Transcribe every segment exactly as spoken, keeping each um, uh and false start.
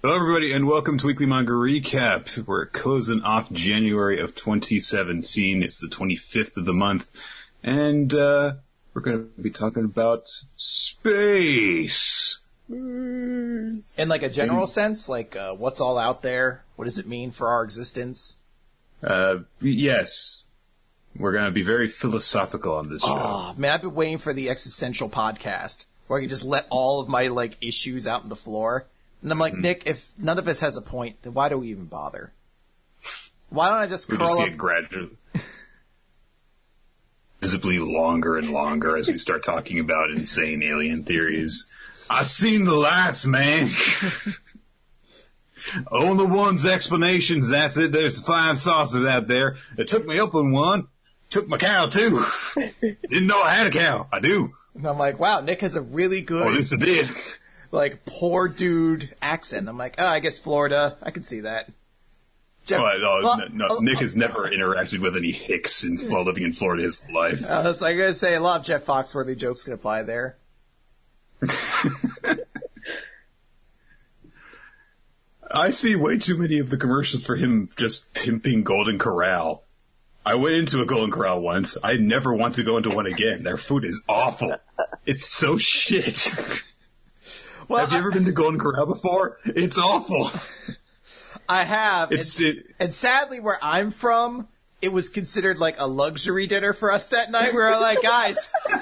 Hello, everybody, and welcome to Weekly Manga Recap. We're closing off January of twenty seventeen. It's the twenty-fifth of the month, and uh, we're going to be talking about space. In like a general sense, like uh, what's all out there? What does it mean for our existence? Uh, yes. We're going to be very philosophical on this show. Oh, man, I've been waiting for the existential podcast where I can just let all of my like issues out on the floor. And I'm like, mm-hmm. Nick, if none of us has a point, then why do we even bother? Why don't I just we curl just up? Get gradually visibly longer and longer as we start talking about insane alien theories. I seen the lights, man. On the one's explanations, that's it. There's flying saucers out there. It took me up on one. Took my cow, too. Didn't know I had a cow. I do. And I'm like, wow, Nick has a really good... Or at least I did. Like, poor dude accent. I'm like, oh, I guess Florida. I can see that. Jeff, oh, no, well, no, no, Nick has never interacted with any hicks in, while living in Florida his whole life. I was like, I gotta say, a lot of Jeff Foxworthy jokes can apply there. I see way too many of the commercials for him just pimping Golden Corral. I went into a Golden Corral once. I never want to go into one again. Their food is awful. It's so shit. Well, have you ever been to Golden Corral before? It's awful. I have. It's, and, it, and sadly, where I'm from, it was considered like a luxury dinner for us that night. We were like, guys,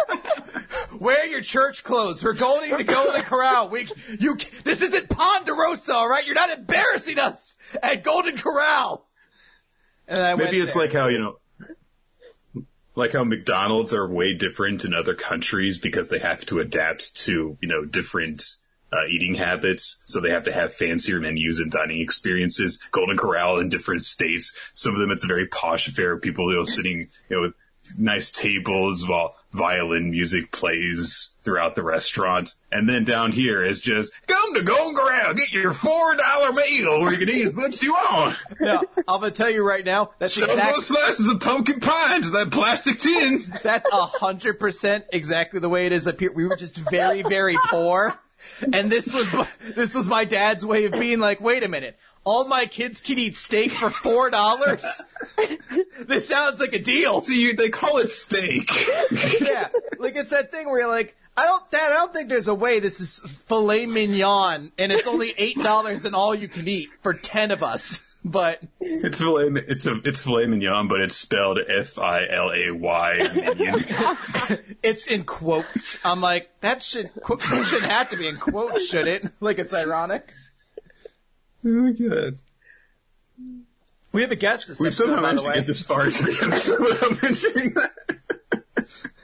wear your church clothes. We're going to Golden Corral. We, you, this isn't Ponderosa, all right? You're not embarrassing us at Golden Corral. And I Maybe went it's there. like how, you know, like how McDonald's are way different in other countries because they have to adapt to, you know, different uh, eating habits. So they have to have fancier menus and dining experiences. Golden Corral in different states. Some of them it's a very posh affair. People, you know, sitting, you know, with nice tables while violin music plays throughout the restaurant. And then down here is just, come to Golden Corral, get your four dollar meal where you can eat as much as you want. No, I'm going to tell you right now, that's Shove exactly... those slices of pumpkin pie into that plastic tin. That's one hundred percent exactly the way it is up here. We were just very, very poor. And this was this was my dad's way of being like, wait a minute. All my kids can eat steak for four dollars? This sounds like a deal. See, you, they call it steak. Yeah, like it's that thing where you're like, I don't, Dad, I don't think there's a way this is filet mignon, and it's only eight dollars and all you can eat for ten of us. But it's filet, it's a, it's filet mignon, but it's spelled F I L A Y minion. It's in quotes. I'm like, that should it should have to be in quotes, should it? Like it's ironic. Oh my god. We have a guest this we episode, somehow by the managed way. to get this far into the episode without mentioning that.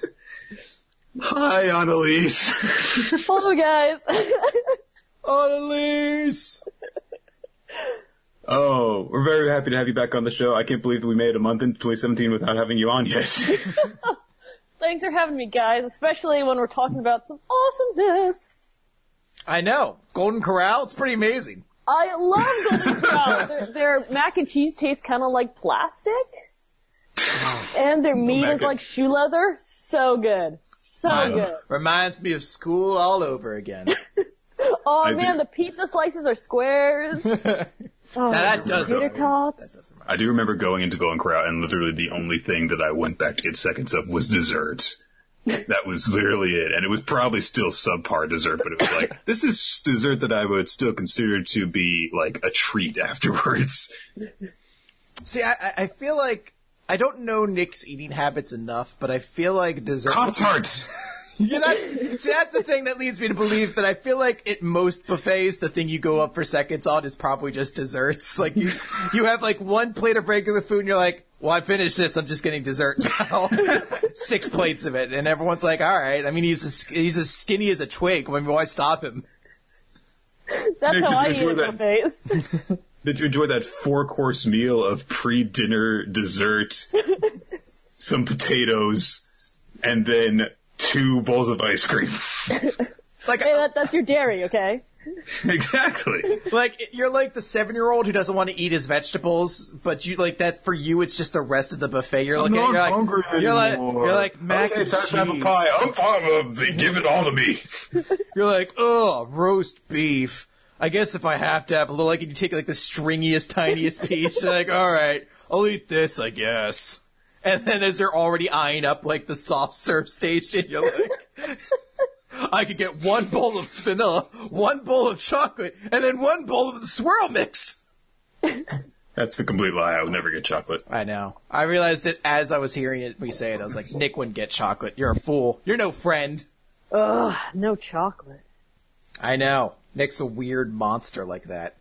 Hi, Annalise. Hello, guys. Annalise! Oh, we're very happy to have you back on the show. I can't believe that we made a month into twenty seventeen without having you on yet. Thanks for having me, guys, especially when we're talking about some awesomeness. I know. Golden Corral, it's pretty amazing. I love Golden Corral. Their, their mac and cheese tastes kind of like plastic. And their meat mac is like shoe leather. So good. So Uh, good. Reminds me of school all over again. Oh, I man, do- the pizza slices are squares. Oh, Now that does tater it. tots. I do remember going into Golden Corral, and literally the only thing that I went back to get seconds of was dessert. That was literally it. And it was probably still subpar dessert, but it was like, this is dessert that I would still consider to be like a treat afterwards. See, I, I feel like, I don't know Nick's eating habits enough, but I feel like dessert... Pop-Tarts! You know, see, that's the thing that leads me to believe that I feel like at most buffets, the thing you go up for seconds on is probably just desserts. Like, you, you have like one plate of regular food and you're like, well, I finished this, I'm just getting dessert now. Six plates of it. And everyone's like, alright. I mean, he's as, he's as skinny as a twig. I mean, why stop him? That's Did how you I eat enjoy at that? buffets. Did you enjoy that four-course meal of pre-dinner dessert, some potatoes, and then two bowls of ice cream? Like, Hey, that, that's your dairy, okay? Exactly. like, you're like the seven-year-old who doesn't want to eat his vegetables, but you, like, that for you, it's just the rest of the buffet. You're looking at, you're like, hungry you're like, anymore. you're like, mac Okay, and time to have a cheese. pie. I'm fine with it. Give it all to me. You're like, oh, roast beef. I guess if I have to have a little, like, you take, like, the stringiest, tiniest piece, you're like, all right, I'll eat this, I guess. And then as they're already eyeing up, like, the soft serve station, you're like, I could get one bowl of vanilla, one bowl of chocolate, and then one bowl of the swirl mix. That's the complete lie. I would never get chocolate. I know. I realized that as I was hearing it, me say it, I was like, Nick wouldn't get chocolate. You're a fool. You're no friend. Ugh, no chocolate. I know. Nick's a weird monster like that.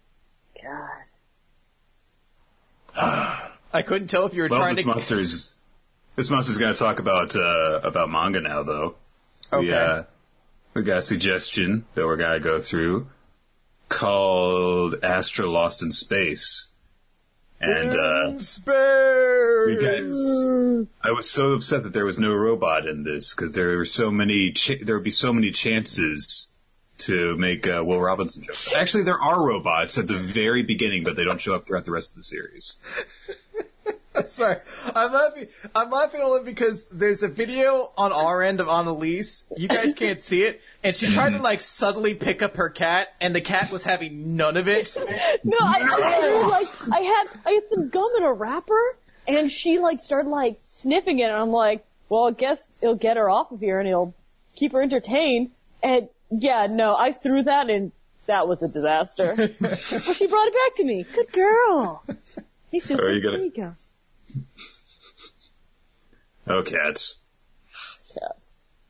God. I couldn't tell if you were Well, trying this to... monster's this monster's got to talk about uh, about manga now, though. Okay. We, uh, we got a suggestion that we're gonna go through called Astra Lost in Space, and uh, Space! we got. I was so upset that there was no robot in this because there were so many. Ch- there would be so many chances to make uh, Will Robinson jokes. Actually, there are robots at the very beginning, but they don't show up throughout the rest of the series. Sorry, I'm laughing. I'm laughing only because there's a video on our end of Annalise. You guys can't see it, and she tried to like subtly pick up her cat, and the cat was having none of it. No, I, I like I had I had some gum in a wrapper, and she like started like sniffing it, and I'm like, well, I guess it'll get her off of here, and it'll keep her entertained. And yeah, no, I threw that, and that was a disaster. But she brought it back to me. Good girl. Hey, still, Oh, you gotta- there you go. Oh, cats. Cats.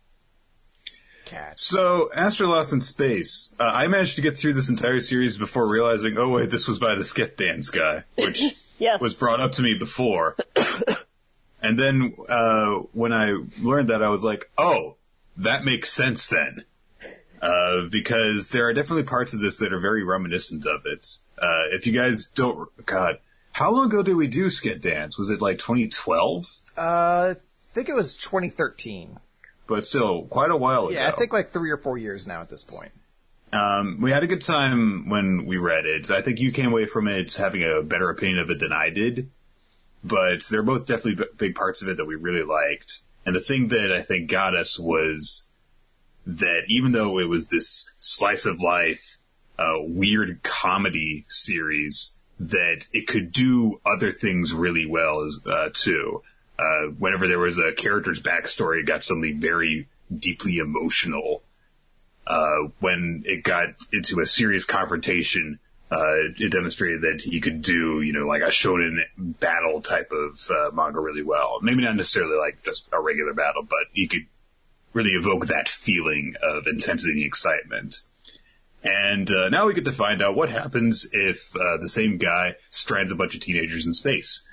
Cat. So, Astra Lost in Space. Uh, I managed to get through this entire series before realizing, oh wait, this was by the Skip Dance guy, which Yes. was brought up to me before. And then, uh, when I learned that, I was like, oh, that makes sense then. Uh, because there are definitely parts of this that are very reminiscent of it. Uh, if you guys don't, God, how long ago did we do Skip Dance? Was it like twenty twelve? Uh, I think it was twenty thirteen. But still, quite a while ago. Yeah, I think like three or four years now at this point. Um, we had a good time when we read it. I think you came away from it having a better opinion of it than I did. But there are both definitely b- big parts of it that we really liked. And the thing that I think got us was that even though it was this slice of life, uh, weird comedy series, that it could do other things really well, uh, too. Uh, whenever there was a character's backstory, it got suddenly very deeply emotional. Uh, when it got into a serious confrontation, uh, it demonstrated that he could do, you know, like a shonen battle type of uh, manga really well. Maybe not necessarily like just a regular battle, but he could really evoke that feeling of intensity and excitement. And uh, now we get to find out what happens if uh, the same guy strands a bunch of teenagers in space.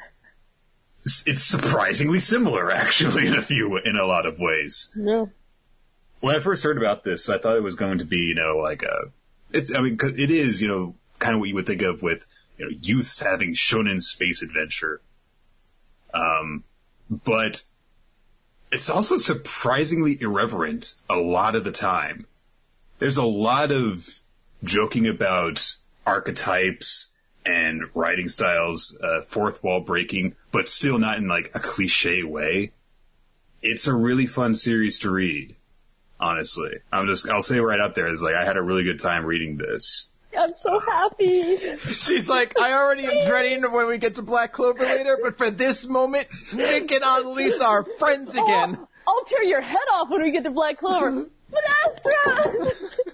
It's surprisingly similar, actually, in a few, in a lot of ways. No. When I first heard about this, I thought it was going to be, you know, like a, it's, I mean, 'cause it is, you know, kind of what you would think of with, you know, youths having shonen space adventure. Um, but it's also surprisingly irreverent a lot of the time. There's a lot of joking about archetypes and writing styles, uh, fourth wall breaking, but still not in like a cliche way. It's a really fun series to read, honestly. I'm just, I'll say right out there, is like, I had a really good time reading this. I'm so happy. She's like, I already am dreading when we get to Black Clover later, but for this moment, Nick and Annalise are friends again. Oh, I'll tear your head off when we get to Black Clover. But Astra!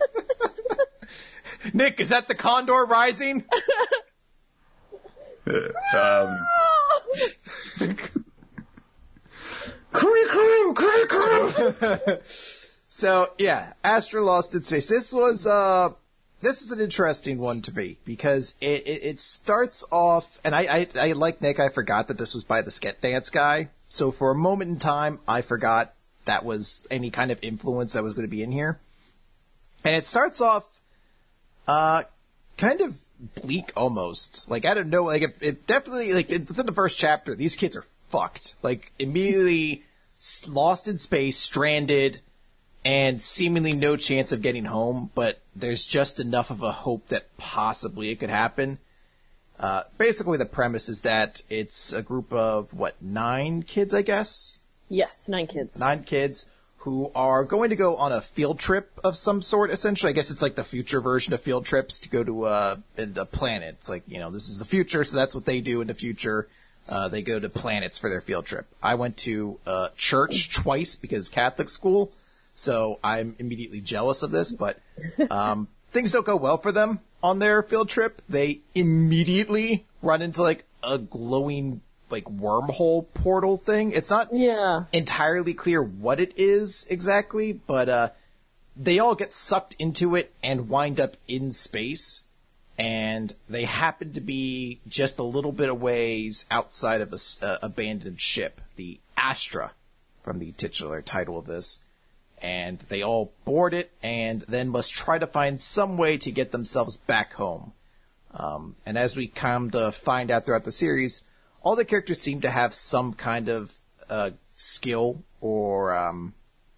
Nick, is that the Condor rising? um, crew, crew, crew, crew. So, yeah, Astra Lost in Space. This was, uh, this is an interesting one to me, because it, it, it starts off, and I, I, I, like Nick, I forgot that this was by the Skip Dance guy. So for a moment in time, I forgot that was any kind of influence that was going to be in here. And it starts off, uh, kind of bleak almost. Like, I don't know, like, it, it definitely, like, within the first chapter, these kids are fucked. Like, immediately lost in space, stranded, and seemingly no chance of getting home, but there's just enough of a hope that possibly it could happen. Uh, basically the premise is that it's a group of, what, nine kids, I guess? Yes, nine kids. Nine kids who are going to go on a field trip of some sort, essentially. I guess it's like the future version of field trips to go to uh, a planet. It's like, you know, this is the future, so that's what they do in the future. Uh, they go to planets for their field trip. I went to uh, church twice because Catholic school, so I'm immediately jealous of this, but um, things don't go well for them on their field trip. They immediately run into, like, a glowing like wormhole portal thing. It's not yeah. entirely clear what it is exactly, but uh they all get sucked into it and wind up in space, and they happen to be just a little bit of ways outside of a uh, abandoned ship, the Astra, from the titular title of this, and they all board it and then must try to find some way to get themselves back home. Um, and as we come to find out throughout the series, all the characters seem to have some kind of uh, skill or um,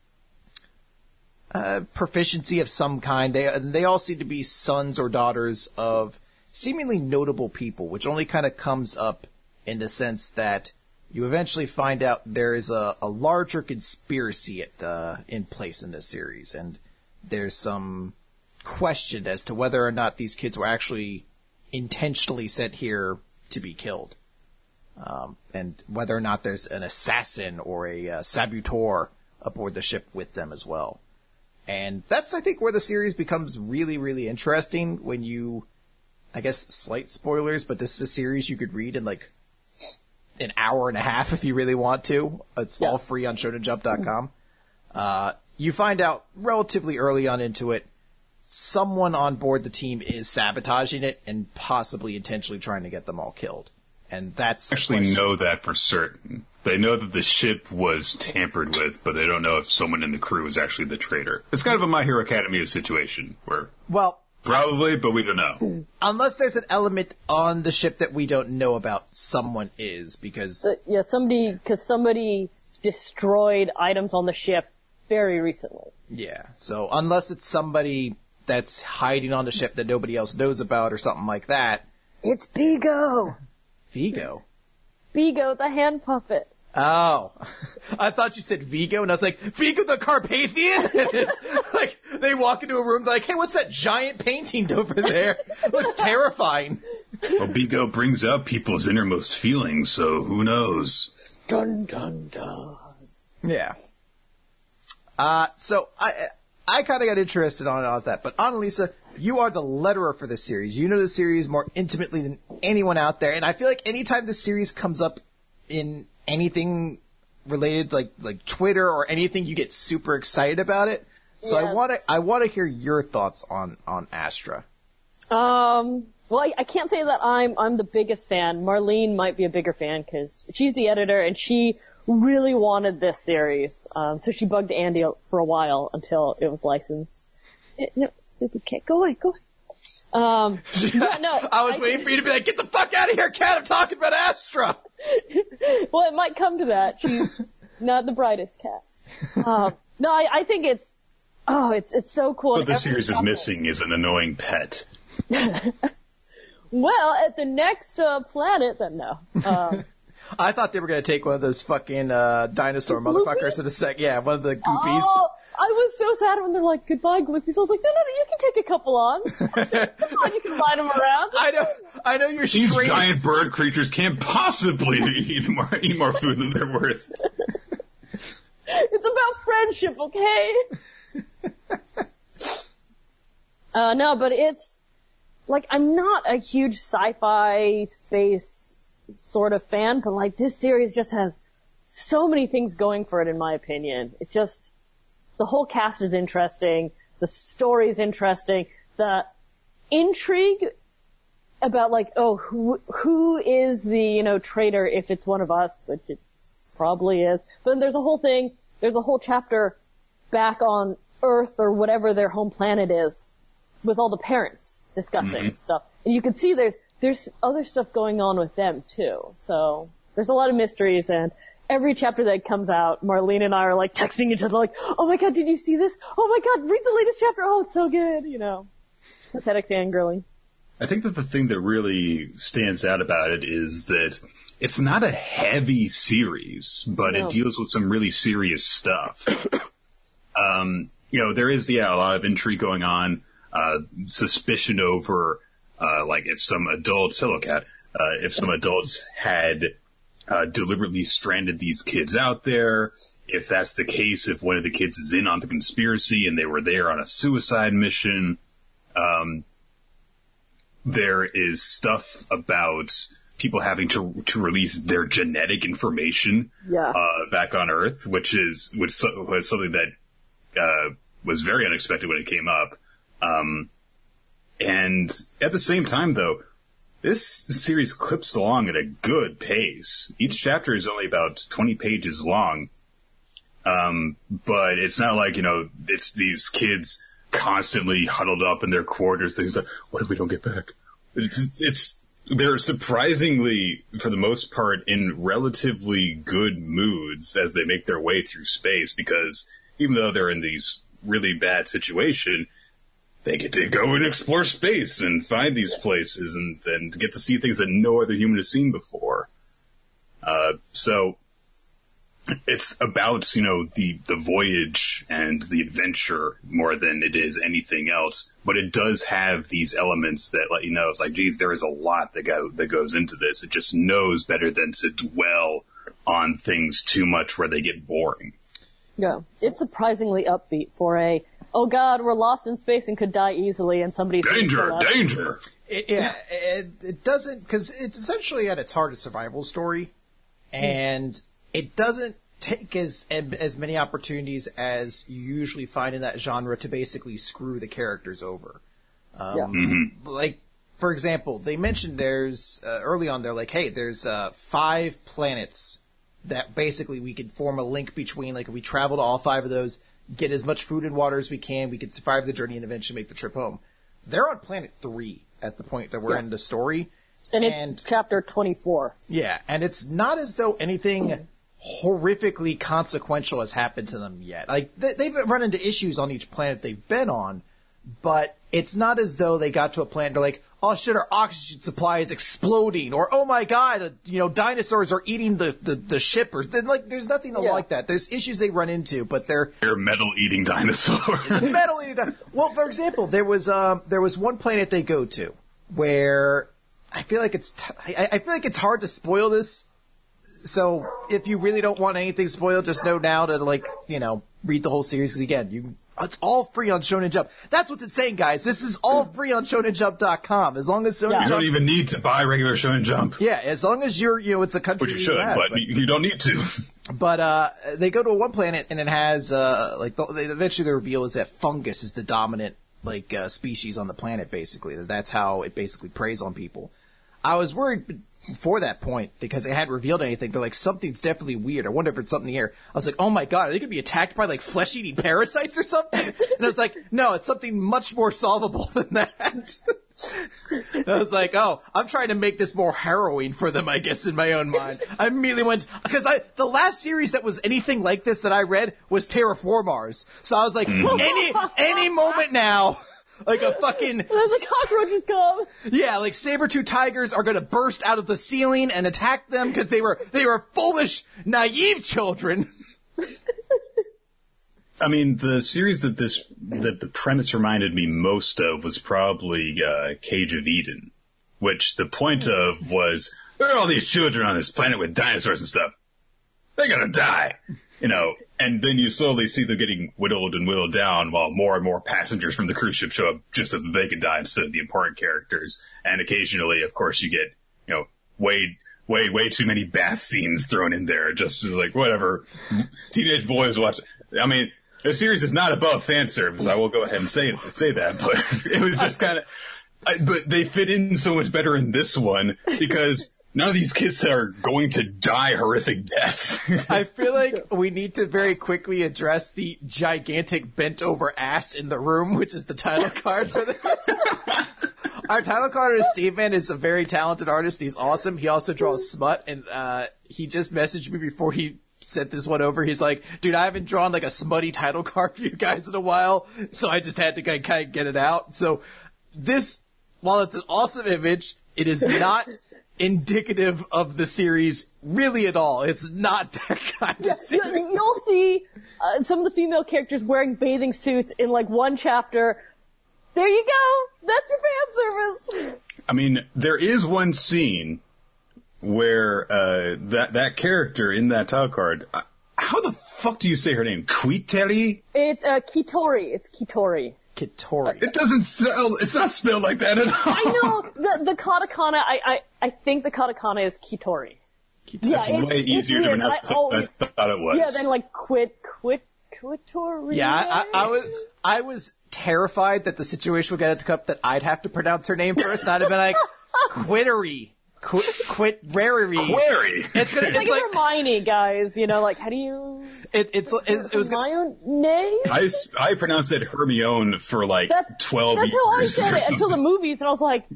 uh, proficiency of some kind. They they all seem to be sons or daughters of seemingly notable people, which only kind of comes up in the sense that you eventually find out there is a, a larger conspiracy at, uh, in place in this series, and there's some question as to whether or not these kids were actually intentionally sent here to be killed. Um, and whether or not there's an assassin or a uh, saboteur aboard the ship with them as well. And that's, I think, where the series becomes really, really interesting when you, I guess, slight spoilers, but this is a series you could read in, like, an hour and a half if you really want to. It's yeah. all free on shonen jump dot com. Uh, you find out relatively early on into it, someone on board the team is sabotaging it and possibly intentionally trying to get them all killed. And that's actually know that for certain. They know that the ship was tampered with, but they don't know if someone in the crew is actually the traitor. It's kind of a My Hero Academia situation where, well, probably, but we don't know. Unless there's an element on the ship that we don't know about, someone is, because uh, yeah, somebody because somebody destroyed items on the ship very recently. Yeah, so unless it's somebody that's hiding on the ship that nobody else knows about or something like that, it's Vigo. Vigo? Vigo, the hand puppet. Oh. I thought you said Vigo, and I was like, Vigo the Carpathian? And it's like, they walk into a room, they're like, hey, what's that giant painting over there? It looks terrifying. Well, Vigo brings out people's innermost feelings, so who knows? Dun, dun, dun. Yeah. Uh, so, I, I kinda got interested on, on that, but Annalisa, you are the letterer for this series. You know the series more intimately than anyone out there, and I feel like anytime this series comes up in anything related, like like Twitter or anything, you get super excited about it. So yes. I want to I want to hear your thoughts on on Astra. Um. Well, I, I can't say that I'm I'm the biggest fan. Marlene might be a bigger fan because she's the editor and she really wanted this series. Um. So she bugged Andy for a while until it was licensed. It, no, stupid cat. Go away. Go away. Um, yeah, no, I was I, waiting for you to be like, get the fuck out of here, cat, I'm talking about Astra! Well, it might come to that. She's not the brightest cat. Um, no, I, I think it's, oh, it's, it's so cool. What the series is missing is an annoying pet. Well, at the next, uh, planet, then no. Um, I thought they were gonna take one of those fucking, uh, dinosaur motherfuckers in a sec, yeah, one of the goofies. Oh, I was so sad when they're like, goodbye, Goofies. I was like, no, no, no, you can take a couple on. Come on, you can ride them around. I know, I know you're These straight. giant bird creatures can't possibly eat more, eat more food than they're worth. It's about friendship, okay? uh, no, but it's, like, I'm not a huge sci-fi space sort of fan, but like, this series just has so many things going for it, in my opinion. It just, the whole cast is interesting. The story's interesting. The intrigue about like, oh, who, who is the, you know, traitor if it's one of us, which it probably is. But then there's a whole thing, there's a whole chapter back on Earth or whatever their home planet is with all the parents discussing mm-hmm. stuff. And you can see there's, there's other stuff going on with them too. So there's a lot of mysteries, and every chapter that comes out, Marlene and I are like texting each other like, oh my god, did you see this? Oh my god, read the latest chapter. Oh, it's so good, you know. Pathetic fangirling. I think that the thing that really stands out about it is that it's not a heavy series, but No. it deals with some really serious stuff. Um, you know, there is, yeah, a lot of intrigue going on, uh, suspicion over, uh, like if some adults, hello cat, uh, if some adults had, uh, deliberately stranded these kids out there. If that's the case, if one of the kids is in on the conspiracy and they were there on a suicide mission. Um, there is stuff about people having to to release their genetic information yeah. uh, back on Earth, which is which was something that uh, was very unexpected when it came up. Um, and at the same time, though, this series clips along at a good pace. Each chapter is only about twenty pages long, um, but it's not like, you know, it's these kids constantly huddled up in their quarters. They're like, what if we don't get back? It's, it's they're surprisingly, for the most part, in relatively good moods as they make their way through space, because even though they're in these really bad situation, they get to go and explore space and find these places and, and get to see things that no other human has seen before. Uh, so it's about, you know, the, the voyage and the adventure more than it is anything else. But it does have these elements that let you know, it's like, geez, there is a lot that go, that goes into this. It just knows better than to dwell on things too much where they get boring. Yeah, it's surprisingly upbeat for a, oh god, we're lost in space and could die easily, and somebody's Danger, danger! It, yeah, it, it doesn't, because it's essentially at its heart a survival story, and it doesn't take as as many opportunities as you usually find in that genre to basically screw the characters over. Um, yeah. Mm-hmm. Like, for example, they mentioned there's, uh, early on, they're like, hey, there's uh, five planets that basically we could form a link between, like, if we travel to all five of those, get as much food and water as we can, we could survive the journey and eventually make the trip home. They're on planet three at the point that we're yeah. in the story. And it's and, chapter twenty-four. Yeah, and it's not as though anything horrifically consequential has happened to them yet. Like, they, they've run into issues on each planet they've been on, but it's not as though they got to a planet they're like, oh shit, our oxygen supply is exploding, or oh my god, uh, you know, dinosaurs are eating the, the, the ship, or like, there's nothing yeah. like that. There's issues they run into, but they're They're metal-eating dinosaurs. metal-eating dinosaurs. Well, for example, there was um there was one planet they go to where I feel like it's t- I, I feel like it's hard to spoil this. So if you really don't want anything spoiled, just know now to, like, you know, read the whole series, because again, you. It's all free on Shonen Jump. That's what it's saying, guys. This is all free on Shonen Jump dot com. As long as Shonen Yeah. You Jump... don't even need to buy regular Shonen Jump. Yeah, as long as you're, you know, it's a country... Which you should, have, but, but you don't need to. But, uh, they go to one planet, and it has, uh, like, the, they, eventually the reveal is that fungus is the dominant, like, uh, species on the planet, basically. That's how it basically preys on people. I was worried before that point, because they hadn't revealed anything. They're like, something's definitely weird. I wonder if it's something here. I was like, oh my god, are they going to be attacked by, like, flesh-eating parasites or something? And I was like, no, it's something much more solvable than that. And I was like, oh, I'm trying to make this more harrowing for them, I guess, in my own mind. I immediately went, because I, the last series that was anything like this that I read was Terraformars. So I was like, any, any moment now... Like a fucking... There's the cockroaches come! Yeah, like saber-tooth tigers are gonna burst out of the ceiling and attack them because they were, they were foolish, naive children. I mean, the series that this, that the premise reminded me most of was probably, uh, Cage of Eden. Which the point of was, there are all these children on this planet with dinosaurs and stuff. They're gonna die! You know, and then you slowly see them getting whittled and whittled down while more and more passengers from the cruise ship show up just so that they can die instead of the important characters. And occasionally, of course, you get, you know, way, way, way too many bath scenes thrown in there. Just, just like, whatever. Teenage boys watch. I mean, the series is not above fan service. I will go ahead and say, say that, but it was just kind of, but they fit in so much better in this one because none of these kids are going to die horrific deaths. I feel like we need to very quickly address the gigantic bent over ass in the room, which is the title card for this. Our title card artist, Steve Man, is a very talented artist. He's awesome. He also draws smut, and uh he just messaged me before he sent this one over. He's like, dude, I haven't drawn like a smutty title card for you guys in a while, so I just had to kind of get it out. So this, while it's an awesome image, it is not indicative of the series really at all. It's not that kind Yeah, of series. you- you'll see uh, some of the female characters wearing bathing suits in like one chapter. There you go. That's your fan service. I mean, there is one scene where uh, that that character in that title card. Uh, how the fuck do you say her name? Quiteri? It's uh, Kitori. It's Kitori. Kitori. It doesn't spell. It's not spelled like that at all. I know the the katakana. I I, I think the katakana is Kitori. Kitori. Yeah, It's it's, way it's easier weird, to pronounce I than always, I thought it was. Yeah, then like quit quit Quitori. Yeah, I, I, I was I was terrified that the situation would get into cup that I'd have to pronounce her name first, and I'd have been like, Quittery. Quit, quit, rarity. Query. It's gonna, It's like it's like, Hermione, guys. You know, like how do you? it, it's, it's, it was gonna, Hermione. I, s- I pronounced it Hermione for like That- twelve That's years. how I or said it until the something. movies, and I was like,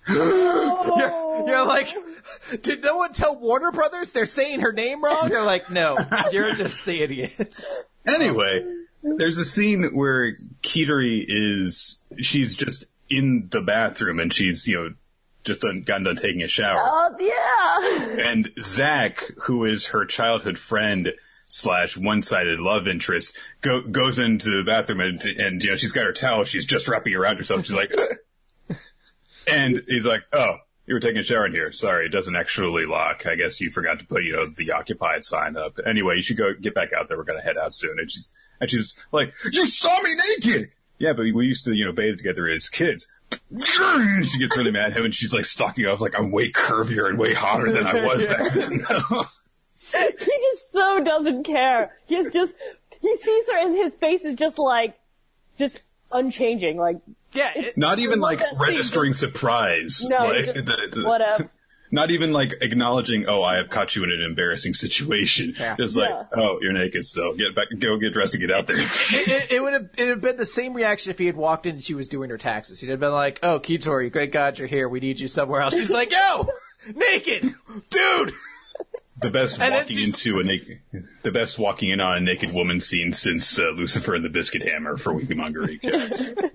oh. you're, you're like, did no one tell Warner Brothers they're saying her name wrong? They're like, no, you're just the idiot. Anyway, there's a scene where Kitari is, she's just in the bathroom and she's, you know, just done, gotten done taking a shower. Uh, yeah. And Zach, who is her childhood friend slash one-sided love interest, go, goes into the bathroom and, and, you know, she's got her towel, she's just wrapping it around herself, she's like, and he's like, oh, you were taking a shower in here. Sorry, it doesn't actually lock. I guess you forgot to put, you know, the occupied sign up. Anyway, you should go get back out there. We're gonna head out soon. And she's, and she's like, you saw me naked! Yeah, but we used to, you know, bathe together as kids. She gets really mad at him and she's like stalking off like, I'm way curvier and way hotter than I was back then. He just so doesn't care. He's just, he sees her and his face is just like, just unchanging. Like, Yeah, it, Not even like that scene. registering surprise. no, like, just, the- the- whatever. Not even like acknowledging, oh, I have caught you in an embarrassing situation. Yeah. Just like, Yeah. oh, you're naked still. Get back, go get dressed and get out there. it, it, it would have it would have been the same reaction if he had walked in and she was doing her taxes. He'd have been like, "Oh, Kitori, great God, you're here. We need you somewhere else." She's like, "Yo, naked, dude." The best And then walking she's- into a naked, the best walking in on a naked woman scene since uh, Lucifer and the Biscuit Hammer for Winky Mongery.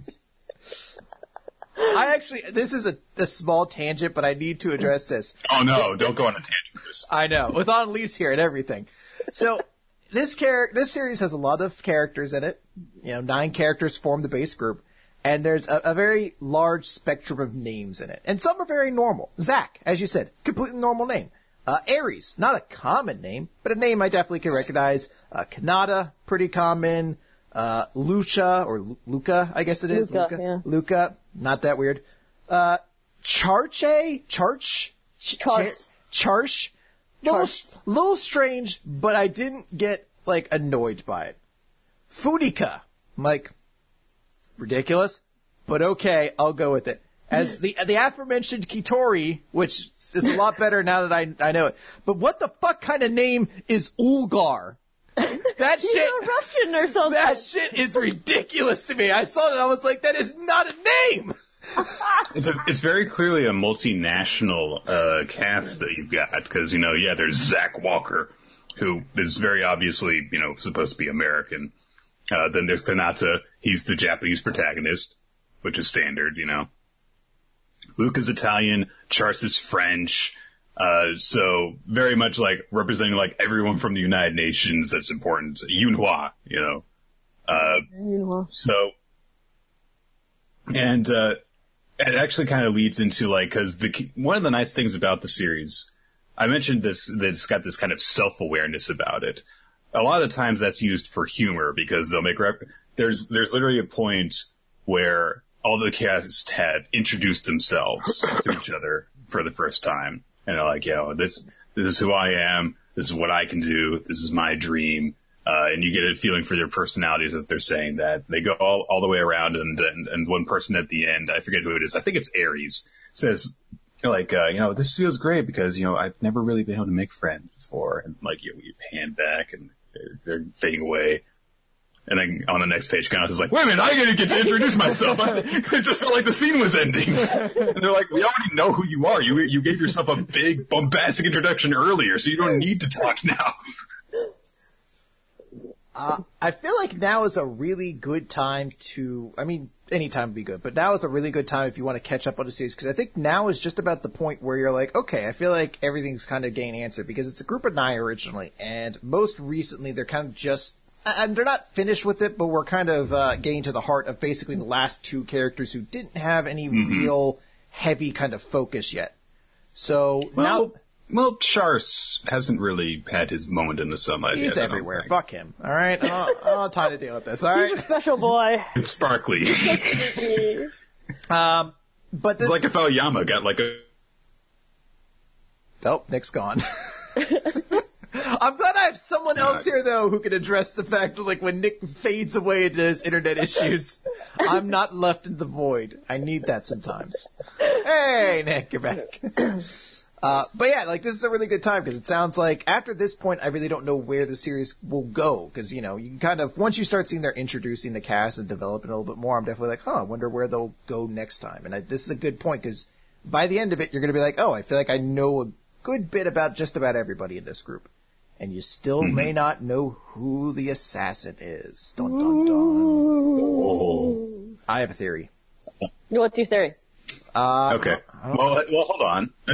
I actually, this is a, a small tangent, but I need to address this. Oh no, don't go on a tangent, Chris. I know, with Annalise here and everything. So, this char- this series has a lot of characters in it. You know, nine characters form the base group, and there's a, a very large spectrum of names in it. And some are very normal. Zach, as you said, completely normal name. Uh, Ares, not a common name, but a name I definitely can recognize. Uh, Kanata, pretty common. Uh, Lucia, or Lu- Luca, I guess it is. Luca, yeah. Luca, not that weird. Uh, Charche? Charch? Ch- Charse. Charsh? Little, Charsh. little strange, but I didn't get, like, annoyed by it. Fudica. I'm like, it's ridiculous, but okay, I'll go with it. As the the aforementioned Kitori, which is a lot better now that I I know it. But what the fuck kind of name is Ulgar? That He's shit, a Russian or something. that shit is ridiculous to me. I saw it and I was like, that is not a name! It's a, it's very clearly a multinational uh, cast that you've got because you know, yeah, there's Zach Walker, who is very obviously you know supposed to be American. Uh, then there's Kanata, he's the Japanese protagonist, which is standard, you know. Luke is Italian, Charles is French, uh, so very much like representing like everyone from the United Nations that's important. Yunhua, you know. Uh, You know. so, and, uh, it actually kind of leads into like, cause the, one of the nice things about the series, I mentioned this, that it's got this kind of self-awareness about it. A lot of the times that's used for humor because they'll make rep, there's, there's literally a point where all the cast have introduced themselves to each other for the first time. And they're like, yo, this, this is who I am. This is what I can do. This is my dream. Uh, and you get a feeling for their personalities as they're saying that. They go all, all the way around and, and, and one person at the end, I forget who it is. I think it's Ares, says like, uh, you know, this feels great because, you know, I've never really been able to make friends before. And like, you, you pan back and they're, they're fading away. And then on the next page, Kanata is like, wait a minute, I didn't get to introduce myself. It just felt like the scene was ending. And they're like, we already know who you are. You you gave yourself a big, bombastic introduction earlier, so you don't need to talk now. Uh, I feel like now is a really good time to, I mean, any time would be good, but now is a really good time if you want to catch up on the series, because I think now is just about the point where you're like, okay, I feel like everything's kind of getting answered, because it's a group of nine originally, and most recently they're kind of just and they're not finished with it, but we're kind of uh, getting to the heart of basically the last two characters who didn't have any mm-hmm. real heavy kind of focus yet. So well, now... Well, Char's hasn't really had his moment in the sunlight He's yet, everywhere. Fuck him. All right? I don't, I don't have time to deal with this, all right? He's a special boy. It's sparkly. um, but this... It's like if Aoyama got like a... Oh, Nick's gone. I'm glad I have someone else here, though, who can address the fact that, like, when Nick fades away into his internet issues, I'm not left in the void. I need that sometimes. Hey, Nick, you're back. Uh, but yeah, like, this is a really good time, because it sounds like, after this point, I really don't know where the series will go, because, you know, you can kind of, once you start seeing they're introducing the cast and developing a little bit more, I'm definitely like, huh, I wonder where they'll go next time. And I, this is a good point, because by the end of it, you're going to be like, oh, I feel like I know a good bit about just about everybody in this group. And you still mm-hmm. may not know who the assassin is. Dun, dun, dun. Oh. I have a theory. What's your theory? Uh, okay. Well, well, hold on. uh,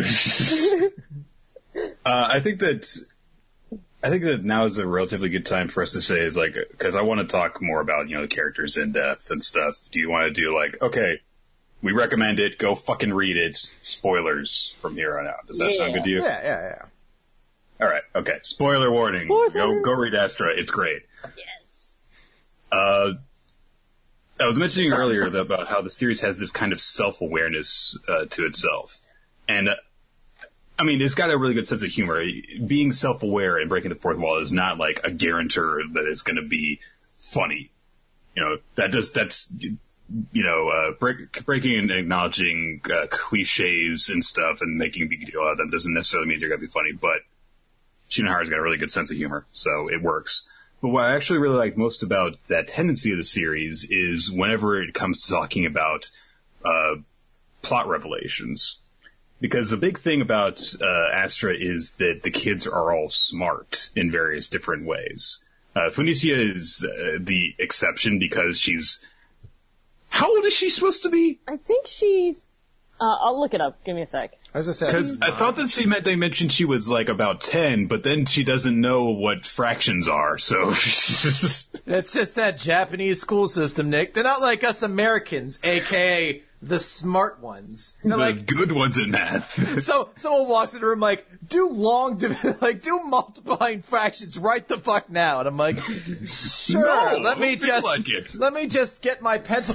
I think that I think that now is a relatively good time for us to say is like, because I want to talk more about, you know, the characters in depth and stuff. Do you want to do like, okay, we recommend it, go fucking read it, spoilers from here on out? Does that yeah. sound good to you? Yeah, yeah, yeah. All right. Okay. Spoiler warning. Spoiler. Go go read Astra. It's great. Yes. Uh. I was mentioning earlier that about how the series has this kind of self-awareness uh, to itself. And, uh, I mean, it's got a really good sense of humor. Being self-aware and breaking the fourth wall is not like a guarantor that it's going to be funny. You know, that just, that's, you know, uh, break, breaking and acknowledging uh, cliches and stuff and making a big deal out of them doesn't necessarily mean you're going to be funny, but Shinohara's got a really good sense of humor, so it works. But what I actually really like most about that tendency of the series is whenever it comes to talking about uh, plot revelations. Because the big thing about uh, Astra is that the kids are all smart in various different ways. Uh, Funisia is uh, the exception because she's... How old is she supposed to be? I think she's... Uh, I'll look it up. Give me a sec. I was gonna say, because I thought that she meant they mentioned she was like about ten, but then she doesn't know what fractions are. So it's just that Japanese school system, Nick. They're not like us Americans, aka the smart ones. They're the like good ones in math. So someone walks in the room like, do long, like do multiplying fractions right the fuck now, and I'm like, sure. No, let me just like it. let me just get my pencil.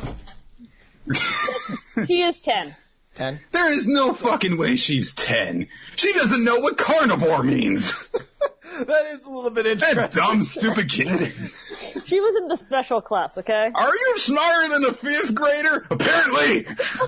She is ten. Ten? There is no fucking way she's ten. She doesn't know what carnivore means. That is a little bit interesting. That dumb, stupid kid. She was in the special class, okay? Are you smarter than a fifth grader? Apparently.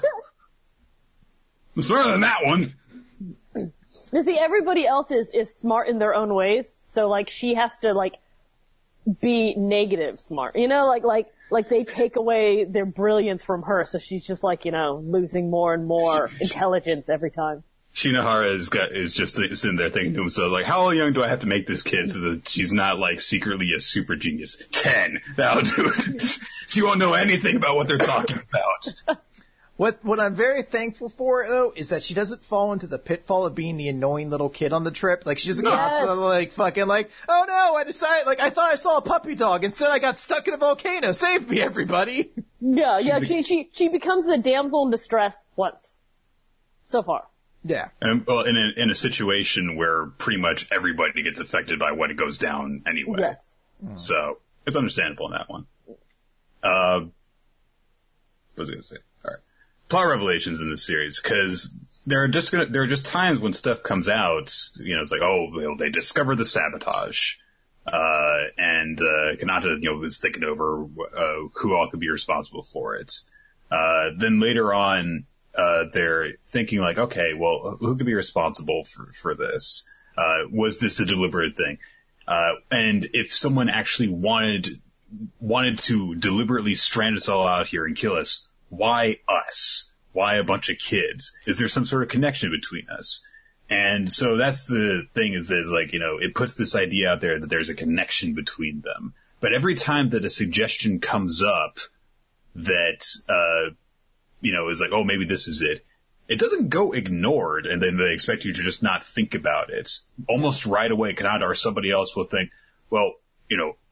I'm smarter than that one. You see, everybody else is, is smart in their own ways, so, like, she has to, like, be negative smart. You know, like, like, like they take away their brilliance from her, so she's just like, you know, losing more and more intelligence every time. Shinohara is got, is just sitting there thinking to himself, like, how young do I have to make this kid so that she's not, like, secretly a super genius? Ten. That'll do it. She won't know anything about what they're talking about. What what I'm very thankful for, though, is that she doesn't fall into the pitfall of being the annoying little kid on the trip. Like, she doesn't Yes. constantly, like, fucking, like, oh no, I decided, like, I thought I saw a puppy dog. Instead, I got stuck in a volcano. Save me, everybody. Yeah, yeah, she, she, she becomes the damsel in distress once. So far. Yeah. And, well, in a, in a situation where pretty much everybody gets affected by what it goes down anyway. Yes. So, it's understandable in that one. Uh, what was I going to say? All right. Plot revelations in this series, because there are just gonna, there are just times when stuff comes out, you know, it's like, oh, you know, they discover the sabotage, uh, and, uh, Kanata, you know, is thinking over, uh, who all could be responsible for it. Uh, then later on, uh, they're thinking like, okay, well, who could be responsible for, for this? Uh, was this a deliberate thing? Uh, and if someone actually wanted, wanted to deliberately strand us all out here and kill us, why us? Why a bunch of kids? Is there some sort of connection between us? And so that's the thing is, is like, you know, it puts this idea out there that there's a connection between them. But every time that a suggestion comes up that, uh, you know, is like, oh, maybe this is it, it doesn't go ignored and then they expect you to just not think about it. Almost right away, Kanata or somebody else will think, well, you know,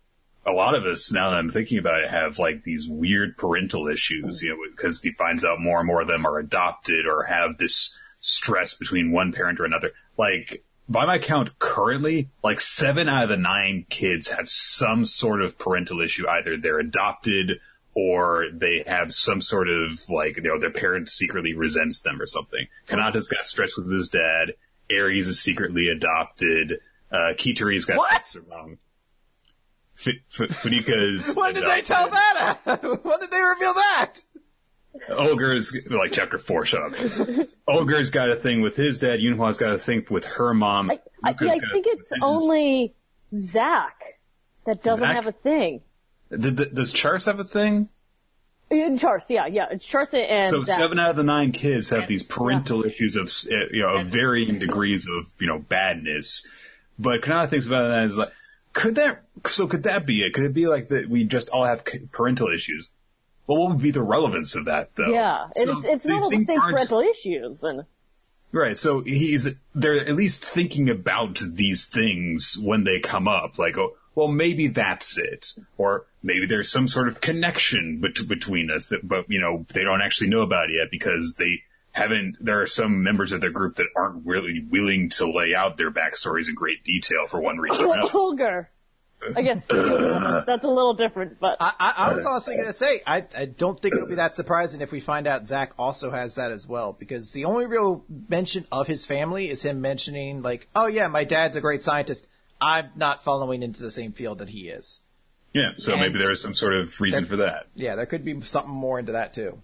a lot of us, now that I'm thinking about it, have like these weird parental issues, you know, because he finds out more and more of them are adopted or have this stress between one parent or another. Like, by my count, currently, like seven out of the nine kids have some sort of parental issue. Either they're adopted or they have some sort of, like, you know, their parent secretly resents them or something. Kanata's got stress with his dad. Aries is secretly adopted. Uh, Kiteri's got What? stress around. F- F- Furika's When did they adopted. tell that? When did they reveal that? Olger's, like, chapter four, shut up. Olger's got a thing with his dad. Yunhwa's got a thing with her mom. I, I, Luca's I got a think thing it's with his. only Zach that doesn't Zach? have a thing. Did the, does Charles have a thing? In Charles, yeah, yeah, it's Charles and So Zach. seven out of the nine kids have these parental issues of, uh, you know, of varying degrees of, you know, badness. But Kanata thinks about it as like, could that, so could that be it? Could it be like that we just all have parental issues? Well, what would be the relevance of that, though? Yeah, and So it's it's these not all the things same aren't- parental issues, and Right, so he's, they're at least thinking about these things when they come up, like, oh, well, maybe that's it. Or maybe there's some sort of connection bet- between us that, but, you know, they don't actually know about it yet because they haven't, there are some members of their group that aren't really willing to lay out their backstories in great detail for one reason or another. Olger. I guess that's a little different, but I, I, I was honestly going to say, I, I don't think it'll be that surprising if we find out Zach also has that as well, because the only real mention of his family is him mentioning, like, oh yeah, my dad's a great scientist. I'm not following into the same field that he is. Yeah, so And- maybe there is some sort of reason for that. Yeah, there could be something more into that too.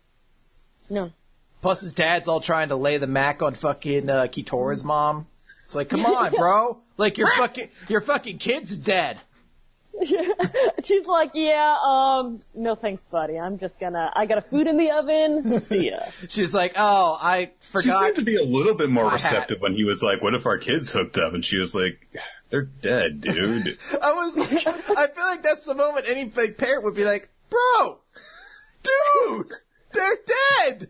no. Plus his dad's all trying to lay the mac on fucking uh, Kitora's mom. It's like, come on, bro. Like, your fucking, your fucking kid's dead. She's like, yeah, um, no thanks, buddy. I'm just gonna, I got a food in the oven. See ya. She's like, oh, I She forgot. seemed to be a little bit more My receptive when he was like, what if our kids hooked up? And she was like, they're dead, dude. I was like, I feel like that's the moment any big parent would be like, bro, dude, they're dead.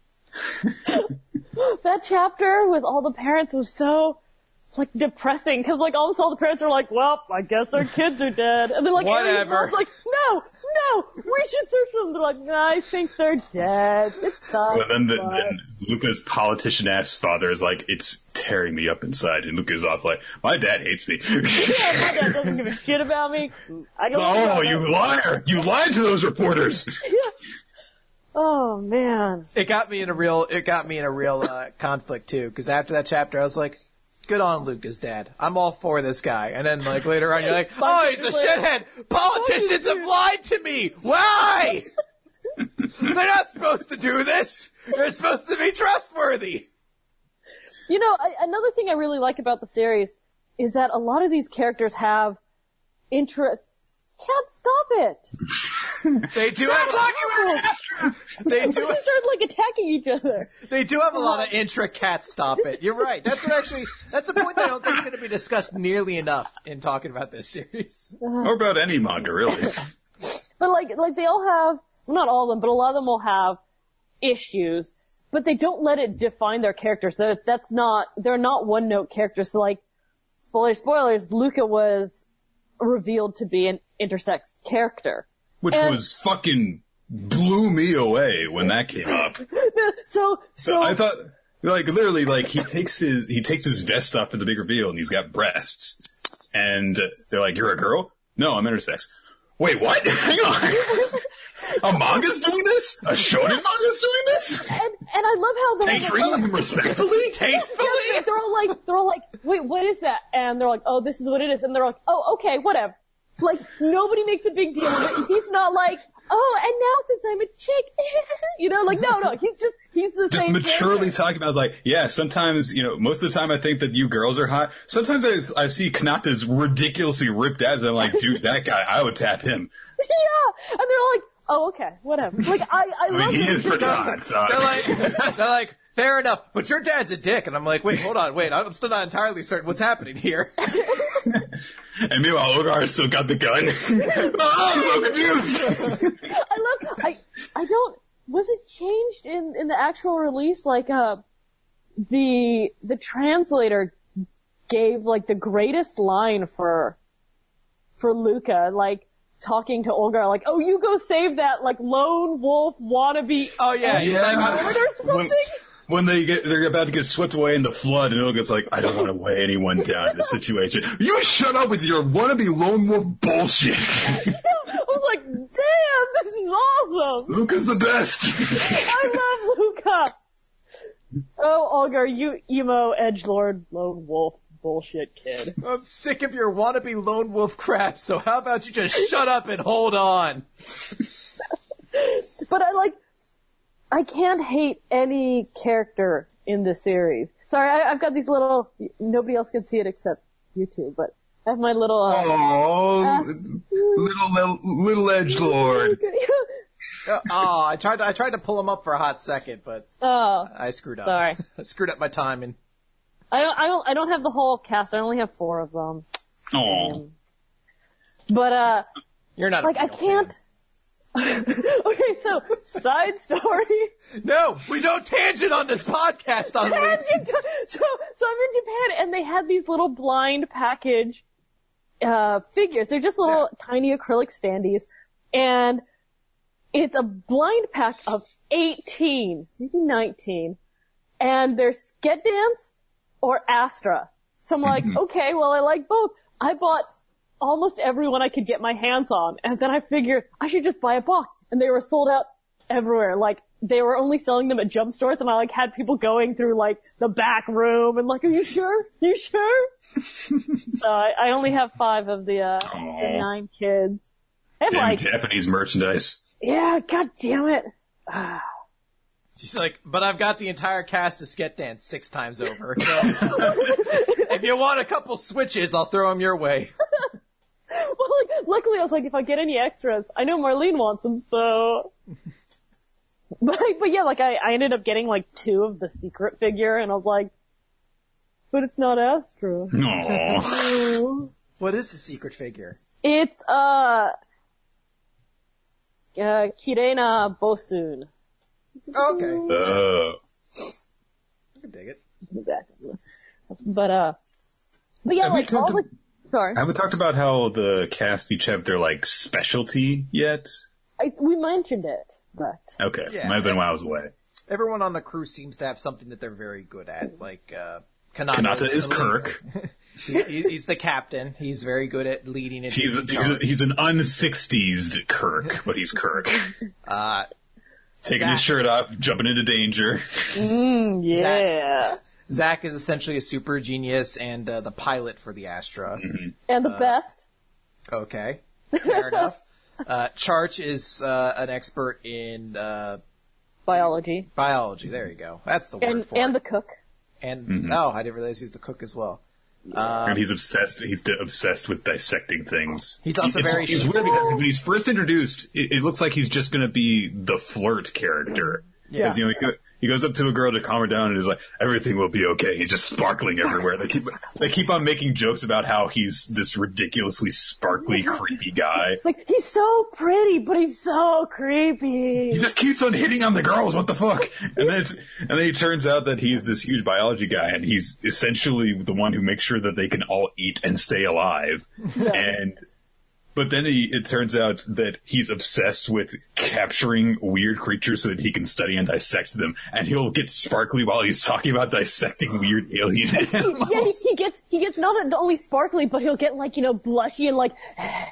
That chapter with all the parents was so, like, depressing, because, like, all of a sudden all the parents are like, well, I guess our kids are dead. And then, like, Aries Whatever. was like, no, no, we should search for them. They're like, nah, I think they're dead. It sucks. But then, the, but- then Luca's politician-ass father is like, it's tearing me up inside. And Luca's off like, my dad hates me. Yeah, my dad doesn't give a shit about me. I don't Oh, know. you liar! You lied to those reporters! Oh, man. It got me in a real, it got me in a real uh, conflict too, because after that chapter, I was like, good on Luca's dad. I'm all for this guy. And then, like, later on, you're like, oh, he's a shithead. Politicians have lied to me. Why? They're not supposed to do this. They're supposed to be trustworthy. You know, I, another thing I really like about the series is that a lot of these characters have interest. Can't stop it. They do have They do. They started like attacking each other. They do have a lot of intra-cat stop it. You're right. That's actually, that's a point that I don't think is going to be discussed nearly enough in talking about this series. Or about any manga, really. But like, like they all have, well, not all of them, but a lot of them will have issues, but they don't let it define their characters. They're, that's not, they're not one-note characters. So like, spoilers, spoilers, Luca was revealed to be an intersex character. Which And- was fucking blew me away when that came up. So, so, So I thought, like, literally, like, he takes his, he takes his vest off for the big reveal and he's got breasts. And they're like, you're a girl? No, I'm intersex. Wait, what? Hang on. A manga's doing this? A shonen manga's doing this? and, and I love how They they're treat him respectfully? Tastefully. Yeah, they're all like, they're all like, wait, what is that? And they're like, oh, this is what it is. And they're like, oh, okay, whatever. Like, nobody makes a big deal of it. He's not like, oh, and now since I'm a chick, you know, like, no, no, he's just, he's the Just same maturely character. talking about, like, yeah, sometimes, you know, most of the time I think that you girls are hot. Sometimes I, I see Kanata's ridiculously ripped abs and I'm like, dude, that guy, I would tap him. Yeah, and they're like, oh, okay, whatever. Like, I, I, I love mean, he that is pretty hot, so. They're like, they're like, fair enough, but your dad's a dick. And I'm like, wait, hold on, wait, I'm still not entirely certain what's happening here. And meanwhile, Ogar still got the gun. Oh, I'm so confused. I love, I, I don't, was it changed in, in the actual release? Like, uh, the, the translator gave, like, the greatest line for, for Luca, like, talking to Olga, like, oh, you go save that, like, lone wolf wannabe. Oh, yeah. Yeah. Or something. When, when they get, they're about to get swept away in the flood, and Olga's like, I don't want to weigh anyone down in this situation. You shut up with your wannabe lone wolf bullshit. I was like, damn, this is awesome. Luca's the best. I love Luca. Oh, Olga, you emo edgelord lone wolf bullshit kid. I'm sick of your wannabe lone wolf crap, so how about you just shut up and hold on? But I like, I can't hate any character in this series. Sorry, I, I've got these little, nobody else can see it except you two, but I have my little, uh, Oh, ass- little, little, little edgelord. Uh, oh, I tried to, I tried to pull him up for a hot second, but Oh, I screwed up. sorry. I screwed up my timing. I don't, I don't, I don't have the whole cast. I only have four of them. Oh, But, uh, You're not like, a I real can't. Okay, so, side story. fan. No, we don't tangent on this podcast on Tangent. Leeds. So, so I'm in Japan, and they had these little blind package uh figures. They're just little tiny acrylic standees, and it's a blind pack of eighteen, maybe nineteen, and they're Sket Dance or Astra. So I'm like, okay, well, I like both. I bought almost everyone I could get my hands on, and then I figured I should just buy a box, and they were sold out everywhere. Like, they were only selling them at jump stores, and I like had people going through like the back room and like, are you sure? You sure? So I, I only have five of the, uh, the nine kids. And damn like, Japanese merchandise. yeah, god damn it. Ah. She's like, but I've got the entire cast of Sket Dance six times over. So if you want a couple switches, I'll throw them your way. Well, like, luckily I was like, if I get any extras, I know Marlene wants them, so. But, but yeah, like I, I ended up getting like two of the secret figure, and I was like, but it's not Astra. Aww. What is the secret figure? It's, uh, uh, Kirena Bosun. Okay. Uh, I can dig it. Exactly. But, uh, but yeah, Have we like all talked the, sorry. I haven't talked about how the cast each have their, like, specialty yet. I, we mentioned it, but. Okay. Yeah. Might have been while I was away. Everyone on the crew seems to have something that they're very good at. Like, uh, Kanata, Kanata is the lead. Kirk. He, he- he's the captain. He's very good at leading and He's, taking he's, a, charge. he's an un-sixties Kirk, but he's Kirk. Uh, Taking Zach. his shirt off, jumping into danger. Mm, yeah. Zach is essentially a super genius and uh, the pilot for the Astra. And the best. Okay, fair enough. Uh, Charch is uh, an expert in uh, Biology. biology. There you go. That's the word And, for and it. the cook. And oh, I didn't realize he's the cook as well. and he's obsessed. He's d- obsessed with dissecting things. He's also It's- very He's sh- weird because when he's first introduced, it, it looks like he's just going to be the flirt character. Yeah. Because you know he, go, he goes up to a girl to calm her down and is like, "Everything will be okay." He's just sparkling everywhere. They keep they keep on making jokes about how he's this ridiculously sparkly, creepy guy. Like, he's so pretty, but he's so creepy. He just keeps on hitting on the girls. What the fuck? And then, it's, and then it turns out that he's this huge biology guy, and he's essentially the one who makes sure that they can all eat and stay alive. And but then he, it turns out that he's obsessed with capturing weird creatures so that he can study and dissect them. And he'll get sparkly while he's talking about dissecting weird alien animals. Yeah, he, he gets, he gets not only sparkly, but he'll get like, you know, blushy and like,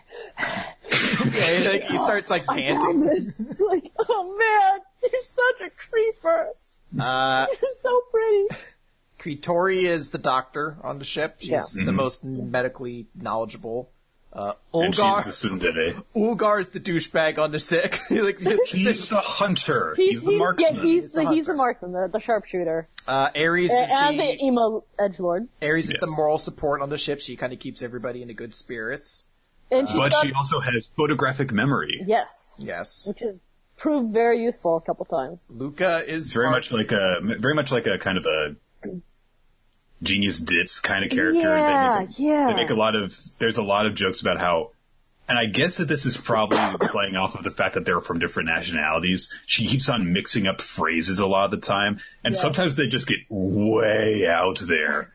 Yeah, he, like, he starts like I found panting. this. Like, oh man, you're such a creeper. Uh, You're so pretty. Kitori is the doctor on the ship. She's Yeah. the most medically knowledgeable. Uh, And Ulgar, she's the tsundere. Ulgar is the douchebag on the sick. like, He's the hunter. He's, the marksman. Yeah, he's the, the he's the hunter. marksman, the, the sharpshooter. uh, Ares And, is and the, the emo edgelord. Ares is Yes. the moral support on the ship. She kind of keeps everybody in a good spirits. And she's But got, she also has photographic memory. yes, Yes. which has proved very useful a couple times. Luca is It's very our- much like a very much like a kind of a genius ditz kind of character. Yeah, they make, yeah. They make a lot of there's a lot of jokes about how, and I guess that this is probably playing off of the fact that they're from different nationalities. She keeps on mixing up phrases a lot of the time, and Yeah. sometimes they just get way out there.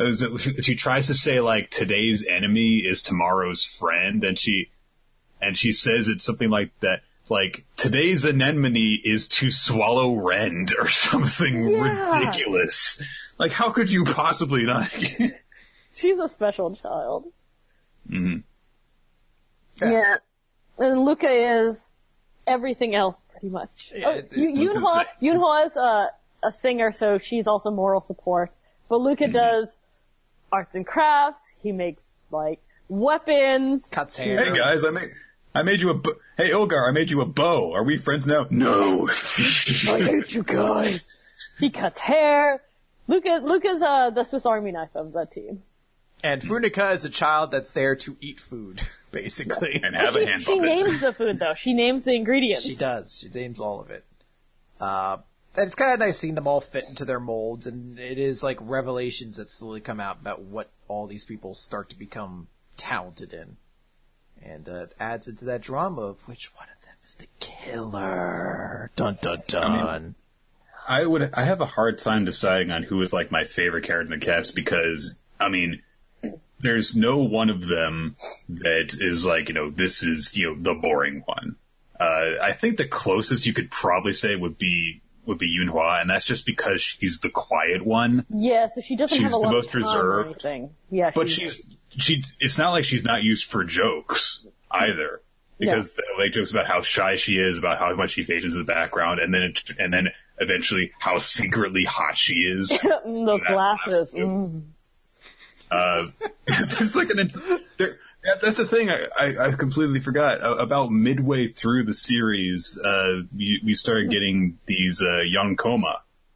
is it, she tries to say like today's enemy is tomorrow's friend, and she and she says it's something like that, like today's anemone is to swallow rend or something Yeah. ridiculous. Like, how could you possibly not? She's a special child. Mm-hmm. Yeah. Yeah. And Luca is everything else, pretty much. Yeah, oh, it- Yu- Luca's Yunhua, like- Yunhua is a, a singer, so she's also moral support. But Luca Mm-hmm. does arts and crafts. He makes, like, weapons. Cuts hair. Hey guys, I made I made you a bo- hey Ilgar, I made you a bow. Are we friends now? No. I hate you guys. He cuts hair. Luca, Luca's uh, the Swiss Army knife of the team. And Funica is a child that's there to eat food, basically. And have a She, hand she puppet. names the food, though. She names the ingredients. She does. She names all of it. Uh, and it's kind of nice seeing them all fit into their molds, and it is like revelations that slowly come out about what all these people start to become talented in. And uh, it adds into that drama of which one of them is the killer. Dun dun dun. I would I have a hard time deciding on who is like my favorite character in the cast, because I mean, there's no one of them that is like, you know, this is, you know, the boring one. Uh, I think the closest you could probably say would be would be Yunhua, and that's just because she's the quiet one. Yeah, so she doesn't She's have a the lot most of time or reserved. anything. Yeah, But she's she. It's not like she's not used for jokes either, because they make jokes about how shy she is, about how much she fades into the background, and then it, and then eventually how secretly hot she is. Mm, those That glasses. last joke. Mm. Uh, there's like an there. Yeah, that's the thing I, I, I completely forgot. Uh, about midway through the series, uh, we, we started getting these uh, young coma.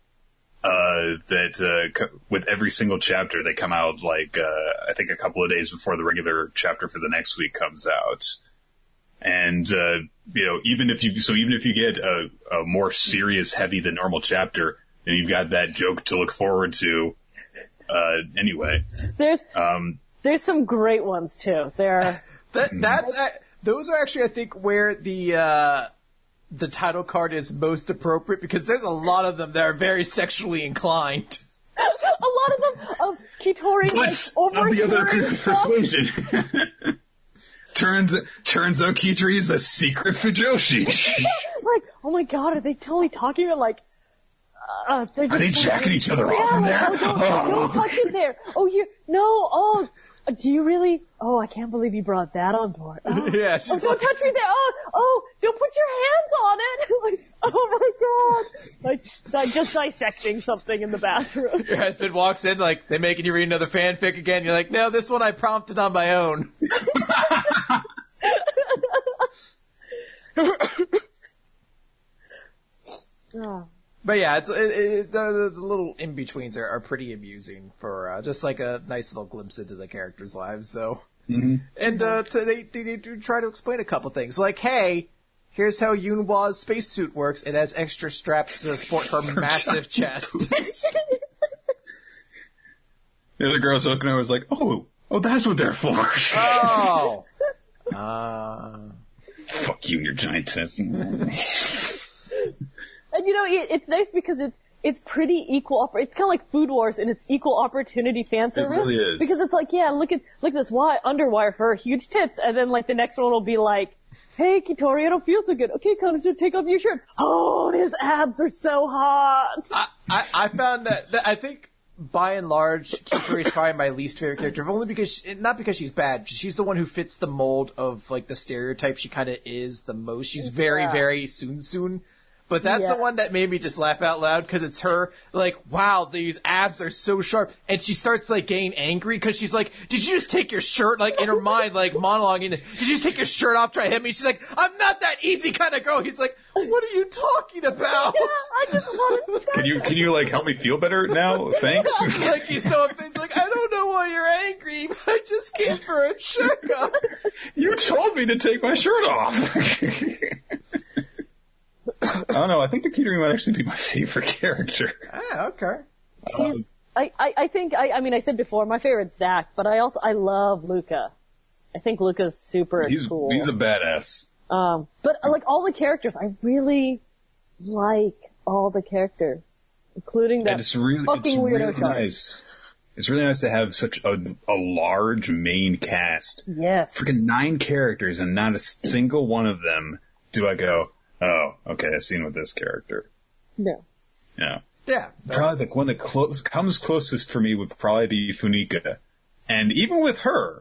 Uh, that uh, co- with every single chapter, they come out like uh, I think a couple of days before the regular chapter for the next week comes out. And uh, you know, even if you so even if you get a, a more serious, heavy than normal chapter, then you've got that joke to look forward to. Uh, anyway, There's um, there's some great ones too. There, That that's uh, those are actually I think where the uh, the title card is most appropriate, because there's a lot of them that are very sexually inclined. a lot of them of Kitori like What's of the other overhearing stuff. persuasion? turns turns out Kitri is a secret Fujoshi. Like, oh my god, are they totally talking about like? Uh, they're Are just they like- jacking each other Yeah, off in like, there? oh, don't, don't touch it there. Oh, you no. Oh, do you really? Oh, I can't believe you brought that on board. Oh, Yeah, she's oh, don't like- touch me there. Oh, oh, don't put your hands on it. Like, oh my god. Like, like just dissecting something in the bathroom. Your husband walks in like, they making you read another fanfic again. You're like, no, this one I prompted on my own. Oh. But yeah, it's it, it, the, the, the little in betweens are, are pretty amusing for uh, just like a nice little glimpse into the characters' lives. So, Mm-hmm. and uh, to, they, they they do try to explain a couple things, like, hey, here's how Yunhua's spacesuit works. It has extra straps to support her massive chest. The other girl's looking over was like, oh, oh, that's what they're for. Oh, uh, Fuck you and your giant tits. And you know, it, it's nice because it's it's pretty equal. Oppor- it's kind of like Food Wars, and it's equal opportunity fan service. really is. Because it's like, yeah, look at look at this wire underwire for her huge tits, and then like the next one will be like, hey Kitori, I don't feel so good. Okay, Connor, just take off your shirt. Oh, his abs are so hot. I, I I found that, that I think by and large, Kitori is probably my least favorite character, only because she, not because she's bad. She's the one who fits the mold of like the stereotype she kind of is the most. She's very Yeah. very soon soon. But that's Yeah. the one that made me just laugh out loud, because it's her, like, wow, these abs are so sharp. And she starts, like, getting angry, because she's like, did you just take your shirt, like, in her mind, like, monologuing, did you just take your shirt off, try to hit me? She's like, I'm not that easy kind of girl. He's like, what are you talking about? I just want to. Can you, can you like help me feel better now? Thanks. Like, he's so offended, like, I don't know why you're angry, but I just came for a checkup. You told me to take my shirt off. I don't know. I think the Kitari might actually be my favorite character. Ah, okay. He's, I, I, I think, I, I mean, I said before, my favorite's Zach, but I also, I love Luca. I think Luca's super He's cool. he's a badass. Um, but uh, like all the characters, I really like all the characters, including that And it's really, fucking it's weirdo really shark. nice. it's really nice to have such a, a large main cast. Yes. Freaking nine characters, and not a single one of them do I go, oh, okay, I've seen with this character. No. Yeah. Yeah. Probably the one that close, comes closest for me would probably be Funika. And even with her,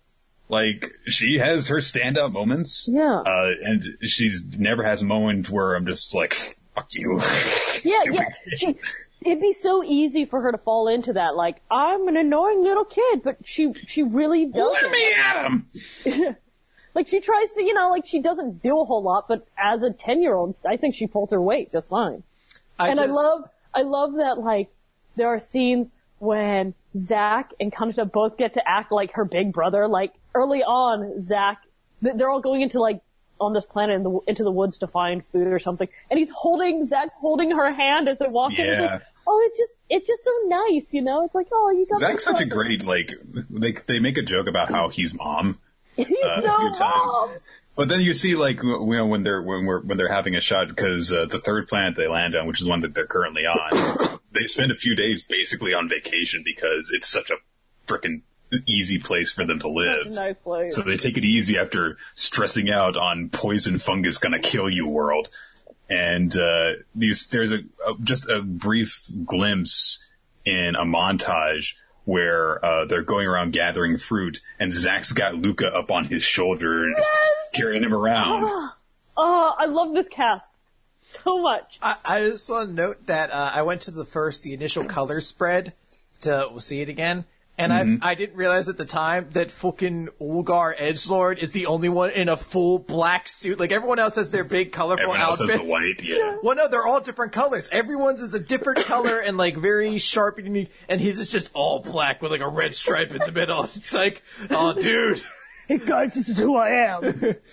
like, she has her standout moments. Yeah. Uh, and she's never has a moment where I'm just like, fuck you. Yeah, yeah. She, it'd be so easy for her to fall into that. Like, I'm an annoying little kid, but she she really doesn't. Let me at him! Like, she tries to, you know, like, she doesn't do a whole lot, but as a ten-year-old, I think she pulls her weight just fine. I and just... I love, I love that, like, there are scenes when Zack and Kanata both get to act like her big brother. Like, early on, Zack, they're all going into, like, on this planet in the, into the woods to find food or something, and he's holding, Zack's holding her hand as they walk yeah. in. It's like, oh, it's just, it's just so nice, you know? It's like, oh, you got Zack's such a great, like, they, they make a joke about how he's mom. He's uh, so a few times. mom. But then you see, like, you know, when they're when we're when they're having a shot, because uh, the third planet they land on, which is one that they're currently on, they spend a few days basically on vacation because it's such a frickin' easy place for them to live. Such a nice place. So they take it easy after stressing out on poison fungus gonna kill you world. And uh, these, there's a, a just a brief glimpse in a montage where uh, they're going around gathering fruit, and Zack's got Luca up on his shoulder and Yes! carrying him around. Oh, oh, I love this cast so much. I, I just want to note that uh, I went to the first, the initial color spread to see it again, and Mm-hmm. I I didn't realize at the time that fucking Ulgar Edgelord is the only one in a full black suit. Like, everyone else has their big colorful Everyone else outfits. has the white, yeah. Well, no, they're all different colors. Everyone's is a different color and, like, very sharp, and unique, and his is just all black with, like, a red stripe in the middle. It's like, oh, dude. Hey guys, this is who I am.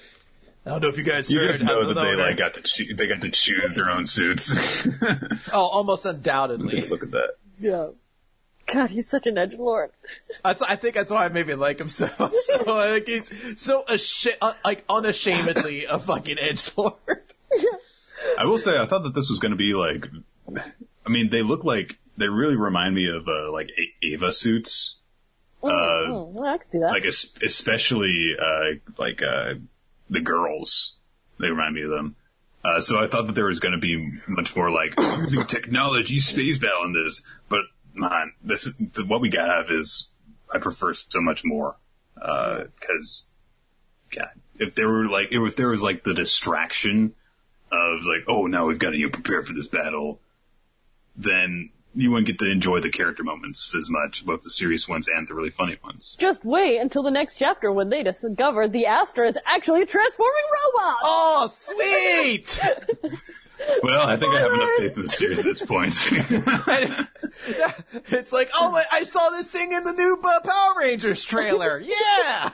I don't know if you guys You heard. just know that they Hello like there. got to choo- they got to choose their own suits. Oh, almost undoubtedly. Look at that. Yeah. God, he's such an edgelord. That's, I think that's why I maybe like him so. So like he's so asha- uh, like unashamedly a fucking edgelord. I will say, I thought that this was going to be like, I mean, they look like they really remind me of uh, like A- Ava suits. Uh, Mm, well, I can see that. like es- especially uh, like uh, the girls, they remind me of them. Uh, so I thought that there was going to be much more like using technology space battle in this, but man, this is, what we got is I prefer so much more because God, if there were like it was there was like the distraction of like, oh no, we've got to you know, prepare for this battle, then you wouldn't get to enjoy the character moments as much, both the serious ones and the really funny ones. Just wait until the next chapter when they discover the Astra is actually a transforming robot! Oh, sweet! Well, I think I have enough faith in the series at this point. It's like, oh, I, I saw this thing in the new uh, Power Rangers trailer. Yeah.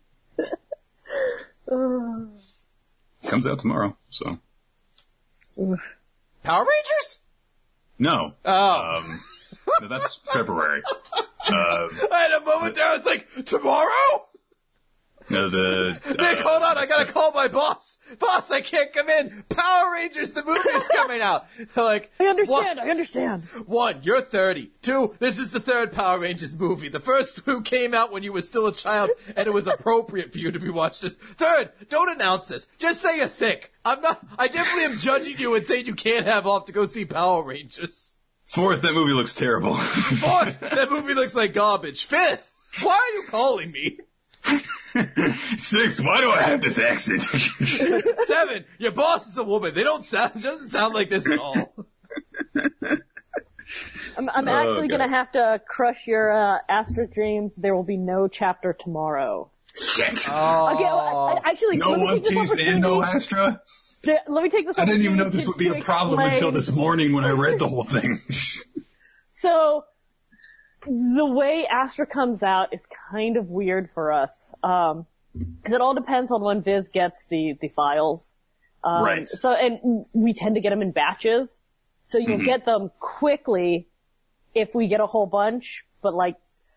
Comes out tomorrow, so. Power Rangers? No. Oh. Um, no, that's February. Uh, I had a moment there. I was like, tomorrow? no, the. Uh, Nick, hold on. I gotta call my boss. Boss, I can't come in. Power Rangers, the movie's coming out. They're like, I understand, "What?" I understand. One, you're thirty. Two, this is the third Power Rangers movie. The first two came out when you were still a child, and it was appropriate for you to be watched this. Third, don't announce this. Just say you're sick. I'm not, I definitely am judging you and saying you can't have off to go see Power Rangers. Fourth, that movie looks terrible. Fourth, that movie looks like garbage. Fifth, why are you calling me? Six, why do I have this accent? Seven, your boss is a woman. They don't sound, it doesn't sound like this at all. I'm, I'm Oh, actually God. gonna have to crush your, uh, Astra dreams. There will be no chapter tomorrow. Shit. Oh. Okay, well, I, I, actually, No let me One take this Piece and no opportunity- Astra? Yeah, let me take this I didn't even know opportunity this to- would be to a problem explain- until this morning when I read the whole thing. So, the way Astra comes out is kind of weird for us. Um, cause it all depends on when Viz gets the, the files. Um, Right. So, and we tend to get them in batches. So you'll Mhm. get them quickly if we get a whole bunch, but like,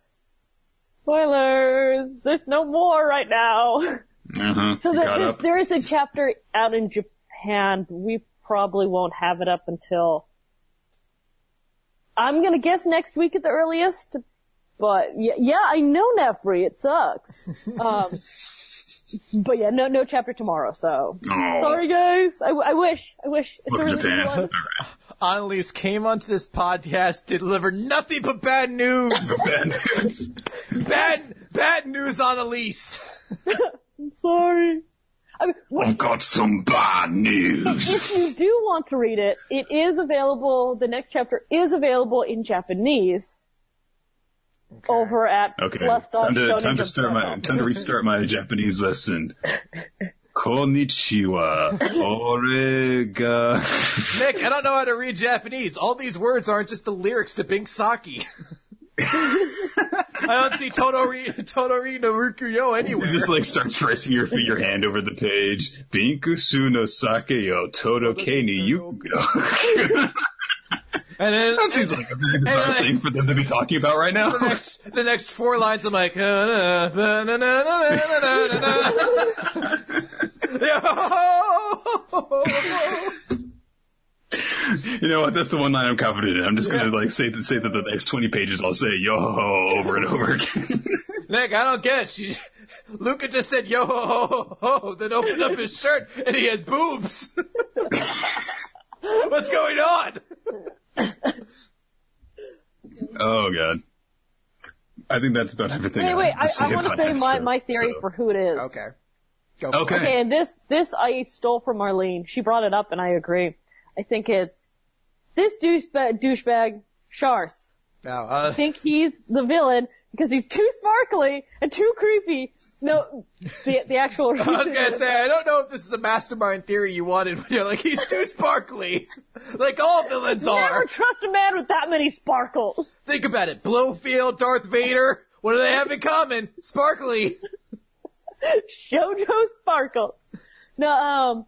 spoilers, there's no more right now. Uh-huh. So You the, caught the- up? there is a chapter out in Japan, but we probably won't have it up until, I'm gonna guess next week at the earliest. But yeah, yeah, I know Nefri. It sucks. Um, but yeah, no, no chapter tomorrow. So Oh. sorry, guys. I, I wish, I wish. If there Welcome to really Japan. was- Annalise came onto this podcast to deliver nothing but bad news. Bad news. bad, bad news, Annalise. I'm sorry. I mean, I've got some bad news. if you do want to read it, it is available. The next chapter is available in Japanese over at Okay, plus time to, time to start my, time to restart my Japanese lesson. Konnichiwa, orega. Nick, I don't know how to read Japanese. All these words aren't just the lyrics to Bink Saki. I don't see Totori, Totori no Rukuyo anywhere. You just like start tracing your your hand over the page. Binku no sake yo todoke ni yuko. And then That seems like a very bizarre and then- thing for them to be talking about right now. the next, the next four lines, I'm like, uh, uh, na, na, na, na, na, na, na. You know what? That's the one line I'm confident in. I'm just gonna like say that say that the next twenty pages I'll say yo ho ho over and over again. Nick, I don't get it. She, Luca just said yo ho ho ho ho, then opened up his shirt and he has boobs. What's going on? Oh god. I think that's about everything. Wait, wait. I, have to I, I say want to about say my, Esther, my theory so. for who it is. Okay. Go Okay. Okay, and this, this I stole from Marlene. She brought it up and I agree. I think it's this douchebag, douchebag, Shars. Now, uh, I think he's the villain because he's too sparkly and too creepy. No, the, the actual I reason. was gonna say, I don't know if this is a mastermind theory you wanted, but you're like, he's too sparkly. Like all villains Never are. trust a man with that many sparkles. Think about it. Blowfield, Darth Vader, what do they have in common? Sparkly. Shoujo sparkles. No, um,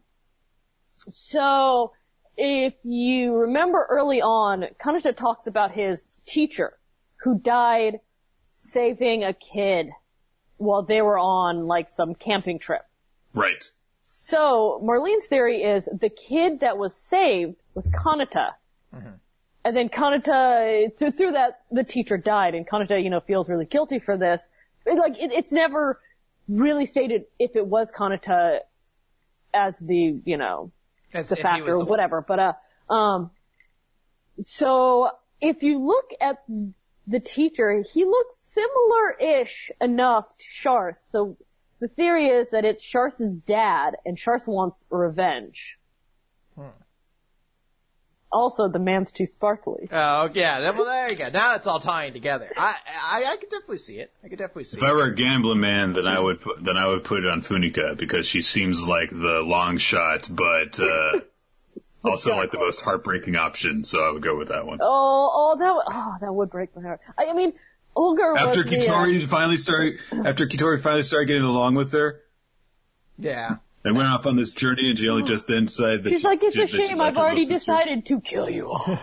so if you remember early on, Kanata talks about his teacher who died saving a kid while they were on like some camping trip. Right. So Marlene's theory is the kid that was saved was Kanata. Mm-hmm. And then Kanata, through, through that, the teacher died, and Kanata, you know, feels really guilty for this. It, like, it, it's never really stated if it was Kanata as the, you know, As the if he factor was or the- whatever. But, uh, um, so if you look at the teacher, he looks similar-ish enough to Shars. So the theory is that it's Shars's dad, and Shars wants revenge. Hmm. Also, the man's too sparkly. Oh, yeah. that- Well, there you go. Now it's all tying together. I, I, I could definitely see it. I could definitely see If I it. were a gambling man, then I would put, then I would put it on Funika because she seems like the long shot, but uh, also like the most heartbreaking option. So I would go with that one. Oh, oh, that would, oh, that would break my heart. I, I mean, Olga After was the, uh, Kitori finally started, after Kitori finally started getting along with her, Yeah. they went off on this journey, and she only just then decided that she's she, like, it's she- a that she shame, liked I've her already little sister. decided to kill you all.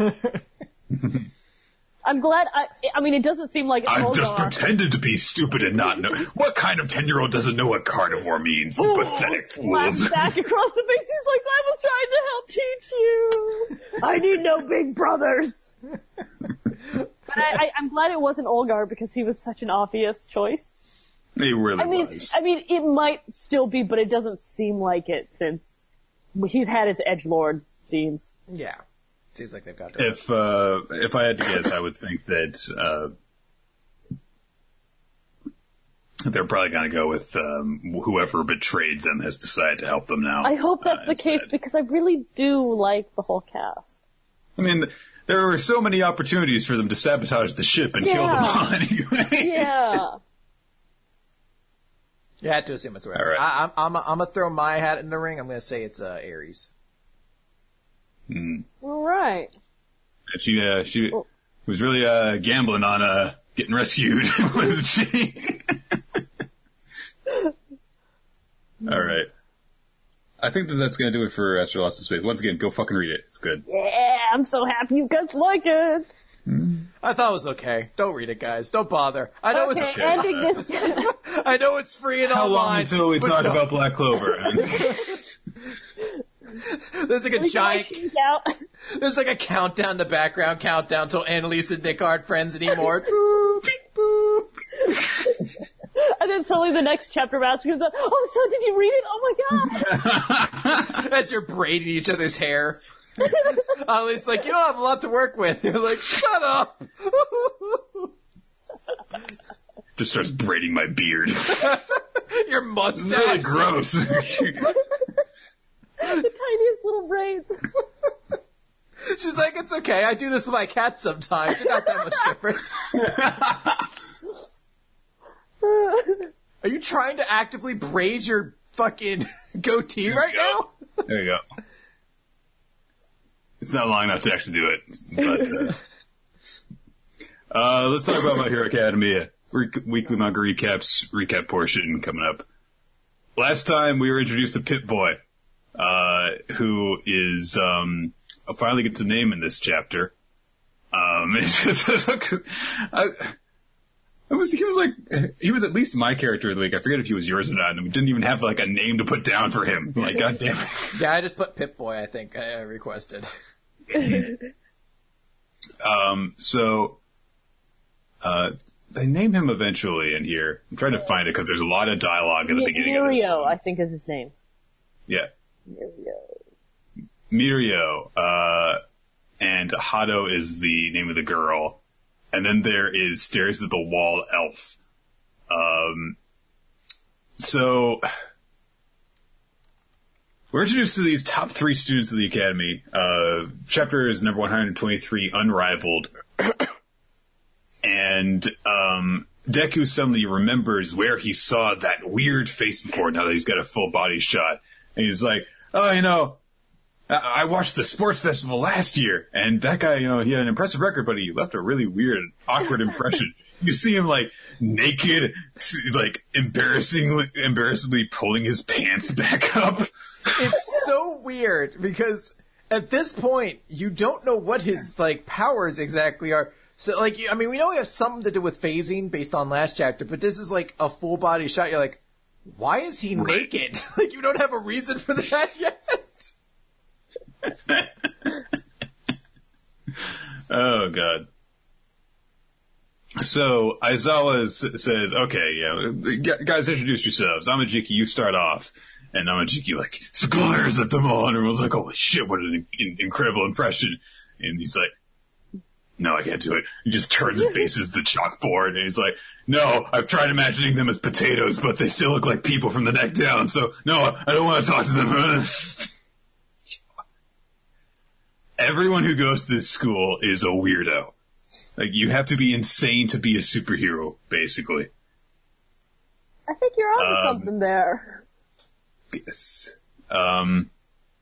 I'm glad, I, I mean, it doesn't seem like it's I've Olga. just pretended to be stupid and not know. What kind of ten-year-old doesn't know what carnivore means? You pathetic fools. Slash across the face, he's like, I was trying to help teach you. I need no big brothers. But I, I, I'm glad it wasn't Olgar because he was such an obvious choice. He really I mean, was. I mean, it might still be, but it doesn't seem like it since he's had his edgelord scenes. Yeah. Seems like they've got to. If uh, if I had to guess, I would think that uh, they're probably going to go with um, whoever betrayed them has decided to help them now. I hope that's uh, the case instead. because I really do like the whole cast. I mean, there were so many opportunities for them to sabotage the ship and kill them Yeah. all anyway. Yeah. You had to assume it's right. All right. I, I'm, I'm, I'm gonna throw my hat in the ring. I'm gonna say it's uh, Ares. Mm. All right. And she uh, she Oh. was really uh, gambling on uh, getting rescued, wasn't she? All right. I think that that's going to do it for Astro Lost in Space. Once again, go fucking read it. It's good. Yeah, I'm so happy you guys like it. I thought it was okay. Don't read it, guys. Don't bother. I know Okay, it's ending this. I know it's free and How long online. until we but talk don't. about Black Clover? There's like a We giant. can check out. There's like a countdown in the background. Countdown till Annalise and Nick aren't friends anymore. Boop, beep, boop. And then suddenly the next chapter master comes up. Oh, so did you read it? Oh my god! As you're braiding each other's hair. Ollie's like, you don't have a lot to work with. You're like, shut up! Just starts braiding my beard. Your mustache. Really gross. The tiniest little braids. She's like, it's okay. I do this with my cats sometimes. You're not that much different. Are you trying to actively braid your fucking goatee right now? There you go. It's not long enough to actually do it, but uh, uh, let's talk about My Hero Academia. Re- weekly manga recaps, recap portion coming up. Last time we were introduced to Pip-Boy, uh, who is, um, I'll finally get to name in this chapter. Um, I, I was, he was like, he was at least my character of the week. I forget if he was yours or not, and we didn't even have like a name to put down for him. Like, god damn it. Yeah, I just put Pip-Boy, I think, I requested. um, so, uh, they name him eventually in here. I'm trying to find it because there's a lot of dialogue at the M- beginning Mirio, of this. I think is his name. Yeah. Mirio. Mirio, uh, and Hado is the name of the girl. And then there is Stares at the Wall Elf. Um, so, we're introduced to these top three students of the Academy. Uh, chapter is number one hundred twenty-three, Unrivaled. And, um, Deku suddenly remembers where he saw that weird face before, now that he's got a full body shot. And he's like, oh, you know, I watched the sports festival last year, and that guy, you know, he had an impressive record, but he left a really weird, awkward impression. You see him, like, naked, like, embarrassingly, embarrassingly pulling his pants back up. It's so weird, because at this point, you don't know what his, like, powers exactly are. So, like, I mean, we know he has something to do with phasing based on last chapter, but this is, like, a full body shot. You're like, why is he Right. naked? Like, you don't have a reason for that yet. Oh, God. So, Aizawa s- says, okay, yeah, guys, introduce yourselves. Amajiki, you start off. And Amajiki, like, glares at them all, and everyone's like, holy shit, what an in- incredible impression. And he's like, no, I can't do it. He just turns and faces the chalkboard, and he's like, no, I've tried imagining them as potatoes, but they still look like people from the neck down, so, no, I don't want to talk to them. Everyone who goes to this school is a weirdo. Like, you have to be insane to be a superhero, basically. I think you're onto Um, something there. Yes. Um,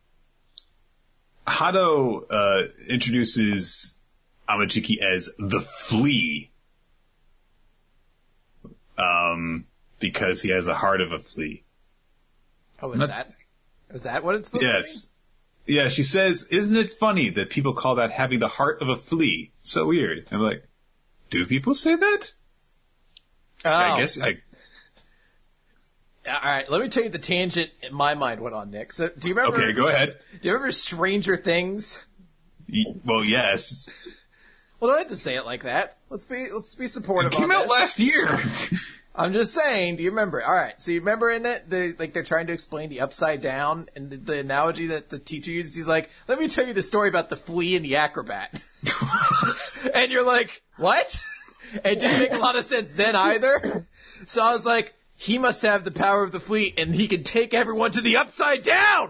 Hado, uh, introduces Amajiki as the Flea. Um, because he has a heart of a flea. Oh, is Not- that, is that what it's supposed to Yes. Yeah, she says, isn't it funny that people call that having the heart of a flea? So weird. I'm like, do people say that? be? Oh. I guess I... All right, let me tell you the tangent in my mind went on, Nick. So, do you remember? Okay, go ahead. Do you remember Stranger Things? Y- Well, yes. Well, don't have to say it like that. Let's be let's be supportive. It came on out this. last year. I'm just saying. Do you remember? All right. So you remember in it, the like they're trying to explain the upside down, and the, the analogy that the teacher uses. He's like, "Let me tell you the story about the flea and the acrobat," and you're like, "What?" It didn't make a lot of sense then either. So I was like, he must have the power of the flea, and he can take everyone to the upside down.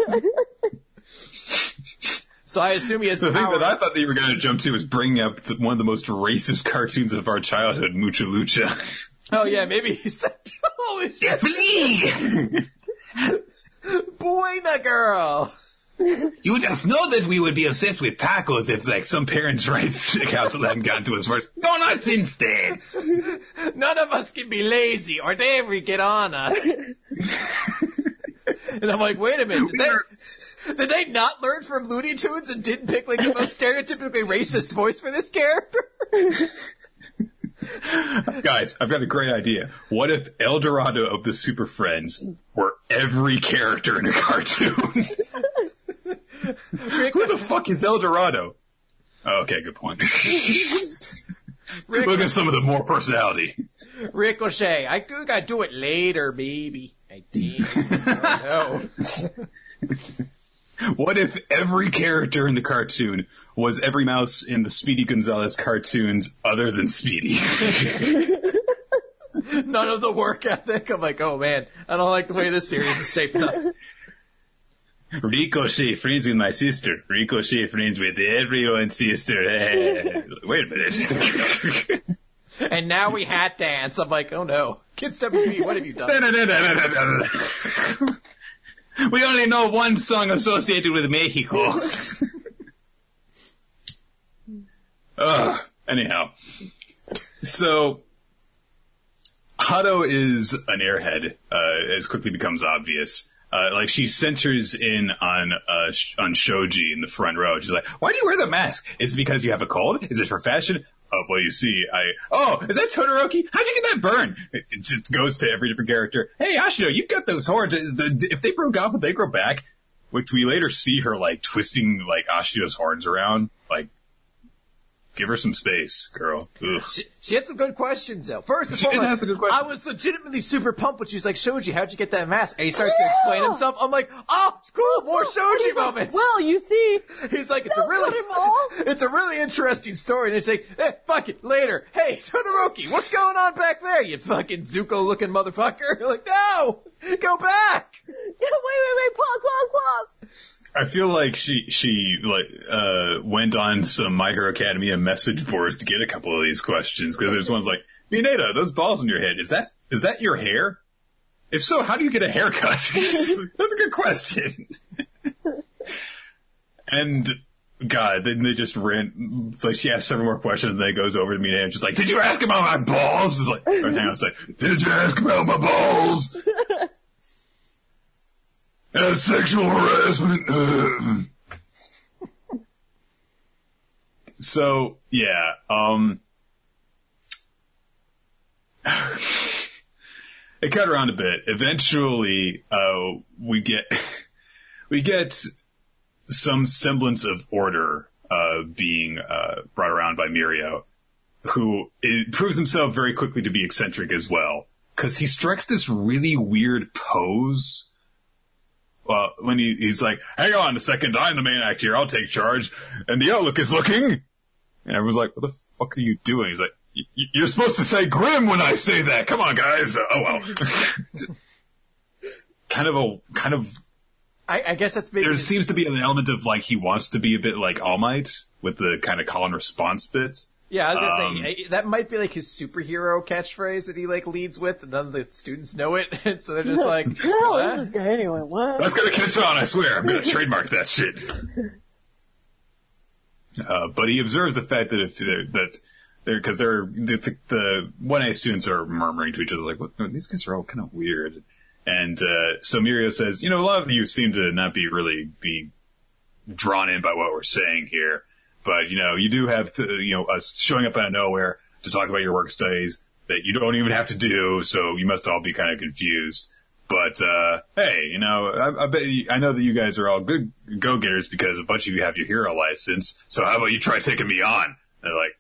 So I assume he has The power. thing that I thought that you were going to jump to was bringing up the, one of the most racist cartoons of our childhood, Mucha Lucha. Oh yeah, maybe he's that. Holy shit! Flea! Boy and a girl. You just know that we would be obsessed with tacos if, like, some parents' rights council hadn't gotten to us first. Go nuts instead! None of us can be lazy, or they will get on us. And I'm like, wait a minute, did they, did they not learn from Looney Tunes and didn't pick like the most stereotypically racist voice for this character? Guys, I've got a great idea. What if El Dorado of the Super Friends were every character in a cartoon? Who the fuck is El Dorado? Oh, okay, good point. Rick, Look at some of the more personality. Ricochet. I think I do it later, baby. I did. Oh, no. What if every character in the cartoon was every mouse in the Speedy Gonzalez cartoons other than Speedy? None of the work ethic. I'm like, oh man, I don't like the way this series is shaping up. Ricochet friends with my sister. Ricochet friends with everyone's sister. Hey, wait a minute. And now we hat dance. I'm like, oh no. Kids W B, what have you done? We only know one song associated with Mexico. Ugh. Anyhow. So, Hato is an airhead, uh, as quickly becomes obvious. Uh, like, she centers in on, uh, sh- on Shoji in the front row. She's like, why do you wear the mask? Is it because you have a cold? Is it for fashion? Oh, well, you see, I, oh, is that Todoroki? How'd you get that burn? It, it just goes to every different character. Hey, Ashido, you've got those horns. The, if they broke off, would they grow back? Which we later see her, like, twisting, like, Ashido's horns around. Like, give her some space, girl. Ugh. She, she had some good questions, though. First and She did foremost, have some good questions. I was legitimately super pumped when she's like, Shoji, how'd you get that mask? And he starts to explain himself. I'm like, oh, cool, more Shoji moments. Well, you see, He's like, it's a don't really, put him off. it's a really interesting story. And he's like, eh, fuck it, later. Hey, Todoroki, what's going on back there, you fucking Zuko-looking motherfucker? You're like, no, go back. Yeah, wait, wait, wait, pause, pause, pause. I feel like she, she, like, uh, went on some My Hero Academia message boards to get a couple of these questions, because there's ones like, Mineta, those balls on your head, is that, is that your hair? If so, how do you get a haircut? That's a good question. And, God, then they just ran, like, she asked several more questions, and then it goes over to Mineta and just like, did you ask about my balls? It's like, or hang on, it's like, did you ask about my balls? Uh, sexual harassment. So, yeah, um, it cut around a bit. Eventually, uh, we get, we get some semblance of order, uh, being, uh, brought around by Mirio, who it proves himself very quickly to be eccentric as well. Cause he strikes this really weird pose. Well, when he, he's like, hang on a second, I'm the main act here, I'll take charge. And the outlook is looking. And everyone's like, what the fuck are you doing? He's like, you're supposed to say grim when I say that. Come on, guys. Uh, oh, well. kind of a, kind of, I, I guess that's maybe. There seems to be an element of, like, he wants to be a bit like All Might with the kind of call and response bits. Yeah, I was gonna Um, say, that might be like his superhero catchphrase that he like leads with, and none of the students know it, and so they're just like, Who the hell what? is this guy anyway? What? That's gonna catch on, I swear. I'm gonna trademark that shit. Uh, but he observes the fact that if they're, that they're, because they're, the, the, the one A students are murmuring to each other, like, what, these guys are all kind of weird. And, uh, so Mirio says, you know, a lot of you seem to not be really be drawn in by what we're saying here. But, you know, you do have, to, you know, us showing up out of nowhere to talk about your work studies that you don't even have to do, so you must all be kind of confused. But, uh, hey, you know, I, I bet you, I know that you guys are all good go-getters because a bunch of you have your hero license, so how about you try taking me on? And they're like,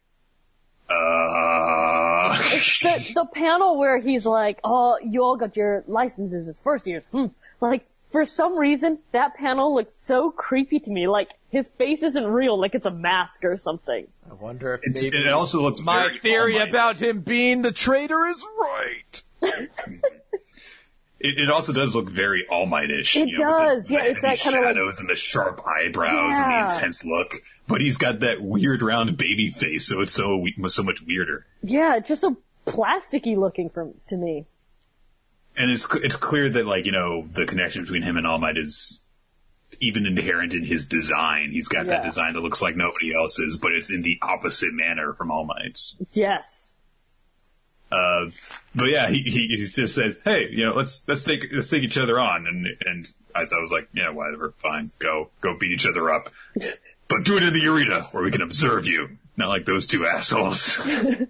uh... the, the panel where he's like, oh, you all got your licenses as first years. Hmm. Like, for some reason, that panel looks so creepy to me. Like, his face isn't real, like it's a mask or something. I wonder if It's, maybe it also looks my very theory All Might. about him being the traitor is right. It, it also does look very All Might-ish. It you know, with does, the, yeah, the it's that heavy kinda like- shadows and the sharp eyebrows and Yeah. the intense look. But he's got that weird round baby face, so it's so we- so much weirder. Yeah, it's just so plasticky looking from to me. And it's it's clear that, like, you know, the connection between him and All Might is even inherent in his design. He's got that Yeah. design that looks like nobody else's, but it's in the opposite manner from All Might's. Yes. Uh, but yeah, he, he he just says, "Hey, you know, let's let's take let's take each other on." And and as I was like, "Yeah, whatever, fine, go go beat each other up, but do it in the arena where we can observe you, not like those two assholes."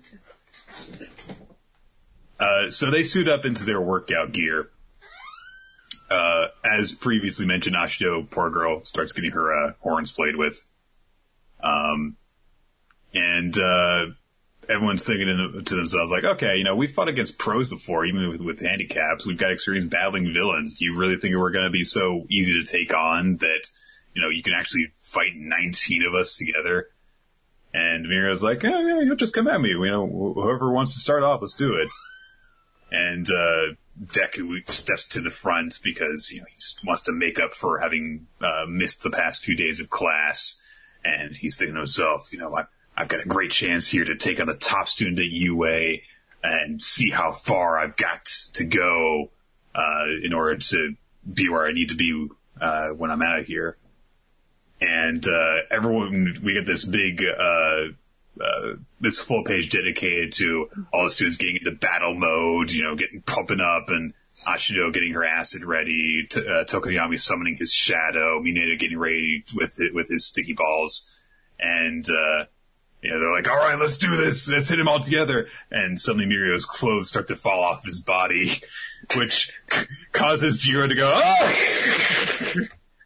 uh, so they suit up into their workout gear. Uh, as previously mentioned, Ashido, poor girl, starts getting her uh, horns played with. Um, and uh, everyone's thinking to themselves, like, okay, you know, we've fought against pros before, even with, with handicaps. We've got experience battling villains. Do you really think we're going to be so easy to take on that, you know, you can actually fight nineteen of us together? And Mirio's like, oh, yeah, you'll just come at me. You know, whoever wants to start off, let's do it. And uh, Deku steps to the front because, you know, he wants to make up for having uh, missed the past few days of class. And he's thinking to himself, you know, I, I've got a great chance here to take on the top student at U A and see how far I've got to go uh, in order to be where I need to be uh, when I'm out of here. And uh, everyone, we get this big, uh, uh, this full page dedicated to all the students getting into battle mode, you know, getting pumping up, and Ashido getting her acid ready, t- uh, Tokoyami summoning his shadow, Minato getting ready with it, with his sticky balls, and uh, you know, they're like, all right, let's do this, let's hit him all together, and suddenly Mirio's clothes start to fall off his body, which c- causes Jiro to go, oh!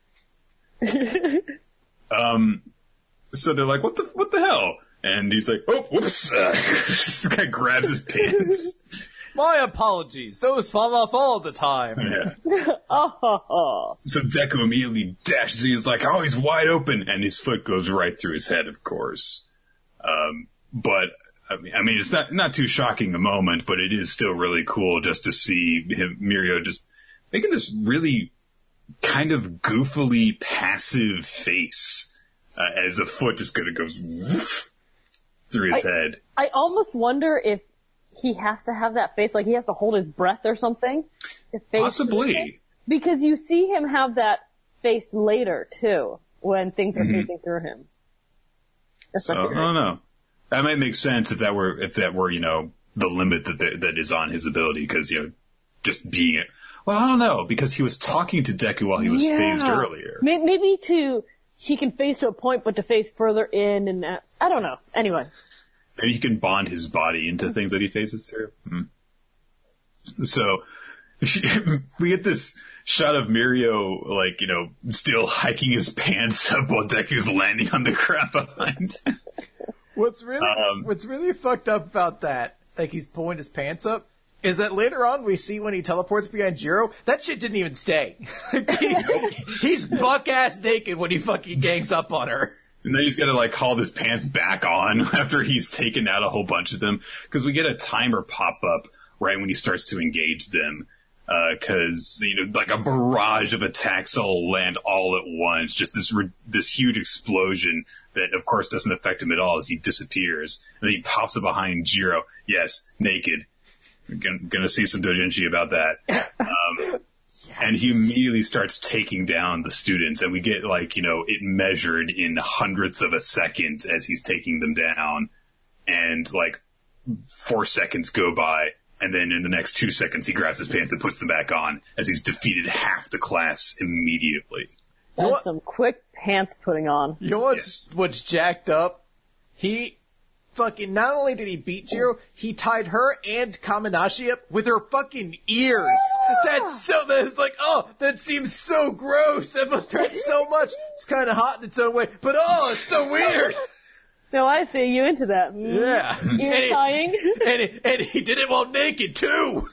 Um, so they're like, what the, what the hell? And he's like, oh, whoops. Uh, this guy grabs his pants. My apologies. Those fall off all the time. Yeah. Oh. So Deku immediately dashes. He's like, oh, he's wide open. And his foot goes right through his head, of course. Um, but I mean, I mean, it's not, not too shocking a moment, but it is still really cool just to see him, Mirio just making this really kind of goofily passive face uh, as a foot just kind of goes woof through his I, head. I almost wonder if he has to have that face, like he has to hold his breath or something. Possibly. Because you see him have that face later, too, when things are mm-hmm. facing through him. That's so, I don't know. That might make sense if that were, if that were, you know, the limit that the, that is on his ability, because, you know, just being it. Well, I don't know, because he was talking to Deku while he was yeah. phased earlier. Maybe to, he can phase to a point, but to phase further in and that. I don't know. Anyway. Maybe he can bond his body into things that he phases through. Hmm. So, we get this shot of Mirio, like, you know, still hiking his pants up while Deku's landing on the ground behind. What's really, um, what's really fucked up about that, like he's pulling his pants up, is that later on we see when he teleports behind Jiro, that shit didn't even stay. he, he's buck-ass naked when he fucking gangs up on her. And then he's got to, like, haul his pants back on after he's taken out a whole bunch of them. Because we get a timer pop up right when he starts to engage them. Because, uh, you know, like a barrage of attacks all land all at once. Just this re- this huge explosion that, of course, doesn't affect him at all as he disappears. And then he pops up behind Jiro. Yes, naked. Gonna, gonna see some doujinshi about that. Um, yes. And he immediately starts taking down the students, and we get, like, you know, it measured in hundredths of a second as he's taking them down. And, like, four seconds go by, and then in the next two seconds he grabs his pants and puts them back on as he's defeated half the class immediately. That's you know some quick pants putting on. You know what's, yes. what's jacked up? He... Fucking, not only did he beat Jiro, he tied her and Kaminashi up with her fucking ears. Yeah. That's so, that's like, oh, that seems so gross. That must hurt so much. It's kind of hot in its own way, but oh, it's so weird. No, I see you into that. Mm. Yeah. Ear and tying. He, and, he, and he did it while naked, too.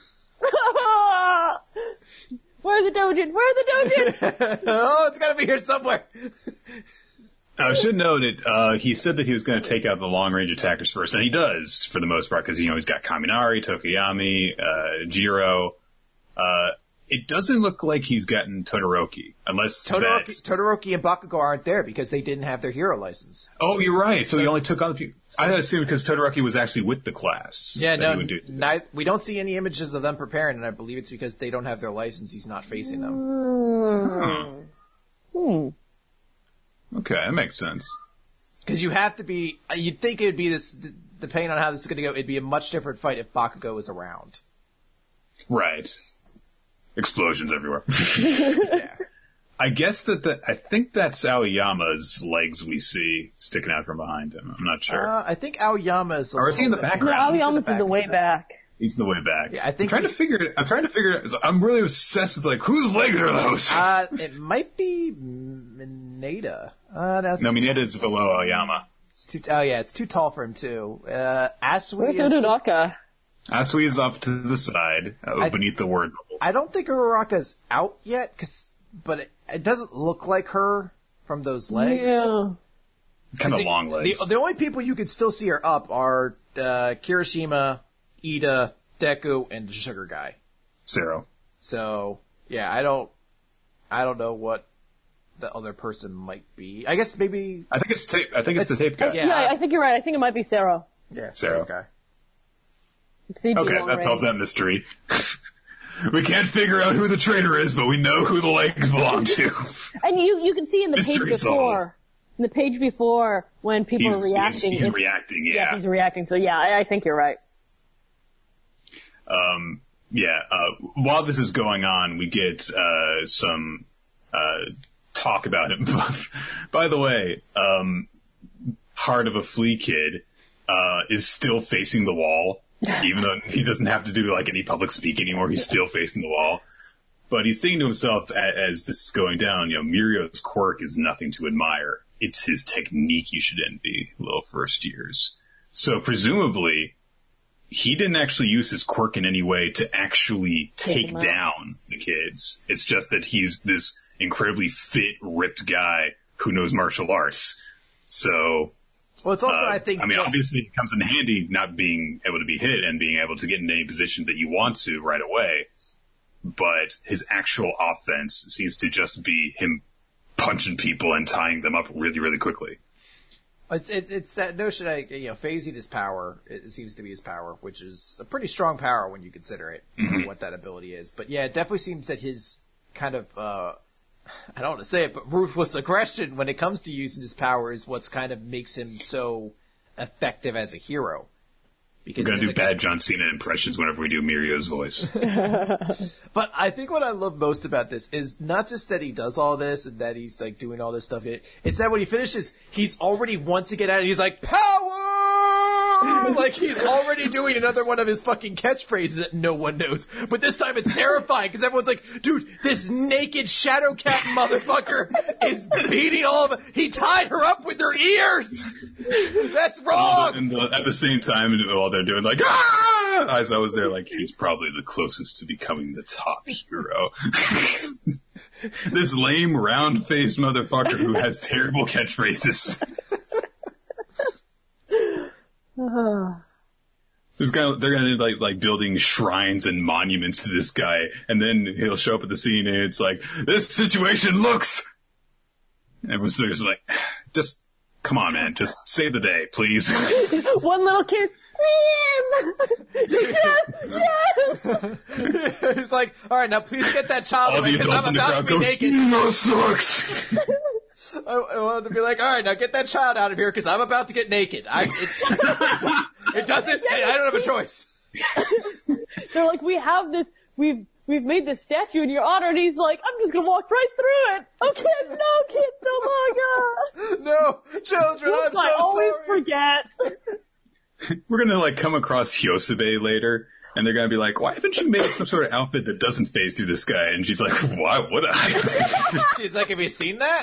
Where's the dojin? Where's the dojin? Oh, it's gotta be here somewhere. I should note it. Uh, he said that he was going to take out the long-range attackers first, and he does for the most part because you know he's got Kaminari, Tokoyami, uh, Jiro. Uh, it doesn't look like he's gotten Todoroki, unless Todoroki, that... Todoroki and Bakugo aren't there because they didn't have their hero license. Oh, you're right. So, so he only took on the people. So, I assumed because Todoroki was actually with the class. Yeah, no, do not, we don't see any images of them preparing, and I believe it's because they don't have their license. He's not facing them. Hmm. Hmm. Okay, that makes sense. Because you have to be, you'd think it would be this, depending on how this is going to go, it'd be a much different fight if Bakugo was around. Right. Explosions everywhere. Yeah. I guess that the, I think that's Aoyama's legs we see sticking out from behind him. I'm not sure. Uh, I think Aoyama's. Or is he in the background? No, Aoyama's in the way back. He's in the way back. Yeah, I think I'm trying to figure it. I'm trying to figure it. I'm really obsessed with like whose legs are those? Uh, it might be Mineta. Uh, that's no, Mineta's below Aoyama. It's too. Oh yeah, it's too tall for him too. Uh, Asui Where's is. Uraraka? Asui is off to the side, uh, I- beneath the word bubble. I don't think Uraraka's out yet, cause, but it, it doesn't look like her from those legs. Yeah. Kind of The- long legs. The, the only people you can still see are up are uh, Kirishima, Ida, Deku, and the Sugar Guy. Zero. So yeah, I don't, I don't know what the other person might be. I guess maybe I think it's tape. I think it's, the tape guy. yeah. Yeah, I think you're right. I think it might be Sarah. yeah, Zero. Sugar Guy. Because he'd be Okay, long that range. solves that mystery. We can't figure out who the traitor is, but we know who the legs belong to. And you you can see in the page Mystery solved. before, in the page before when people He's, are reacting. he's, he's it- reacting, yeah, yeah. he's reacting. So yeah, I, I think you're right. Um, yeah, uh, while this is going on, we get, uh, some, uh, talk about him. By the way, um, Heart of a Flea Kid, uh, is still facing the wall, even though he doesn't have to do, like, any public speak anymore. He's still facing the wall. But he's thinking to himself, as, as this is going down, you know, Mirio's quirk is nothing to admire. It's his technique you should envy, little first years. So presumably, he didn't actually use his quirk in any way to actually Take take him out. down the kids. It's just that he's this incredibly fit, ripped guy who knows martial arts. So, Well, it's also uh, I think I mean, just, obviously it comes in handy not being able to be hit and being able to get in any position that you want to right away. But his actual offense seems to just be him punching people and tying them up really, really quickly. It's it, it's that notion that, you know, phasing his power, it seems to be his power, which is a pretty strong power when you consider it, Mm-hmm. what that ability is. But yeah, it definitely seems that his kind of, uh, I don't want to say it, but ruthless aggression when it comes to using his power is what's kind of makes him so effective as a hero. Because We're going to there's do a- bad John Cena impressions whenever we do Mirio's voice. But I think what I love most about this is not just that he does all this and that he's like doing all this stuff. It, it's that when he finishes, he's already wants to get out and he's like, power! Like he's already doing another one of his fucking catchphrases that no one knows. But this time it's terrifying because everyone's like, dude, this naked Shadow Cat motherfucker is beating all of them. He tied her up with her ears! That's wrong! And the, at the same time, while they're doing like, ah! As I was there, like, he's probably the closest to becoming the top hero. This lame, round-faced motherfucker who has terrible catchphrases. There's gonna, they're gonna like like building shrines and monuments to this guy, and then he'll show up at the scene, and it's like, this situation looks. And everyone's just like, just come on, man, just save the day, please. One little kid. Yes, yes. He's like, alright, now please get that child All away the because adults I'm in the about crowd to be go, naked. Cena sucks. I, I wanted to be like, all right, now get that child out of here because I'm about to get naked. I, it, it doesn't. I don't have a choice. They're like, we have this. We've we've made this statue in your honor, and he's like, I'm just gonna walk right through it. Oh, kid, no, kid, no longer. No, children, I'm so I always sorry. forget. We're gonna like come across Hyosobe later, and they're gonna be like, "Why haven't you made some sort of outfit that doesn't phase through this guy?" And she's like, "Why would I?" She's like, have you seen that?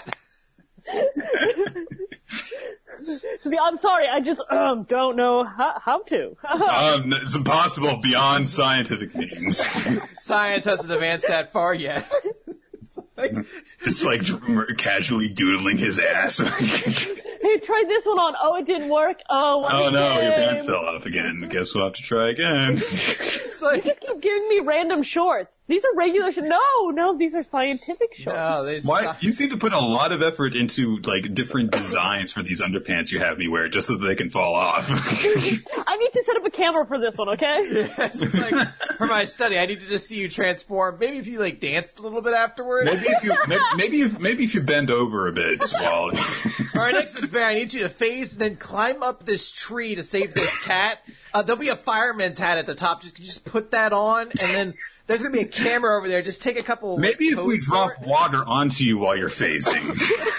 So the, I'm sorry, I just um don't know how, how to. um, it's impossible beyond scientific means. Science hasn't advanced that far yet. It's like, Just like casually doodling his ass. Hey, try this one on. Oh, it didn't work. Oh, what Oh a no, your shame. pants fell off again. Guess we'll have to try again. it's like, You just keep giving me random shorts. These are regular sh- No, no, these are scientific shorts. no, they Why? You seem to put a lot of effort into like different designs for these underpants you have me wear, just so that they can fall off. I need to set up a camera for this one, okay? It's just like, for my study, I need to just see you transform. Maybe if you like danced a little bit afterwards. Maybe if you maybe, maybe if maybe if you bend over a bit while. All right, next is Bear. I need you to phase and then climb up this tree to save this cat. Uh, there'll be a fireman's hat at the top. Just, can you just put that on? And then there's going to be a camera over there. Just take a couple Maybe if we poses for drop it. water onto you while you're phasing.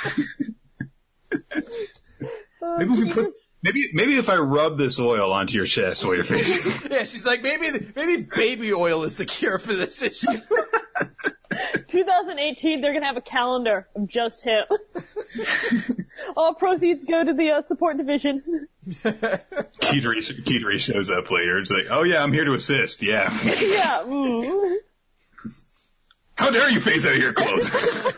Maybe if we put. Maybe maybe if I rub this oil onto your chest while you're phasing. Yeah, she's like, maybe maybe baby oil is the cure for this issue. twenty eighteen, they're gonna have a calendar of just him. All proceeds go to the uh, support division. Kitari, Kitari shows up later. It's like, oh yeah, I'm here to assist. Yeah. Yeah. Mm. How dare you phase out of your clothes?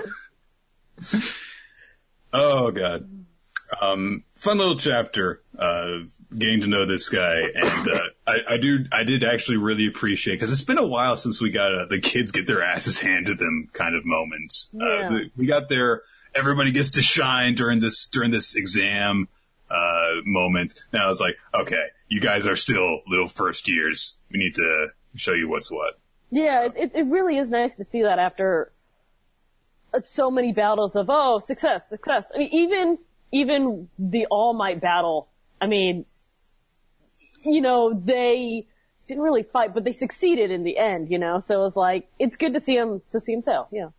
Oh god. Um, fun little chapter, uh, getting to know this guy, and, uh, I, I do, I did actually really appreciate, cause it's been a while since we got, uh, the kids get their asses handed them kind of moments. Yeah. Uh, the, we got their, everybody gets to shine during this, during this exam, uh, moment. And I was like, okay, you guys are still little first years. We need to show you what's what. Yeah, so. it, it really is nice to see that after so many battles of, oh, success, success. I mean, even, Even the All Might battle, I mean, you know, they didn't really fight, but they succeeded in the end, you know, so it was like, it's good to see him, to see him fail, yeah.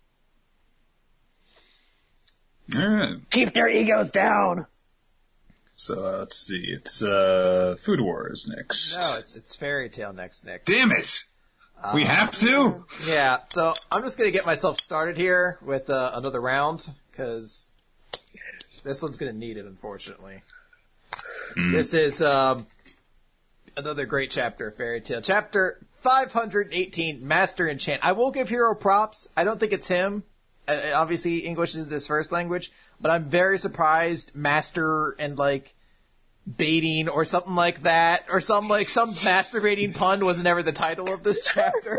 Alright. Keep their egos down! So, uh, let's see, it's, uh, Food Wars next. No, it's, it's Fairy Tail next, Nick. Damn it! Um, we have to? Yeah, so I'm just gonna get myself started here with, uh, another round, cause this one's gonna need it, unfortunately. Mm. This is, um, another great chapter of Fairy Tail. Chapter five hundred eighteen, Master Enchant. I will give Hero props. I don't think it's him. Uh, obviously, English isn't his first language, but I'm very surprised Master and, like, baiting or something like that, or some, like, some masturbating pun was never the title of this chapter.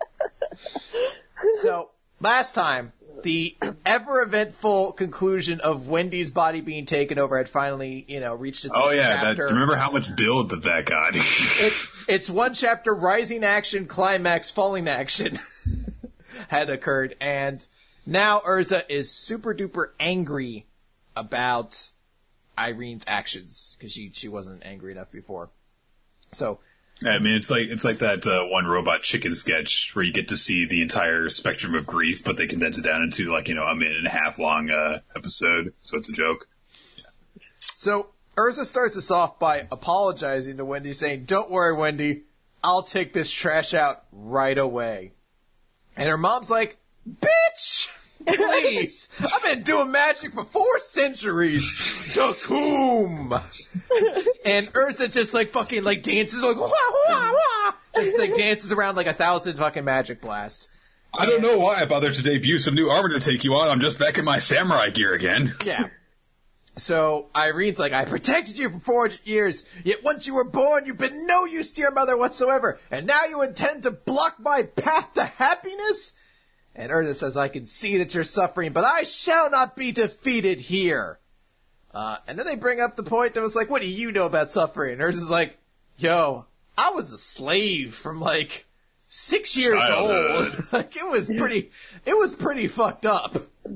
So, last time, the ever-eventful conclusion of Wendy's body being taken over had finally, you know, reached its oh, own yeah, chapter. That, remember how much build that that got? it, it's one chapter, rising action, climax, falling action had occurred, and now Urza is super-duper angry about Irene's actions, because she, she wasn't angry enough before. So... I mean, it's like it's like that uh, one Robot Chicken sketch where you get to see the entire spectrum of grief, but they condense it down into like, you know, a minute and a half long uh, episode. So it's a joke. Yeah. So Urza starts this off by apologizing to Wendy, saying, "Don't worry, Wendy, I'll take this trash out right away." And her mom's like, "Bitch, please, I've been doing magic for four centuries. Dakum." And Urza just like fucking like dances like wah wah wah, just like dances around like a thousand fucking magic blasts. I don't know why I bothered to debut some new armor to take you on. I'm just back in my samurai gear again. Yeah. So Irene's like, "I protected you for four hundred years, yet once you were born, you've been no use to your mother whatsoever, and now you intend to block my path to happiness?" And Urza says, "I can see that you're suffering, but I shall not be defeated here." Uh, and then they bring up the point that was like, "What do you know about suffering?" And Urza's like, "Yo, I was a slave from like six years Childhood. old. Like it was pretty, it was pretty fucked up."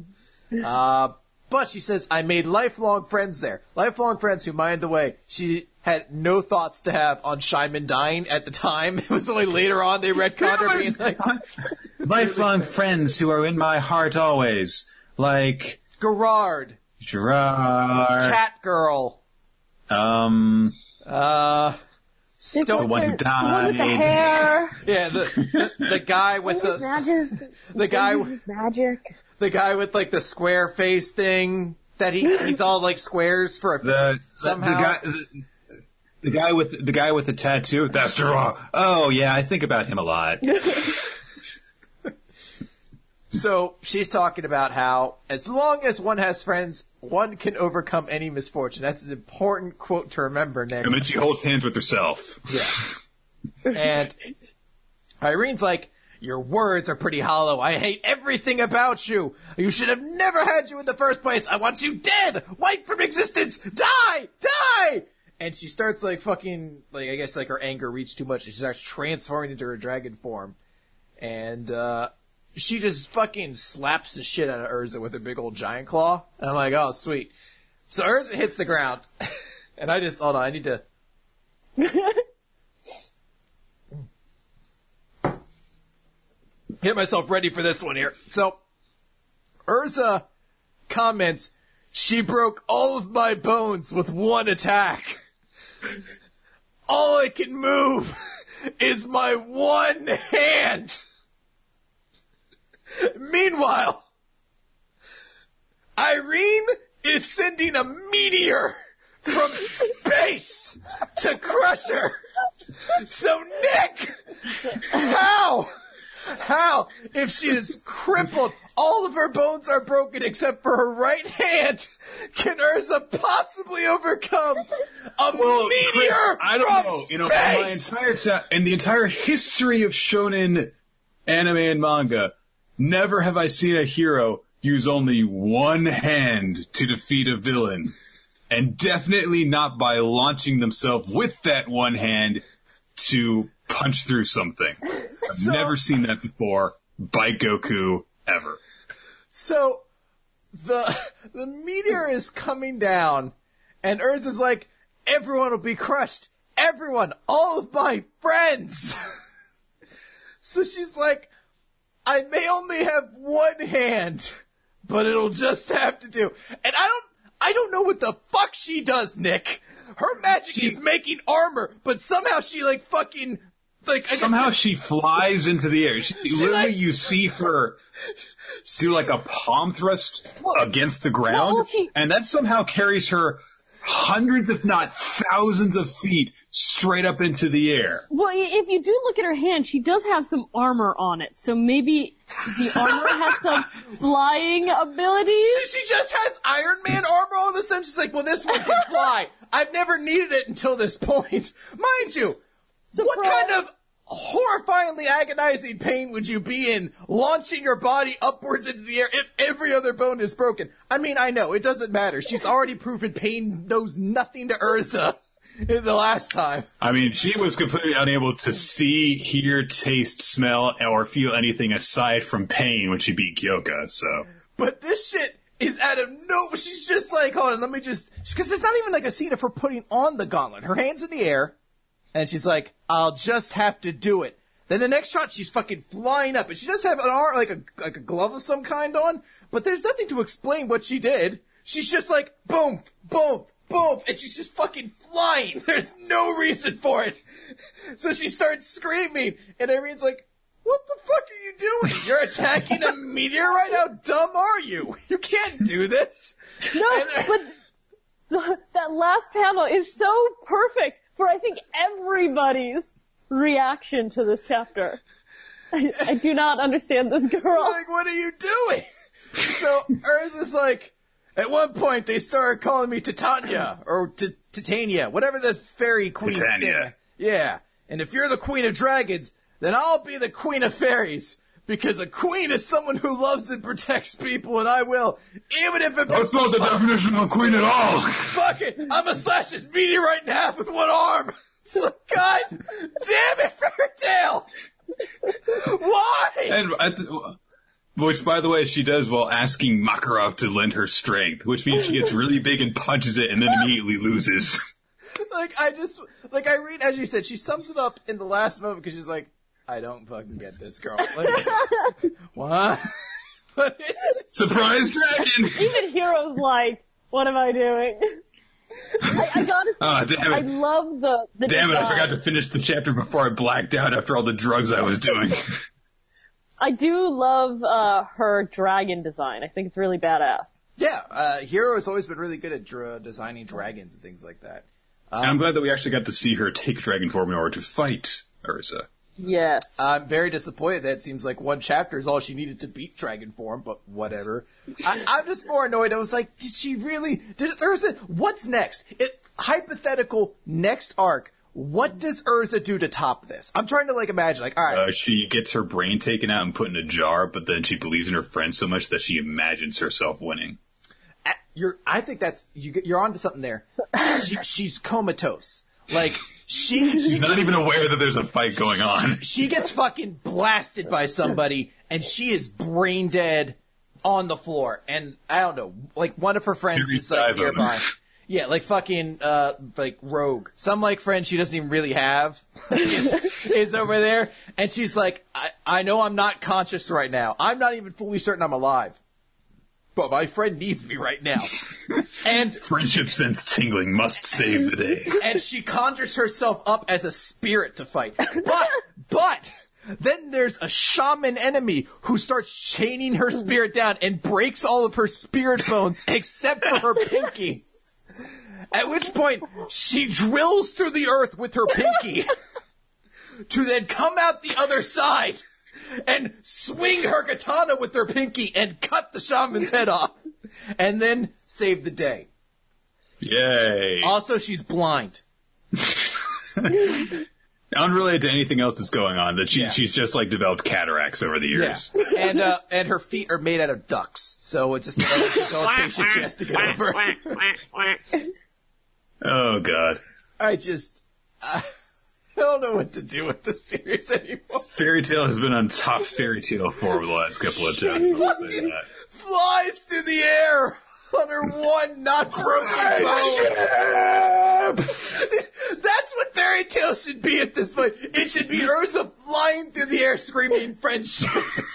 Uh, but she says, "I made lifelong friends there. Lifelong friends who, mind the way, she had no thoughts to have on Shyman dying at the time. It was only later on they retconned her being like... lifelong friends who are in my heart always. Like... Gerard. Gerard. Cat Girl. Um... Uh... Sto- the one who died. The one with the hair. Yeah, the, the, the guy with the... Magic. The guy... Magic. The guy with, like, the square face thing that he... He's all, like, squares for a... The, somehow... The guy... The, The guy with the guy with the tattoo. That's Gerard. Oh yeah, I think about him a lot. So she's talking about how as long as one has friends, one can overcome any misfortune. That's an important quote to remember, Nick. And then she holds hands with herself. Yeah. And Irene's like, "Your words are pretty hollow. I hate everything about you. You should have never had you in the first place. I want you dead, wiped from existence. Die, die." And she starts, like, fucking, like, I guess, like, her anger reached too much. And she starts transforming into her dragon form. And, uh, she just fucking slaps the shit out of Urza with her big old giant claw. And I'm like, oh, sweet. So Urza hits the ground. And I just, hold on, I need to... get myself ready for this one here. So, Urza comments, "She broke all of my bones with one attack. All I can move is my one hand." Meanwhile, Irene is sending a meteor from space to crush her. So, Nick, how? How? If she is crippled, all of her bones are broken except for her right hand, can Urza possibly overcome a Well, meteor Chris, I don't from know. space? You know, in my entire ta- in the entire history of shonen anime and manga, never have I seen a hero use only one hand to defeat a villain. And definitely not by launching themselves with that one hand to punch through something. I've So- never seen that before by Goku, ever. So, the the meteor is coming down, and Urza's like, everyone will be crushed. Everyone, all of my friends. So she's like, I may only have one hand, but it'll just have to do. And I don't, I don't know what the fuck she does, Nick. Her magic She- is making armor, but somehow she like fucking, like, I guess Somehow just- she flies into the air. She, literally, like- you see her do like a palm thrust against the ground, well, she- and that somehow carries her hundreds, if not thousands of feet straight up into the air. Well, i- if you do look at her hand, she does have some armor on it, so maybe the armor has some flying abilities. She just has Iron Man armor all of a sudden. She's like, well, this one can fly. I've never needed it until this point. Mind you, what Surprise. kind of horrifyingly agonizing pain would you be in launching your body upwards into the air if every other bone is broken? I mean, I know, it doesn't matter. She's already proven pain knows nothing to Urza in the last time. I mean, she was completely unable to see, hear, taste, smell, or feel anything aside from pain when she beat Kyoka, so. But this shit is out of no. She's just like, hold on, let me just. Because there's not even like a scene of her putting on the gauntlet. Her hand's in the air, and she's like, I'll just have to do it. Then the next shot, she's fucking flying up, and she does have an arm, like a like a glove of some kind on. But there's nothing to explain what she did. She's just like, boom, boom, boom, and she's just fucking flying. There's no reason for it. So she starts screaming, and Irene's like, what the fuck are you doing? You're attacking a meteorite? How dumb are you? You can't do this. No, And- but the, that last panel is so perfect for, I think, everybody's reaction to this chapter. I, I do not understand this girl. Like, what are you doing? So Urza's like, at one point they started calling me Titania, or T- Titania, whatever the fairy queen Titania. thing. Yeah. And if you're the queen of dragons, then I'll be the queen of fairies. Because a queen is someone who loves and protects people, and I will, even if it That's not the definition of queen at all! Fuck it! I'm gonna slash this meteorite in half with one arm! It's like, God damn it, Fairytale! Why? And at the, which, by the way, she does while asking Makarov to lend her strength, which means she gets really big and punches it and then immediately loses. Like, I just, like, I read, as you said, she sums it up in the last moment because she's like, I don't fucking get this girl. Like, what? But it's, Surprise dragon! Even Hero's like, what am I doing? I, I gotta say, Ah, damn I it. love the, the Damn it, I design. forgot to finish the chapter before I blacked out after all the drugs I was doing. I do love uh, her dragon design. I think it's really badass. yeah, uh, Hero has always been really good at dra- designing dragons and things like that. And I'm glad that we actually got to see her take dragon form in order to fight Urza. Yes. I'm very disappointed that it seems like one chapter is all she needed to beat dragon form, but whatever. I, I'm just more annoyed. I was like, did she really? Did Urza? What's next? It, hypothetical next arc. What does Urza do to top this? I'm trying to like imagine. Like, all right, Uh, she gets her brain taken out and put in a jar, but then she believes in her friend so much that she imagines herself winning. uh, you're. I think that's you. You're onto something there. She, she's comatose. Like she. She's not even aware that there's a fight going on. She gets fucking blasted by somebody, and she is brain dead on the floor. And I don't know, like one of her friends Terry is like Divo. nearby. Yeah, like fucking uh like Rogue. Some like friend she doesn't even really have is, is over there, and she's like, I, I know I'm not conscious right now. I'm not even fully certain I'm alive. But my friend needs me right now. And Friendship sense tingling must save the day. and she conjures herself up as a spirit to fight. But, but, Then there's a shaman enemy who starts chaining her spirit down and breaks all of her spirit bones except for her pinky. At which point, she drills through the earth with her pinky to then come out the other side and swing her katana with her pinky and cut the shaman's head off. And then save the day. Yay. Also, she's blind. Unrelated to anything else that's going on, that she, Yeah. she's just like developed cataracts over the years. Yeah. And, uh, and her feet are made out of ducks. So it's just another debilitation she has to get over. Oh, God. I just, uh, I don't know what to do with this series anymore. Fairy Tail has been on top Fairy Tail for over the last couple of times. I'll say Fucking that. flies through the air on her one not broken bone. That's what Fairy Tail should be at this point. It should be Ursa flying through the air screaming friendship.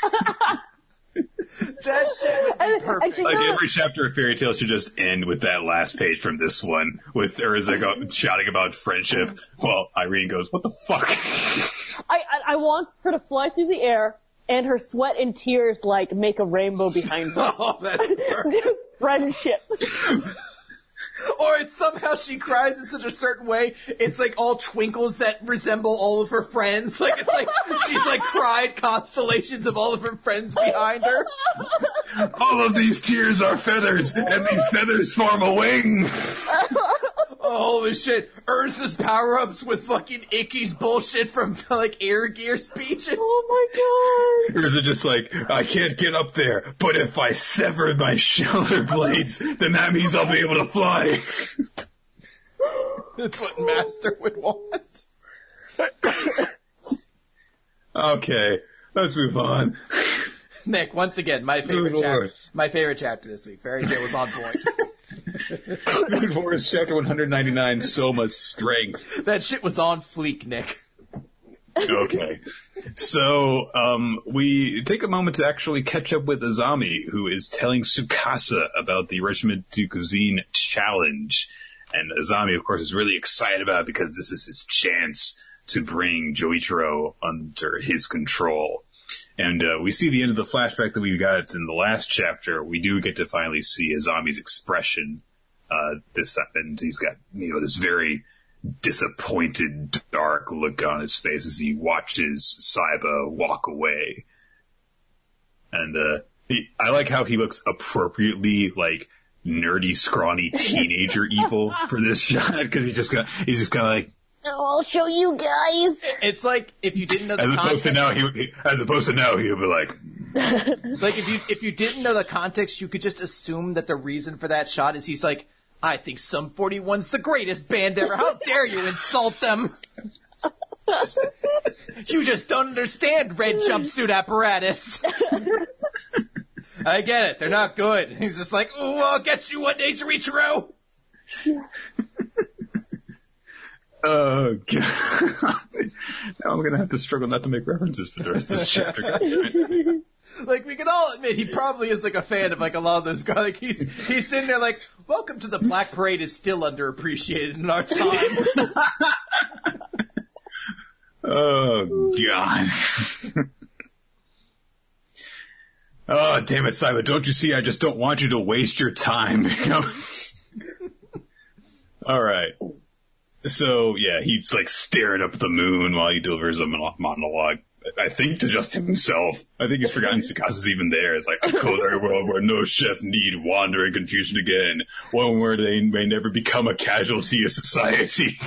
That shit would be And- and perfect. she Like kinda- every chapter of Fairy Tail should just end with that last page from this one, with Urza go, shouting about friendship. Well, Irene goes, "What the fuck?" I, I I want her to fly through the air, and her sweat and tears like make a rainbow behind her. Oh, that's perfect. Just friendship. Or it's somehow she cries in such a certain way, it's like all twinkles that resemble all of her friends. Like, it's like she's like cried constellations of all of her friends behind her. All of these tears are feathers, and these feathers form a wing. Oh, holy shit. Ursa's power-ups with fucking Icky's bullshit from, like, Air Gear speeches. Oh my god. Urza just like, I can't get up there, but if I sever my shoulder blades, then that means I'll be able to fly. That's what Master would want. Okay, let's move on. Nick, once again, my favorite Good chapter. lord. My favorite chapter this week. Fairy Tail was on point. Moon Forest chapter one ninety-nine, Soma's strength. That shit was on fleek, Nick. Okay. So, um, we take a moment to actually catch up with Azami, who is telling Tsukasa about the Regiment de Cuisine challenge. And Azami, of course, is really excited about it because this is his chance to bring Joichiro under his control. And uh, we see the end of the flashback that we got in the last chapter. We do get to finally see Azami's expression. Uh, this and he's got, you know, this very disappointed, dark look on his face as he watches Saiba walk away. And uh, he, I like how he looks appropriately like nerdy, scrawny teenager evil for this shot because he's just got, he's just kind of like. I'll show you guys. It's like, if you didn't know the As opposed context... to now, he, he as opposed to now, he'll be like, Like, if you if you didn't know the context, you could just assume that the reason for that shot is he's like, I think Sum forty-one's the greatest band ever. How dare you insult them? You just don't understand red jumpsuit apparatus. I get it. They're not good. He's just like, ooh, I'll get you one day, Chirichiro. oh god. Now I'm gonna have to struggle not to make references for the rest of this chapter. God damn it. Like, we can all admit he probably is like a fan of like a lot of those guys. Like, he's he's sitting there like, welcome to the Black Parade is still underappreciated in our time. Oh god. Oh damn it, Simon! Don't you see? I just don't want you to waste your time. All right. So yeah, he's like staring up at the moon while he delivers a mon- monologue. I think to just himself. I think he's forgotten Tsukasa's even there. It's like a culinary world where no chef need wander in confusion again. One where they may never become a casualty of society.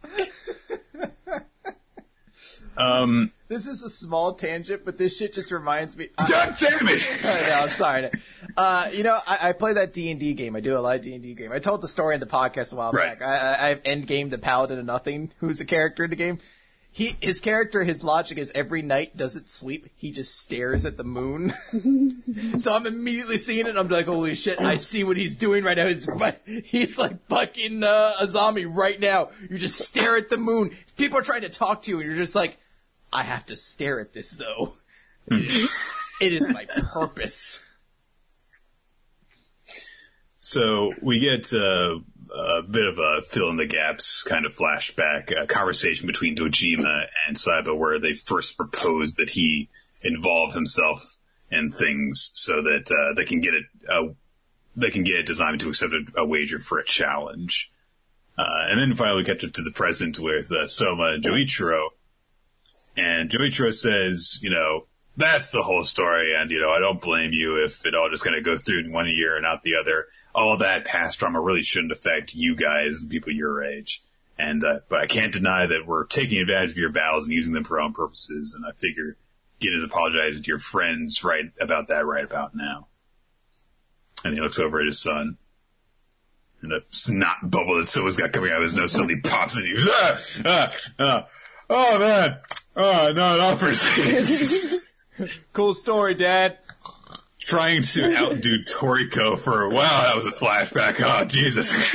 um. This is a small tangent, but this shit just reminds me. I, God damn it! I know, I'm sorry. Uh, you know, I, I play that D and D game. I do a live D and D game. I told the story in the podcast a while Right. back. I, I, I have Endgame the Paladin of Nothing, who's a character in the game. He, his character, his logic is every night doesn't sleep. He just stares at the moon. So I'm immediately seeing it. And I'm like, holy shit! I see what he's doing right now. He's, he's like fucking uh, a zombie right now. You just stare at the moon. People are trying to talk to you, and you're just like, I have to stare at this though. It is, it is my purpose. So we get uh, a bit of a fill in the gaps kind of flashback, a conversation between Dojima and Saiba where they first proposed that he involve himself in things so that uh, they can get it, uh, they can get Dazami to accept a, a wager for a challenge. Uh, and then finally we catch up to the present with uh, Soma and Joichiro. And Joichiro says, you know, that's the whole story, and, you know, I don't blame you if it all just kind of goes through in one ear and out the other. All that past drama really shouldn't affect you guys, the people your age. And, uh, but I can't deny that we're taking advantage of your battles and using them for our own purposes, and I figure get his apologize to your friends right about that right about now. And he looks over at his son. And a snot bubble that Soma's got coming out of his nose suddenly pops and he's, ah, ah, ah, oh man, oh, no, not for a second. Cool story, Dad. Trying to outdo Toriko for, wow, that was a flashback. Oh, Jesus.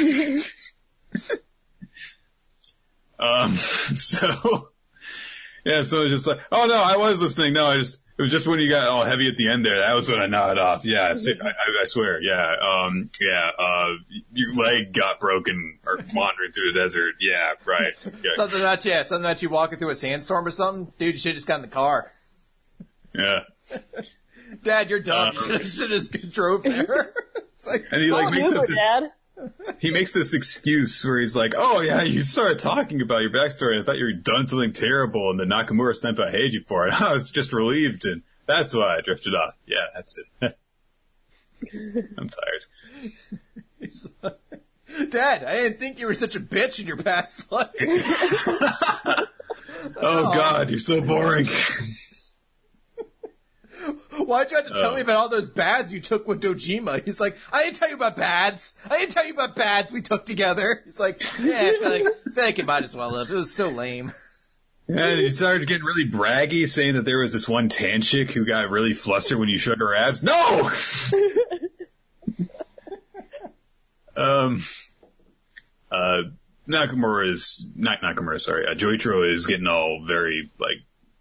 um, so, yeah, so it was just like, oh no, I was listening. No, I just, it was just when you got all heavy at the end there. That was when I nodded off. Yeah, I, I, I swear. Yeah, um, yeah, uh, your leg got broken or wandering through the desert. Yeah, right. Yeah. Something about you, yeah, something about you walking through a sandstorm or something. Dude, you should have just got in the car. Yeah. Dad, you're dumb. Uh, you should have just drove there. It's like, and he like oh, makes Uber, up this, Dad. he makes this excuse where he's like, oh yeah, you started talking about your backstory. I thought you were done something terrible and the Nakamura Senpai hated you for it. I was just relieved and that's why I drifted off. Yeah, that's it. I'm tired. He's like, Dad, I didn't think you were such a bitch in your past life. Oh God, you're so boring. Why'd you have to tell Oh. me about all those bads you took with Dojima? He's like, I didn't tell you about bads. I didn't tell you about bads we took together. He's like, yeah, I feel like, I feel like it might as well have. It was so lame. And he started getting really braggy, saying that there was this one tan chick who got really flustered when you showed her abs. No! um, uh, Nakamura is, not Nakamura, sorry, uh, Joichiro is getting all very, like,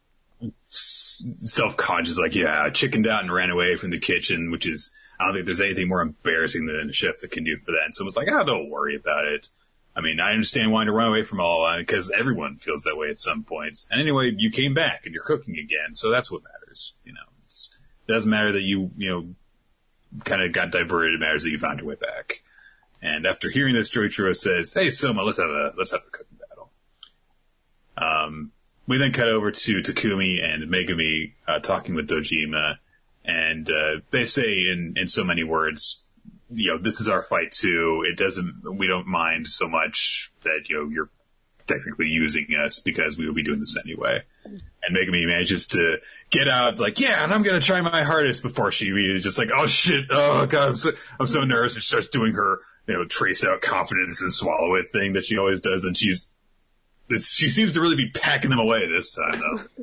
s- self-conscious, like, yeah, I chickened out and ran away from the kitchen, which is, I don't think there's anything more embarrassing than a chef that can do for that. And someone's like, oh, don't worry about it. I mean, I understand wanting to run away from all that because everyone feels that way at some points. And anyway, you came back and you're cooking again, so that's what matters. You know, it's, it doesn't matter that you, you know, kind of got diverted. It matters that you found your way back. And after hearing this, Joichiro says, "Hey, Soma, let's have a let's have a cooking battle." Um, we then cut over to Takumi and Megumi uh, talking with Dojima, and uh, they say in in so many words, you know, this is our fight too. It doesn't, we don't mind so much that, you know, you're technically using us because we will be doing this anyway. And Megumi manages to get out. It's like, yeah, and I'm going to try my hardest before she is just like, oh shit. Oh God, I'm so, I'm so nervous. And she starts doing her, you know, trace out confidence and swallow it thing that she always does. And she's, it's, she seems to really be packing them away this time though.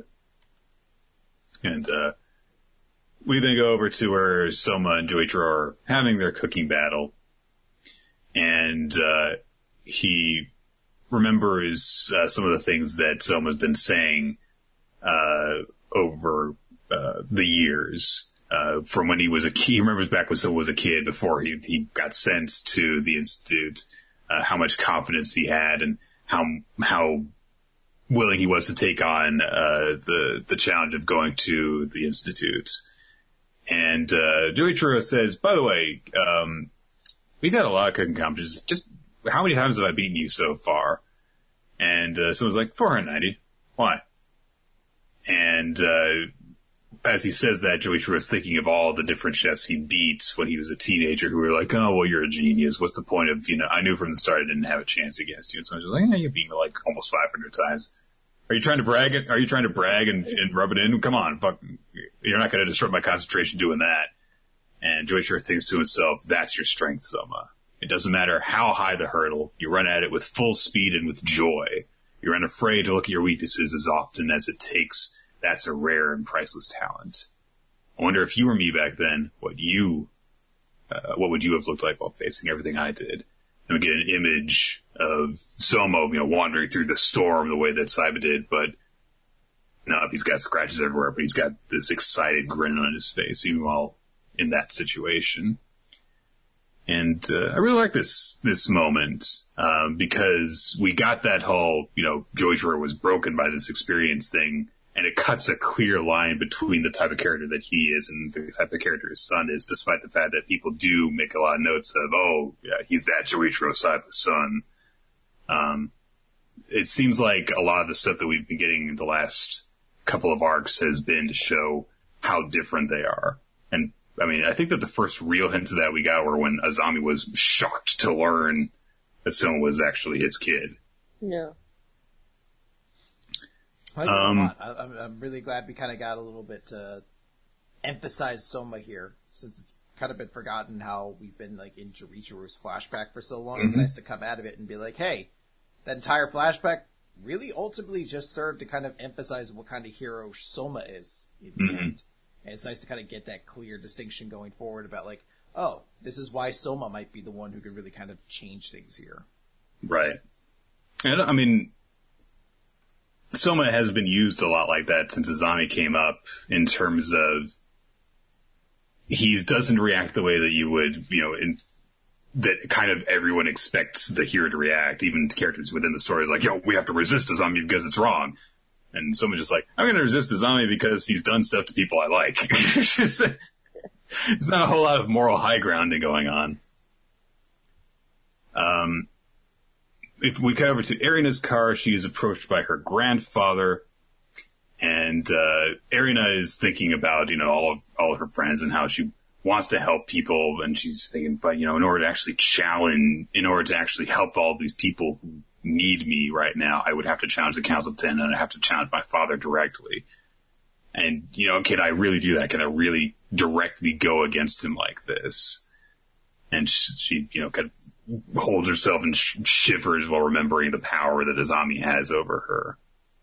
And, uh, we then go over to where Soma and Joichiro are having their cooking battle. And, uh, he remembers, uh, some of the things that Soma's been saying, uh, over, uh, the years, uh, from when he was a kid. He remembers back when Soma was a kid before he, he got sent to the Institute, uh, how much confidence he had and how, how willing he was to take on, uh, the, the challenge of going to the Institute. And, uh, Joichiro says, by the way, um, we've had a lot of cooking competitions. Just how many times have I beaten you so far? And, uh, someone's like, four hundred ninety. Why? And, uh, as he says that, Joichiro is thinking of all the different chefs he beat when he was a teenager who were like, oh, well, you're a genius. What's the point of, you know, I knew from the start I didn't have a chance against you. And someone's just like, yeah, you beat me like almost five hundred times. Are you trying to brag it? Are you trying to brag and, and rub it in? Come on, fuck. You're not going to disrupt my concentration doing that. And Joichiro thinks to himself, that's your strength, Soma. It doesn't matter how high the hurdle. You run at it with full speed and with joy. You're unafraid to look at your weaknesses as often as it takes. That's a rare and priceless talent. I wonder if you were me back then, what you, uh, what would you have looked like while facing everything I did? And we get an image of Soma, you know, wandering through the storm the way that Saiba did, but no, he's got scratches everywhere, but he's got this excited grin on his face, even while in that situation. And uh, I really like this this moment um, because we got that whole, you know, Joichiro was broken by this experience thing, and it cuts a clear line between the type of character that he is and the type of character his son is, despite the fact that people do make a lot of notes of, oh, yeah, he's that Joichiro side of the son. Um, it seems like a lot of the stuff that we've been getting in the last couple of arcs has been to show how different they are. And I mean, I think that the first real hints of that we got were when Azami was shocked to learn that Soma was actually his kid. Yeah. I like Um, it a lot. I, I'm, I'm really glad we kind of got a little bit to emphasize Soma here, since it's kind of been forgotten how we've been like in Joichiro's flashback for so long. Mm-hmm. It's nice to come out of it and be like, hey, that entire flashback really ultimately just served to kind of emphasize what kind of hero Soma is in the Mhm. end. And it's nice to kind of get that clear distinction going forward about like, oh, this is why Soma might be the one who could really kind of change things here. Right. And I mean, Soma has been used a lot like that since Azami came up, in terms of he doesn't react the way that you would, you know, in that kind of everyone expects the hero to react, even characters within the story, like, yo, we have to resist Azami because it's wrong. And someone's just like, I'm going to resist Azami because he's done stuff to people I like. It's just, it's not a whole lot of moral high grounding going on. Um, if we come over to Erina's car, she is approached by her grandfather, and uh, Erina is thinking about, you know, all of all of her friends and how she wants to help people, and she's thinking, but, you know, in order to actually challenge, in order to actually help all these people who need me right now, I would have to challenge the Council of Ten, and I have to challenge my father directly. And, you know, can I really do that? Can I really directly go against him like this? And she, she you know, kind of holds herself and sh- shivers while remembering the power that Azami has over her.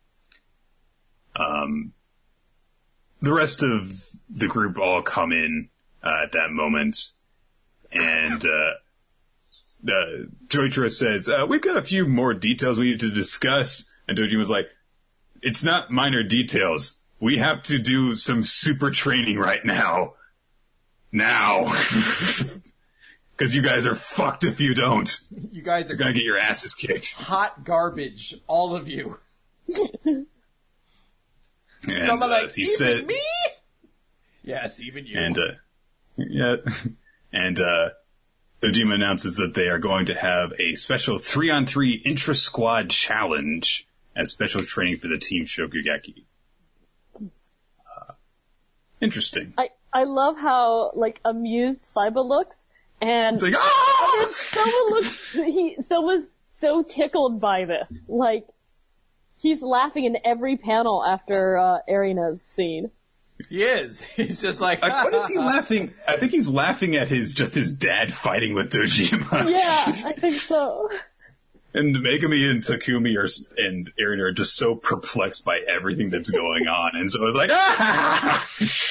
Um, the rest of the group all come in uh, at that moment, and uh, uh, Joichiro says, uh, we've got a few more details we need to discuss. And Dojima was like, it's not minor details. We have to do some super training right now. Now. Because you guys are fucked if you don't. You guys are You're gonna get your asses kicked. hot garbage, all of you. And Someone uh, like, he even said, me? Yes, even you. and uh, yeah, and uh, Dojima announces that they are going to have a special three-on-three intra-squad challenge as special training for the Team Shokugeki. Uh, interesting. I, I love how, like, amused Saiba looks, and, It's like, ah! and someone looks, he, someone's so tickled by this. Like, he's laughing in every panel after, uh, Erina's scene. He is. He's just like, Like, what is he laughing? I think he's laughing at his just his dad fighting with Dojima. Yeah, I think so. And Megami and Takumi are, and Aaron are just so perplexed by everything that's going on, and so it's like, ah!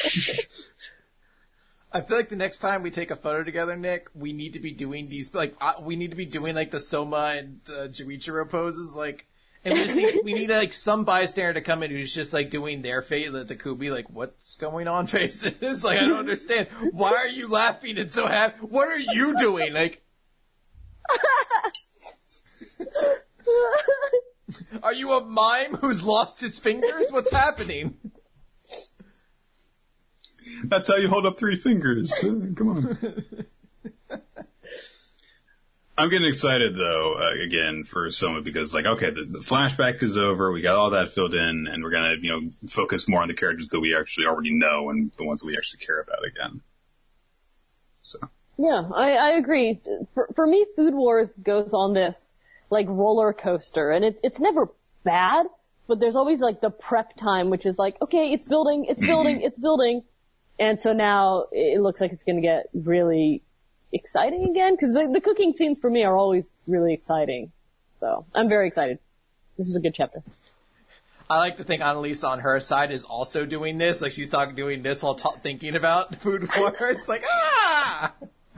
I feel like the next time we take a photo together, Nick, we need to be doing these, like, uh, we need to be doing, like, the Soma and uh, Joichiro poses, like, and we just need, we need, like, some bystander to come in who's just, like, doing their face, the Takumi, like, what's going on faces? Like, I don't understand. Why are you laughing and so happy? What are you doing? Like, are you a mime who's lost his fingers? What's happening? That's how you hold up three fingers. Uh, Come on. I'm getting excited, though, uh, again, for Soma, because, like, okay, the, the flashback is over, we got all that filled in, and we're gonna, you know, focus more on the characters that we actually already know and the ones that we actually care about again. So. Yeah, I, I agree. For, for me, Food Wars goes on this, like, roller coaster, and it, it's never bad, but there's always, like, the prep time, which is like, okay, it's building, it's building, mm-hmm. it's building, and so now it looks like it's gonna get really exciting again, because the, the cooking scenes for me are always really exciting. So, I'm very excited. This is a good chapter. I like to think Annalisa on her side is also doing this, like she's talking, doing this while ta- thinking about Food Wars. It's like, ah!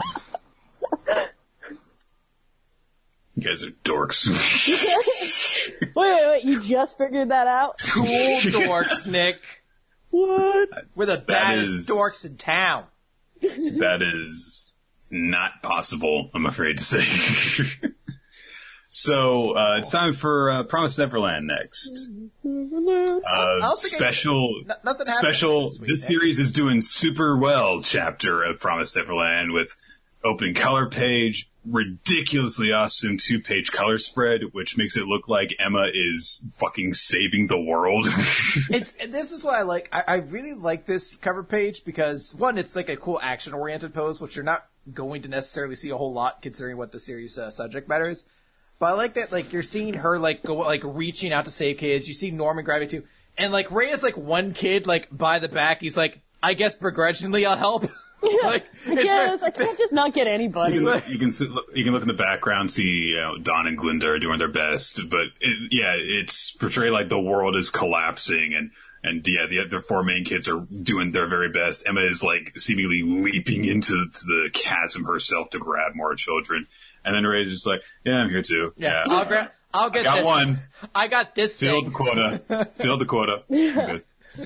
You guys are dorks. wait, wait, wait, you just figured that out? Cool dorks, Nick. What? We're the That baddest is- dorks in town. That is not possible, I'm afraid to say. So, uh, it's time for, uh, Promised Neverland next. Uh, special, I, nothing special, this, week, this series is doing super well chapter of Promised Neverland with opening color page, ridiculously awesome two-page color spread, which makes it look like Emma is fucking saving the world. it's, and this is what I like. I, I really like this cover page because, one, it's like a cool action-oriented pose, which you're not going to necessarily see a whole lot considering what the series' uh, subject matter is. But I like that, like, you're seeing her, like, go, like, reaching out to save kids. You see Norman grabbing too. And, like, Ray is, like, one kid, like, by the back. He's like, I guess begrudgingly I'll help. Yeah, like, I guess. Very... I can't just not get anybody. You can, you can, sit, you can look in the background, see, you know, Don and Glinda are doing their best. But, it, yeah, it's portrayed like the world is collapsing and, and yeah, the other four main kids are doing their very best. Emma is, like, seemingly leaping into the chasm herself to grab more children. And then Ray's just like, yeah, I'm here too. Yeah, yeah. I'll grab. I'll get I got this. one. I got this Filled thing. the quota. Filled the quota. Good.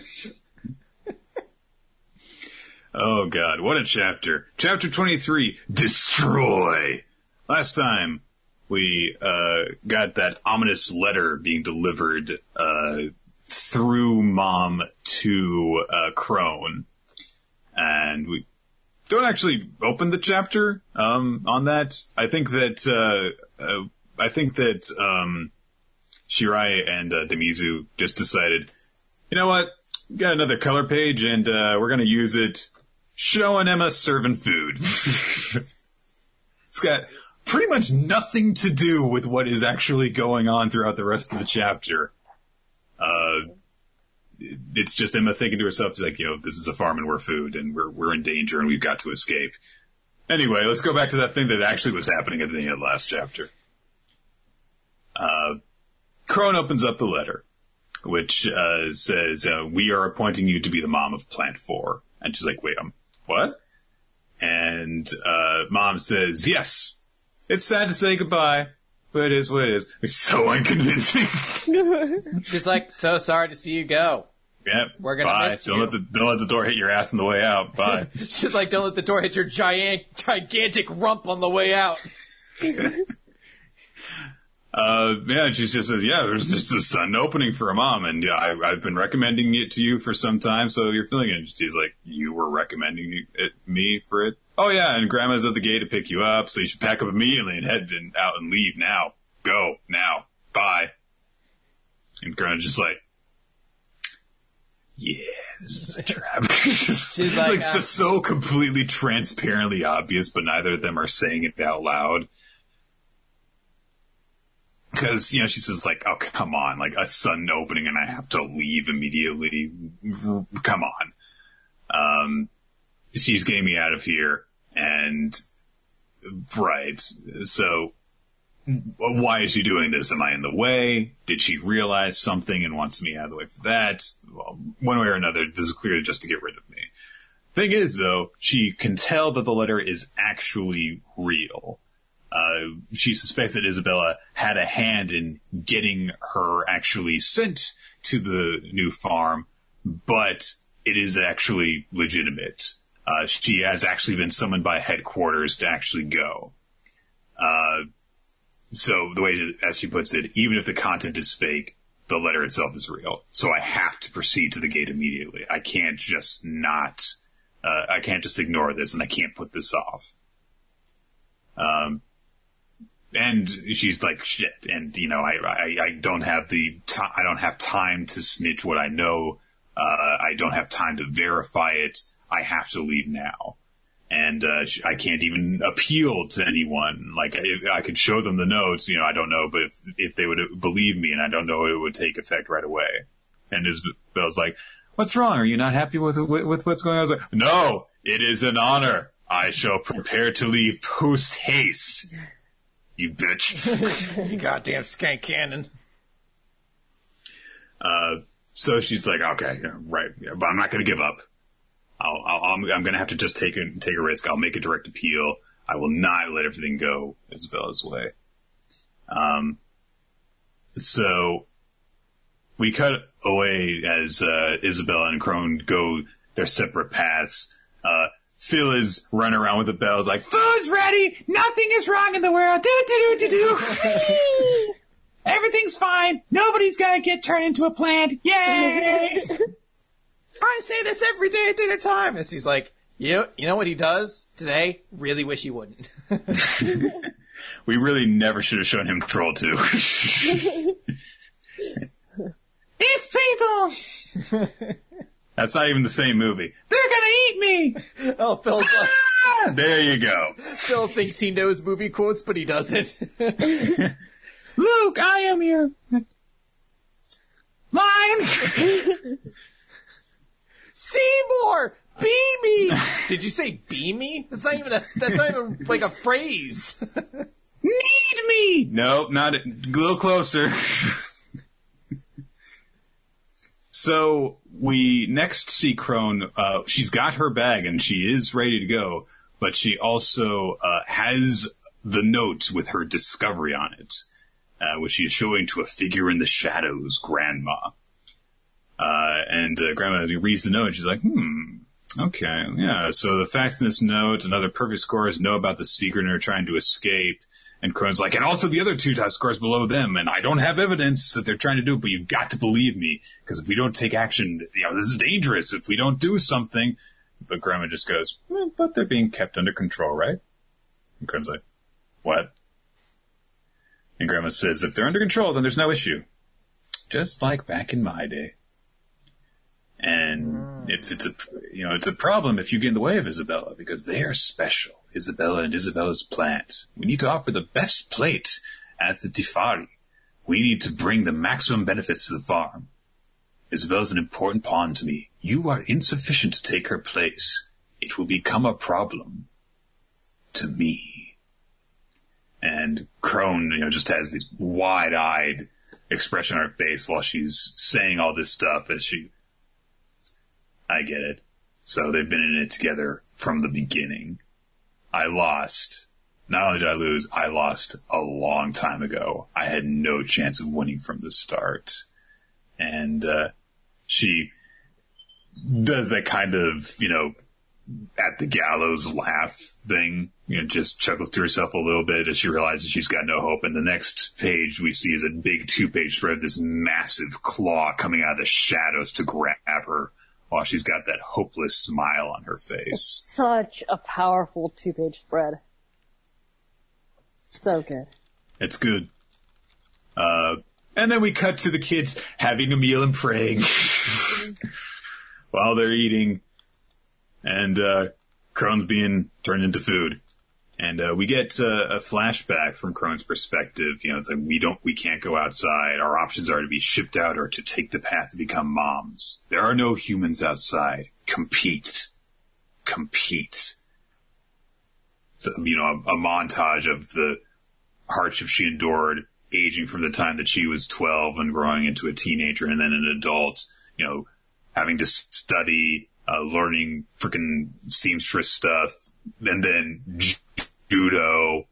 Oh god, what a chapter. Chapter twenty-three, Destroy. Last time, we, uh, got that ominous letter being delivered, uh, through Mom to, uh, Crone. And we don't actually open the chapter, um, on that. I think that, uh, uh I think that, um, Shirai and, uh, Demizu just decided, you know what? We got another color page and, uh, we're gonna use it showing Emma serving food. It's got pretty much nothing to do with what is actually going on throughout the rest of the chapter. Uh, it's just Emma thinking to herself, like, you know, this is a farm and we're food and we're, we're in danger and we've got to escape. Anyway, let's go back to that thing that actually was happening at the end of the last chapter. Uh, Crone opens up the letter, which, uh, says, uh, we are appointing you to be the mom of Plant four. And she's like, wait, um, what? And, uh, Mom says, yes, it's sad to say goodbye, but it is what it is. It's so unconvincing. She's like, so sorry to see you go. Yep. We're gonna Bye. miss don't you. Let the, don't let the door hit your ass on the way out. Bye. She's like, don't let the door hit your giant, gigantic rump on the way out. Uh, yeah, she just says, yeah, there's just a sudden opening for a mom, and yeah, I, I've been recommending it to you for some time, so you're feeling it. She's like, you were recommending it, me for it? Oh yeah, and Grandma's at the gate to pick you up, so you should pack up immediately and head in, out and leave now. Go, now, bye. And Grandma's just like, yeah, this is a trap. She's like, it's uh, just so completely transparently obvious, but neither of them are saying it out loud. Because, you know, she says, like, oh, come on, like, a sudden opening and I have to leave immediately. Come on. Um, she's getting me out of here. And, right. So, why is she doing this? Am I in the way? Did she realize something and wants me out of the way for that? Well, one way or another, this is clearly just to get rid of me. Thing is, though, she can tell that the letter is actually real. Uh, she suspects that Isabella had a hand in getting her actually sent to the new farm, but it is actually legitimate. Uh, she has actually been summoned by headquarters to actually go. Uh, so the way, that, as she puts it, even if the content is fake, the letter itself is real. So I have to proceed to the gate immediately. I can't just not, uh, I can't just ignore this and I can't put this off. Um, And she's like, shit. And, you know, I, I, I don't have the, t- I don't have time to snitch what I know. Uh, I don't have time to verify it. I have to leave now. And, uh, I can't even appeal to anyone. Like, if I could show them the notes, you know, I don't know, but if, if they would believe me, and I don't know, it would take effect right away. And Isabella's like, what's wrong? Are you not happy with, with, with what's going on? I was like, no, it is an honor. I shall prepare to leave post haste. You bitch. You goddamn skank cannon. Uh, so she's like, okay, right, but I'm not going to give up. I'll, I'll, I'm, I'm going to have to just take a, take a risk. I'll make a direct appeal. I will not let everything go Isabella's way. Um, so we cut away as, uh, Isabella and Crone go their separate paths. Uh, Phil is running around with the bells like, food's ready! Nothing is wrong in the world! Do, do, do, do, do. Everything's fine! Nobody's gonna get turned into a plant! Yay! I say this every day at dinner time. And he's like, you, you know what he does today? Really wish he wouldn't. We really never should have shown him Troll two. It's people! That's not even the same movie. They're gonna eat me! Oh, Phil's like, Ah, there you go. Phil thinks he knows movie quotes, but he doesn't. Luke, I am your... Mine! Seymour! Be me! Did you say be me? That's not even a, that's not even like a phrase. Need me! No, not a, a little closer. So we next see Crone. Uh, she's got her bag and she is ready to go, but she also uh, has the note with her discovery on it, uh, which she is showing to a figure in the shadows, Grandma. Uh, and uh, Grandma reads the note and she's like, hmm, okay, yeah. So the facts in this note and other perfect scores know about the secret and are trying to escape. And Crone's like, and also the other two top scores below them, and I don't have evidence that they're trying to do it, but you've got to believe me, because if we don't take action, you know, this is dangerous if we don't do something. But Grandma just goes, eh, but they're being kept under control, right? And Crone's like, what? And Grandma says, if they're under control, then there's no issue. Just like back in my day. And if it's a, you know, it's a problem if you get in the way of Isabella, because they are special. Isabella and Isabella's plant. We need to offer the best plate at the Tifari. We need to bring the maximum benefits to the farm. Isabella's an important pawn to me. You are insufficient to take her place. It will become a problem to me. And Crone, you know, just has this wide-eyed expression on her face while she's saying all this stuff as she... I get it. So they've been in it together from the beginning. I lost. Not only did I lose, I lost a long time ago. I had no chance of winning from the start. And uh, she does that kind of, you know, at the gallows laugh thing. You know, just chuckles to herself a little bit as she realizes she's got no hope. And the next page we see is a big two-page spread, this massive claw coming out of the shadows to grab her, while she's got that hopeless smile on her face. Such a powerful two-page spread. So good. It's good. Uh, and then we cut to the kids having a meal and praying while they're eating. And uh, Crone's being turned into food. And uh, we get uh, a flashback from Crone's perspective. You know, it's like, we don't, we can't go outside. Our options are to be shipped out or to take the path to become moms. There are no humans outside. Compete. Compete. The, you know, a, a montage of the hardship she endured, aging from the time that she was twelve and growing into a teenager and then an adult, you know, having to study, uh, learning freaking seamstress stuff, and then judo,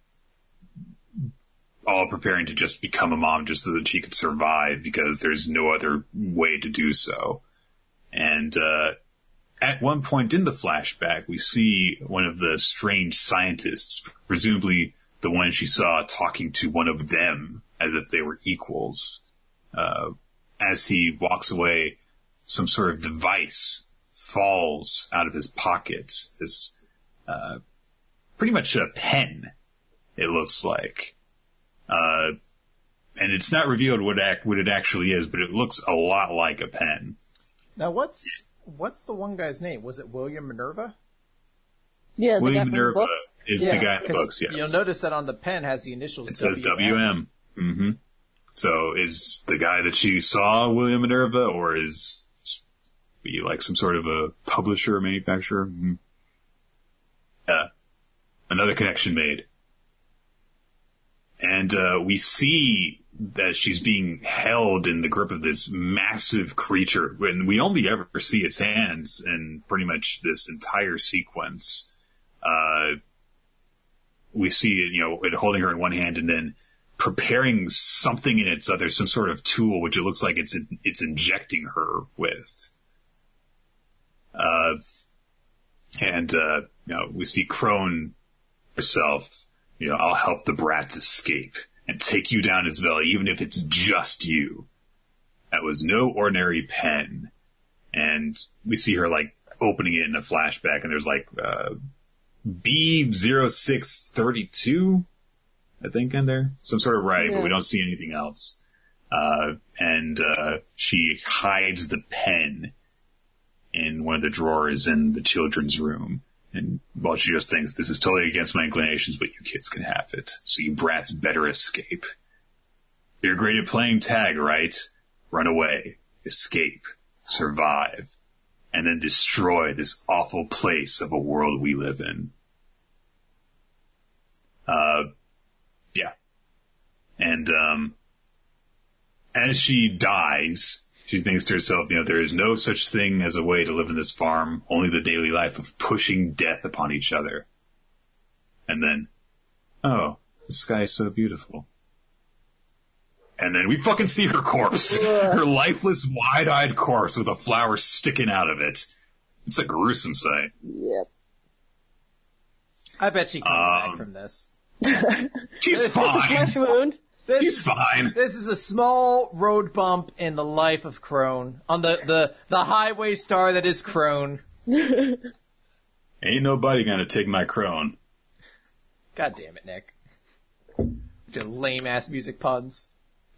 all preparing to just become a mom just so that she could survive because there's no other way to do so. And uh, at one point in the flashback, we see one of the strange scientists, presumably the one she saw talking to one of them as if they were equals. Uh, as he walks away, some sort of device falls out of his pocket. This uh, pretty much a pen, it looks like. Uh, and it's not revealed what act, what it actually is, but it looks a lot like a pen. Now, what's what's the one guy's name? Was it William Minerva? Yeah, the William guy from the Minerva books. is Yeah, the guy in the 'cause books, yes. You'll notice that on the pen has the initials It says W M. W M. Mm-hmm. So is the guy that she saw William Minerva, or is he like some sort of a publisher or manufacturer? Mm-hmm. Uh, another connection made. And uh, we see that she's being held in the grip of this massive creature, when we only ever see its hands in pretty much this entire sequence. Uh, we see it, you know, it holding her in one hand and then preparing something in its other, some sort of tool, which it looks like it's it's injecting her with. Uh, And, uh, you know, we see Crone herself, you know, I'll help the brats escape and take you down as well, even if it's just you. That was no ordinary pen. And we see her, like, opening it in a flashback, and there's, like, uh, B zero six three two, I think, in there. Some sort of writing, yeah. But we don't see anything else. Uh, and, uh, she hides the pen in one of the drawers in the children's room. And, well, she just thinks, this is totally against my inclinations, but you kids can have it. So you brats better escape. You're great at playing tag, right? Run away. Escape. Survive. And then destroy this awful place of a world we live in. Uh, yeah. And, um, as she dies, she thinks to herself, you know, there is no such thing as a way to live in this farm, only the daily life of pushing death upon each other. And then, oh, the sky is so beautiful. And then we fucking see her corpse. Her lifeless, wide-eyed corpse with a flower sticking out of it. It's a gruesome sight. Yep. I bet she comes um, back from this. She's fine. Flesh wound. This, She's fine. This is a small road bump in the life of Crone. On the, the, the highway star that is Crone. Ain't nobody gonna take my Crone. God damn it, Nick. Just lame-ass music puns.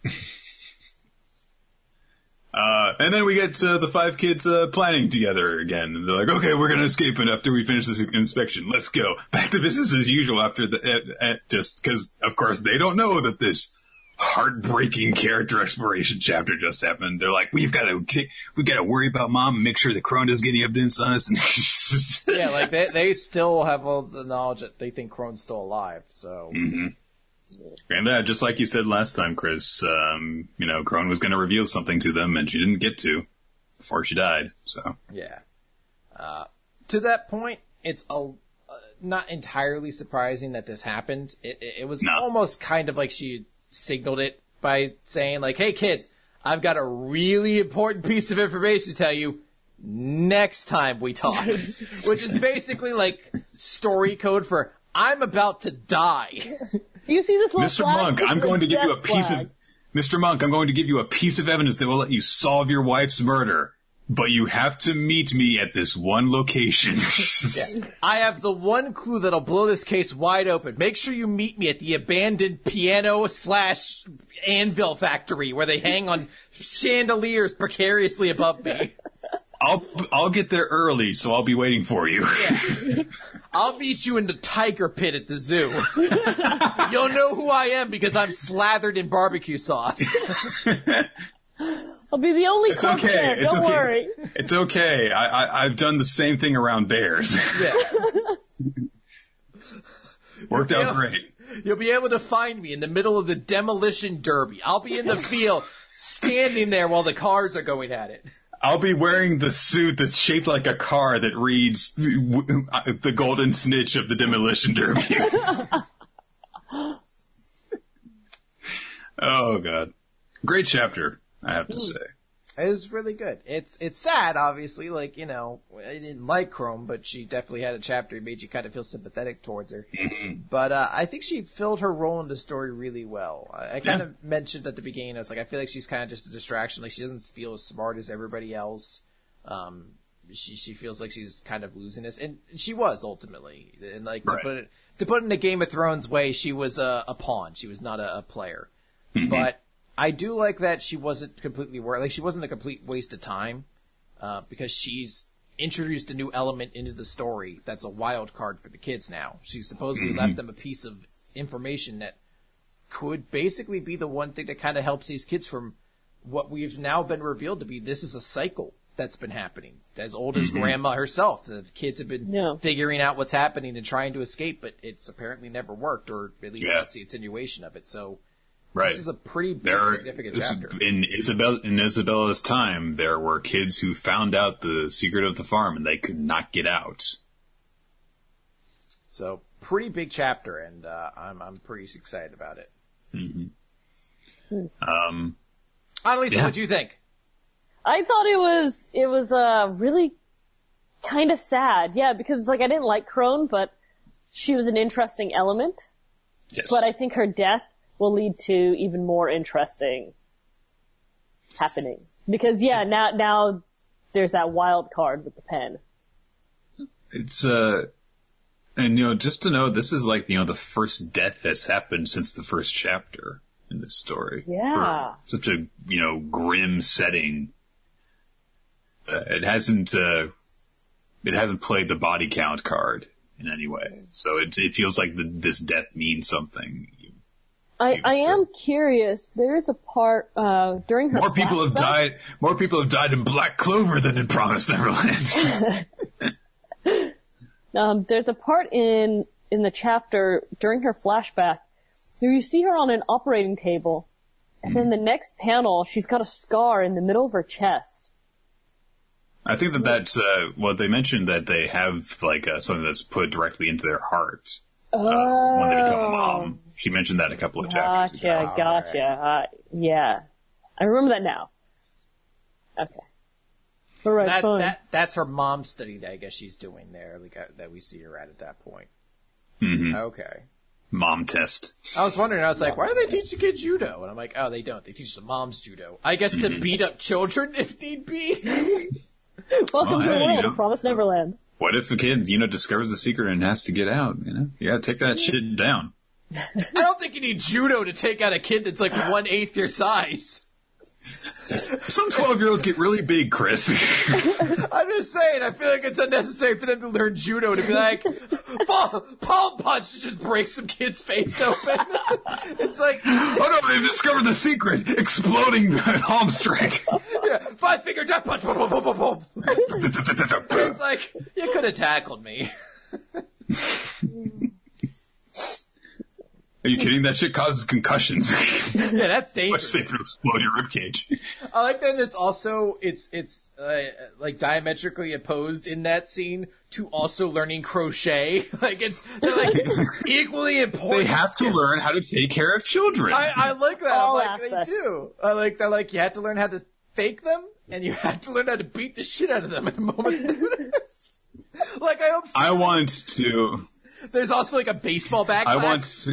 uh, and then we get uh, the five kids uh, planning together again. And they're like, okay, we're gonna escape it after we finish this inspection. Let's go. Back to business as usual after the... Uh, uh, just because, of course, they don't know that this heartbreaking character exploration chapter just happened. They're like, we've got to, we got to worry about mom and make sure the Crone doesn't get any evidence on us. Yeah, like they they still have all the knowledge that they think Crone's still alive. So, mm-hmm. And that, just like you said last time, Chris, um, you know, Crone was going to reveal something to them, and she didn't get to before she died. So, yeah. Uh, to that point, it's a, uh, not entirely surprising that this happened. It, it, it was no. almost kind of like she signaled it by saying, like, hey kids, I've got a really important piece of information to tell you next time we talk. Which is basically like story code for I'm about to die. Do you see this little Mister flag? Monk, This I'm is going to give you a death piece flag. of Mister Monk, I'm going to give you a piece of evidence that will let you solve your wife's murder. But you have to meet me at this one location. Yeah. I have the one clue that'll blow this case wide open. Make sure you meet me at the abandoned piano slash anvil factory where they hang on chandeliers precariously above me. I'll I'll get there early, so I'll be waiting for you. Yeah. I'll meet you in the tiger pit at the zoo. You'll know who I am because I'm slathered in barbecue sauce. I'll be the only It's cook okay. there. It's Don't okay. worry. It's okay. I, I I've done the same thing around bears. Yeah. Worked out great. You'll be able to find me in the middle of the demolition derby. I'll be in the field, standing there while the cars are going at it. I'll be wearing the suit that's shaped like a car that reads the golden snitch of the demolition derby. Oh god. Great chapter, I have to say. It was really good. It's it's sad, obviously. Like, you know, I didn't like Crone, but she definitely had a chapter that made you kind of feel sympathetic towards her. Mm-hmm. But uh, I think she filled her role in the story really well. I, I kind yeah. of mentioned at the beginning, I was like, I feel like she's kind of just a distraction. Like, she doesn't feel as smart as everybody else. Um, she she feels like she's kind of losing this, and she was ultimately. And like right. to put it to put it in a Game of Thrones way, she was a, a pawn. She was not a, a player. Mm-hmm. But I do like that she wasn't completely worried. Like, she wasn't a complete waste of time, uh, because she's introduced a new element into the story that's a wild card for the kids now. She supposedly mm-hmm. left them a piece of information that could basically be the one thing that kind of helps these kids from what we've now been revealed to be. This is a cycle that's been happening. As old as mm-hmm. Grandma herself, the kids have been yeah. figuring out what's happening and trying to escape, but it's apparently never worked, or at least yeah. that's the insinuation of it. So, right. This is a pretty big, there, significant chapter. In Isabel, in Isabella's time, there were kids who found out the secret of the farm and they could not get out. So, pretty big chapter, and uh, I'm I'm pretty excited about it. Mm-hmm. Um, Annalisa, yeah. what do you think? I thought it was it was uh, really kind of sad. Yeah, because it's like I didn't like Crone, but she was an interesting element. Yes. But I think her death will lead to even more interesting happenings. Because yeah, now now there's that wild card with the pen. It's uh and you know, just to know this is like, you know, the first death that's happened since the first chapter in this story. Yeah. For such a, you know, grim setting. Uh, it hasn't uh it hasn't played the body count card in any way. So it it feels like the, this death means something. I, I am curious. There is a part uh during her More people have flashback- died more people have died in Black Clover than in Promised Neverland. Um, there's a part in in the chapter during her flashback where you see her on an operating table, and then the next panel, she's got a scar in the middle of her chest. I think that that's uh, well, they mentioned that they have like uh, something that's put directly into their heart uh, Oh. when they become a mom. She mentioned that a couple of chapters ago. Gotcha, gotcha. Uh, yeah, I remember that now. Okay. All right, That, fine. that that's her mom study that I guess she's doing there, like uh, that we see her at at that point. Mhm. Okay. Mom test. I was wondering, I was like, why do they teach the kids judo? And I'm like, oh, they don't. They teach the moms judo. I guess to beat up children if need be. Welcome Well, to the hey, you world know. of Promised Neverland. What if the kid, you know, discovers the secret and has to get out? You know, you gotta take that shit down. I don't think you need judo to take out a kid that's like one eighth your size. Some twelve-year-olds get really big, Chris. I'm just saying, I feel like it's unnecessary for them to learn judo to be like, palm, palm punch to just break some kid's face open. It's like, Oh no, they've discovered the secret! Exploding palm strike. yeah, five finger death punch. Boom, boom, boom, boom, boom. It's like, you could have tackled me. Are you kidding? That shit causes concussions. Yeah, that's Much dangerous. safer to explode your ribcage. I like that it's also, it's, it's, uh, like diametrically opposed in that scene to also learning crochet. Like it's, they're like equally important. They have to learn how to take care of children. I, I like that. All I'm like, aspects. they do. I like that, like, you had to learn how to fake them, and you had to learn how to beat the shit out of them at a moment's notice. Like, I hope so. I want to. There's also, like, a baseball bat I class. want to.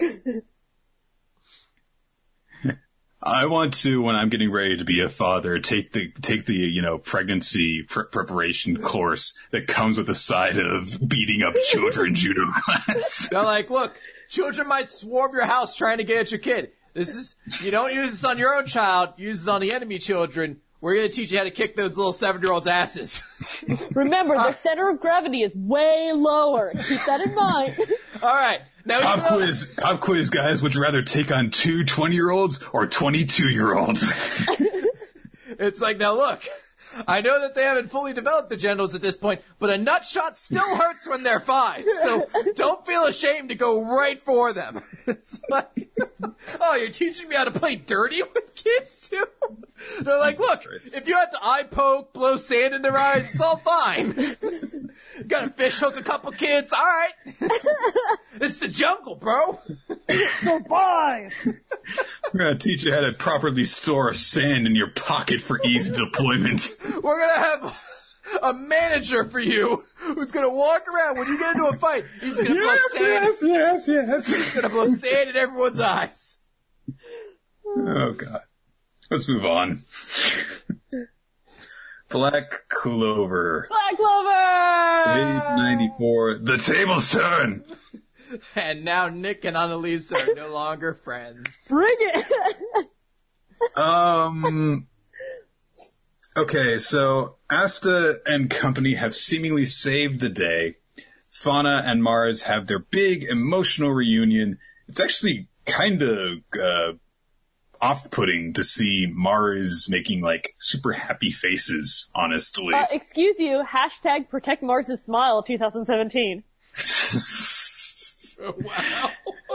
I want to, when I'm getting ready to be a father, take the take the you know pregnancy pr- preparation course that comes with a side of beating up children judo class. They're like, look, children might swarm your house trying to get at your kid. This is, you don't use this on your own child, use it on the enemy children. We're going to teach you how to kick those little seven-year-olds' asses. Remember, the center of gravity is way lower. Keep that in mind. All right. Now, Pop even though- quiz, pop quiz, guys. Would you rather take on two twenty-year-olds or twenty-two-year-olds? It's like, now look, I know that they haven't fully developed the genitals at this point, but a nut shot still hurts when they're five. So don't feel ashamed to go right for them. It's like, oh, you're teaching me how to play dirty with kids too? They're like, look, if you have to eye poke, blow sand in their eyes, it's all fine. Got to fish hook a couple kids, all right. It's the jungle, bro. Survive! I'm gonna teach you how to properly store sand in your pocket for easy deployment. We're gonna have a manager for you who's gonna walk around when you get into a fight. He's gonna blow sand. yes, yes. He's gonna blow sand in everyone's eyes. Oh god. Let's move on. Black Clover. Black Clover! Page ninety-four. The tables turn. And now Nick and Annalisa are no longer friends. Bring it! Um. Okay, so Asta and company have seemingly saved the day. Fauna and Mars have their big emotional reunion. It's actually kind of uh, off-putting to see Mars making like super happy faces. Honestly, Uh, excuse you, hashtag protect Mars's smile twenty seventeen. Oh, wow.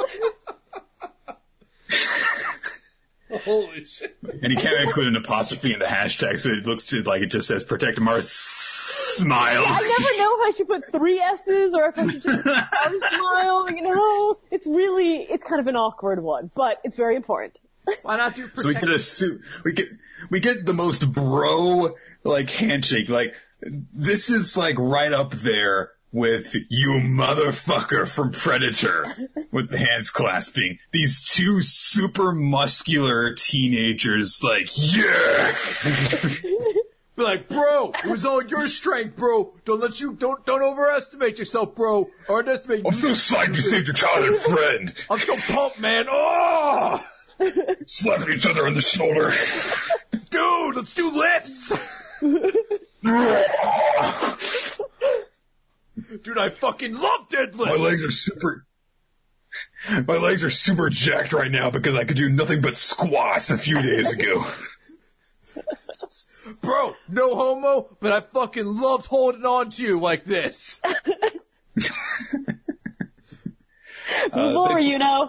Holy shit. and you can't include an apostrophe in the hashtag, so it looks like it just says "Protect Mars." Smile. I never know if I should put three S's or if I should just one smile, you know? It's really, it's kind of an awkward one, but it's very important. Why not do So we protect? get a su- we get we get the most bro like handshake. Like this is like right up there with you motherfucker from Predator with the hands clasping. These two super muscular teenagers like, yeah! Be like, bro, it was all your strength, bro. Don't let you, don't, don't overestimate yourself, bro. Or underestimate I'm so psyched you saved your childhood friend. I'm so pumped, man. Oh! Slapping each other on the shoulder. Dude, let's do lifts. Dude, I fucking love deadlifts. My legs are super... My legs are super jacked right now because I could do nothing but squats a few days ago. Bro, no homo, but I fucking loved holding on to you like this. uh, More, they, you know.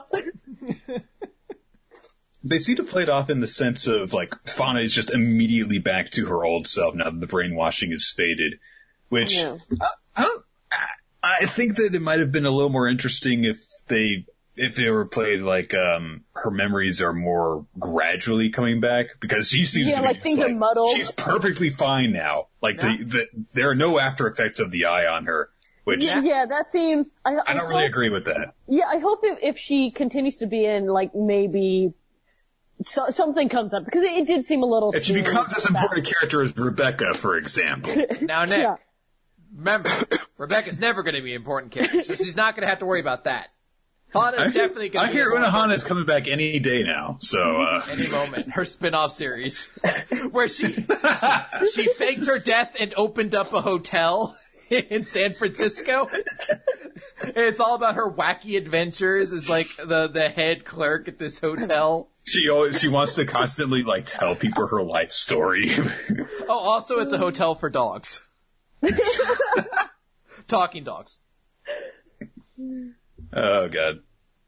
They seem to play it off in the sense of, like, Fauna is just immediately back to her old self now that the brainwashing is faded. Which, Yeah. I, I, don't, I think that it might have been a little more interesting if they... If they were played like um, her memories are more gradually coming back, because she seems Yeah, to be like just things like, are muddled. she's perfectly fine now. Like the, the there are no after effects of the eye on her, which Yeah, yeah, that seems. I, I, I don't hope, really agree with that. Yeah, I hope if, if she continues to be in, like, maybe so, something comes up, because it, it did seem a little. If she too becomes this fast. important character as Rebecca, for example, Now, Nick, Yeah. remember, Rebecca's never going to be an important character, so she's not going to have to worry about that. Hana's definitely going I to be hear important. Unohana's coming back any day now. So uh, Any moment. Her spin-off series. Where she she faked her death and opened up a hotel in San Francisco. And it's all about her wacky adventures as like the, the head clerk at this hotel. she always she wants to constantly like tell people her life story. Oh, also it's a hotel for dogs. Talking dogs. Oh god.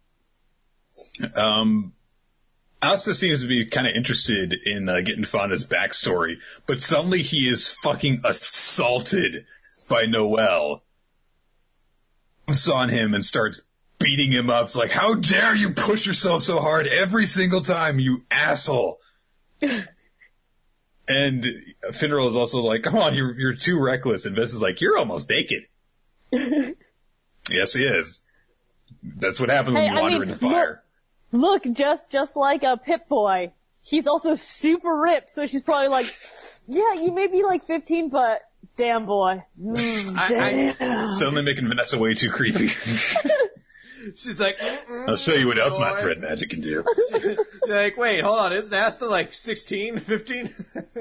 Um, Asta seems to be kind of interested in uh, getting Fauna's backstory, but suddenly he is fucking assaulted by Noelle. Jumps on him and starts beating him up. Like, how dare you push yourself so hard every single time, you asshole! And Finral is also like, come on, you're you're too reckless. And Vince is like, you're almost naked. Yes, he is. That's what happens when Hey, you I wander mean, into fire. Look, just just like a Pip-Boy, he's also super ripped, so she's probably like, yeah, you may be like fifteen, but damn boy. Mm, I, damn. Suddenly making Vanessa way too creepy. She's like, I'll show you what else my boy. thread magic can do. You're like, wait, hold on, isn't Asta like sixteen, fifteen?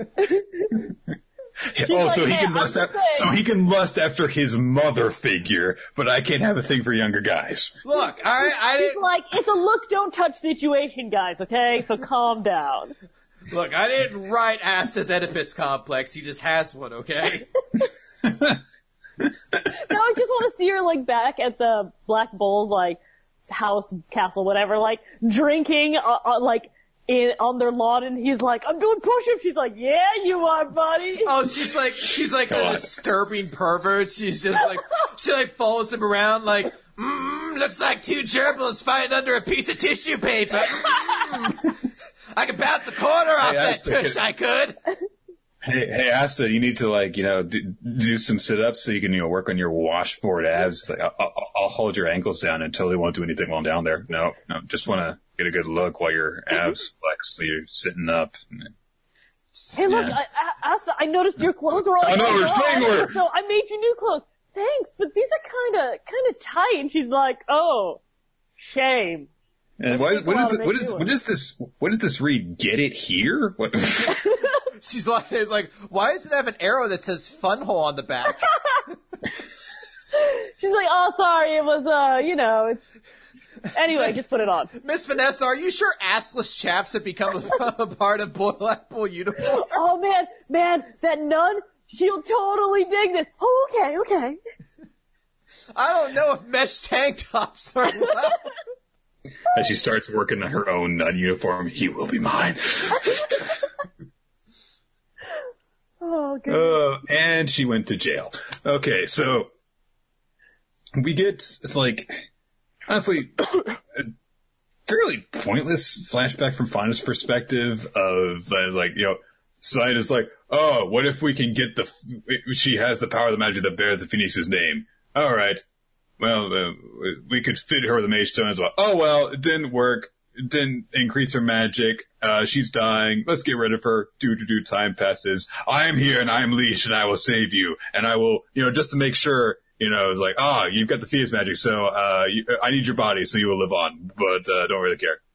oh, like, so he "Hey, can I'm lust just after, saying." so he can lust after his mother figure, but I can't have a thing for younger guys. Look, alright, I He's didn't, like, it's a look, don't touch situation, guys, okay? So calm down. look, I didn't write Asta's Oedipus complex, he just has one, okay? Now I just want to see her, like, back at the Black Bull's, like, house, castle, whatever, like, drinking, uh, uh, like, in, on their lawn, and he's like, I'm doing push-ups. She's like, yeah, you are, buddy. Oh, she's like, she's like a God. disturbing pervert. She's just like, she like follows him around like, mm, looks like two gerbils fighting under a piece of tissue paper. Mm. I could bounce a quarter off Hey, that Asta, tush, could- I could. Hey, hey, Asta, you need to like, you know, do, do some sit-ups so you can, you know, work on your washboard abs. Like, I'll, I'll, I'll hold your ankles down and totally won't do anything while I'm down there. No, no, just want to get a good look while your abs flex so you're sitting up. Hey, look, Yeah. I, I, Asta, I noticed your clothes were all I know, all we're saying wrong, we're- so I made you new clothes. Thanks, but these are kind of, kind of tight. And she's like, oh, shame. And what, what is Well, it, what they is do what it. is this? What does this read? Get it here? What? She's like, it's like, why does it have an arrow that says fun hole on the back? She's like, oh, sorry, it was, uh, you know, it's... Anyway, just put it on. Miss Vanessa, are you sure assless chaps have become a, a part of Black Bull uniform? Oh, man, man, that nun, she'll totally dig this. Oh, okay, okay. I don't know if mesh tank tops are allowed. As she starts working on her own nun uniform, he will be mine. Oh, good. Uh, and she went to jail. Okay, so we get, it's like, honestly, a fairly pointless flashback from Fauna's perspective of, uh, like, you know, Side is like, oh, what if we can get the, f- she has the power of the magic that bears the Phoenix's name. All right. Well, uh, we could fit her with a mage stone as well. Oh, well, it didn't work. It didn't increase her magic. Uh, she's dying. Let's get rid of her. Do, do, do. Time passes. I am here and I am Leash and I will save you. And I will, you know, just to make sure, you know, it's like, ah, oh, you've got the Phoenix magic. So, uh, you, I need your body so you will live on, but, uh, don't really care.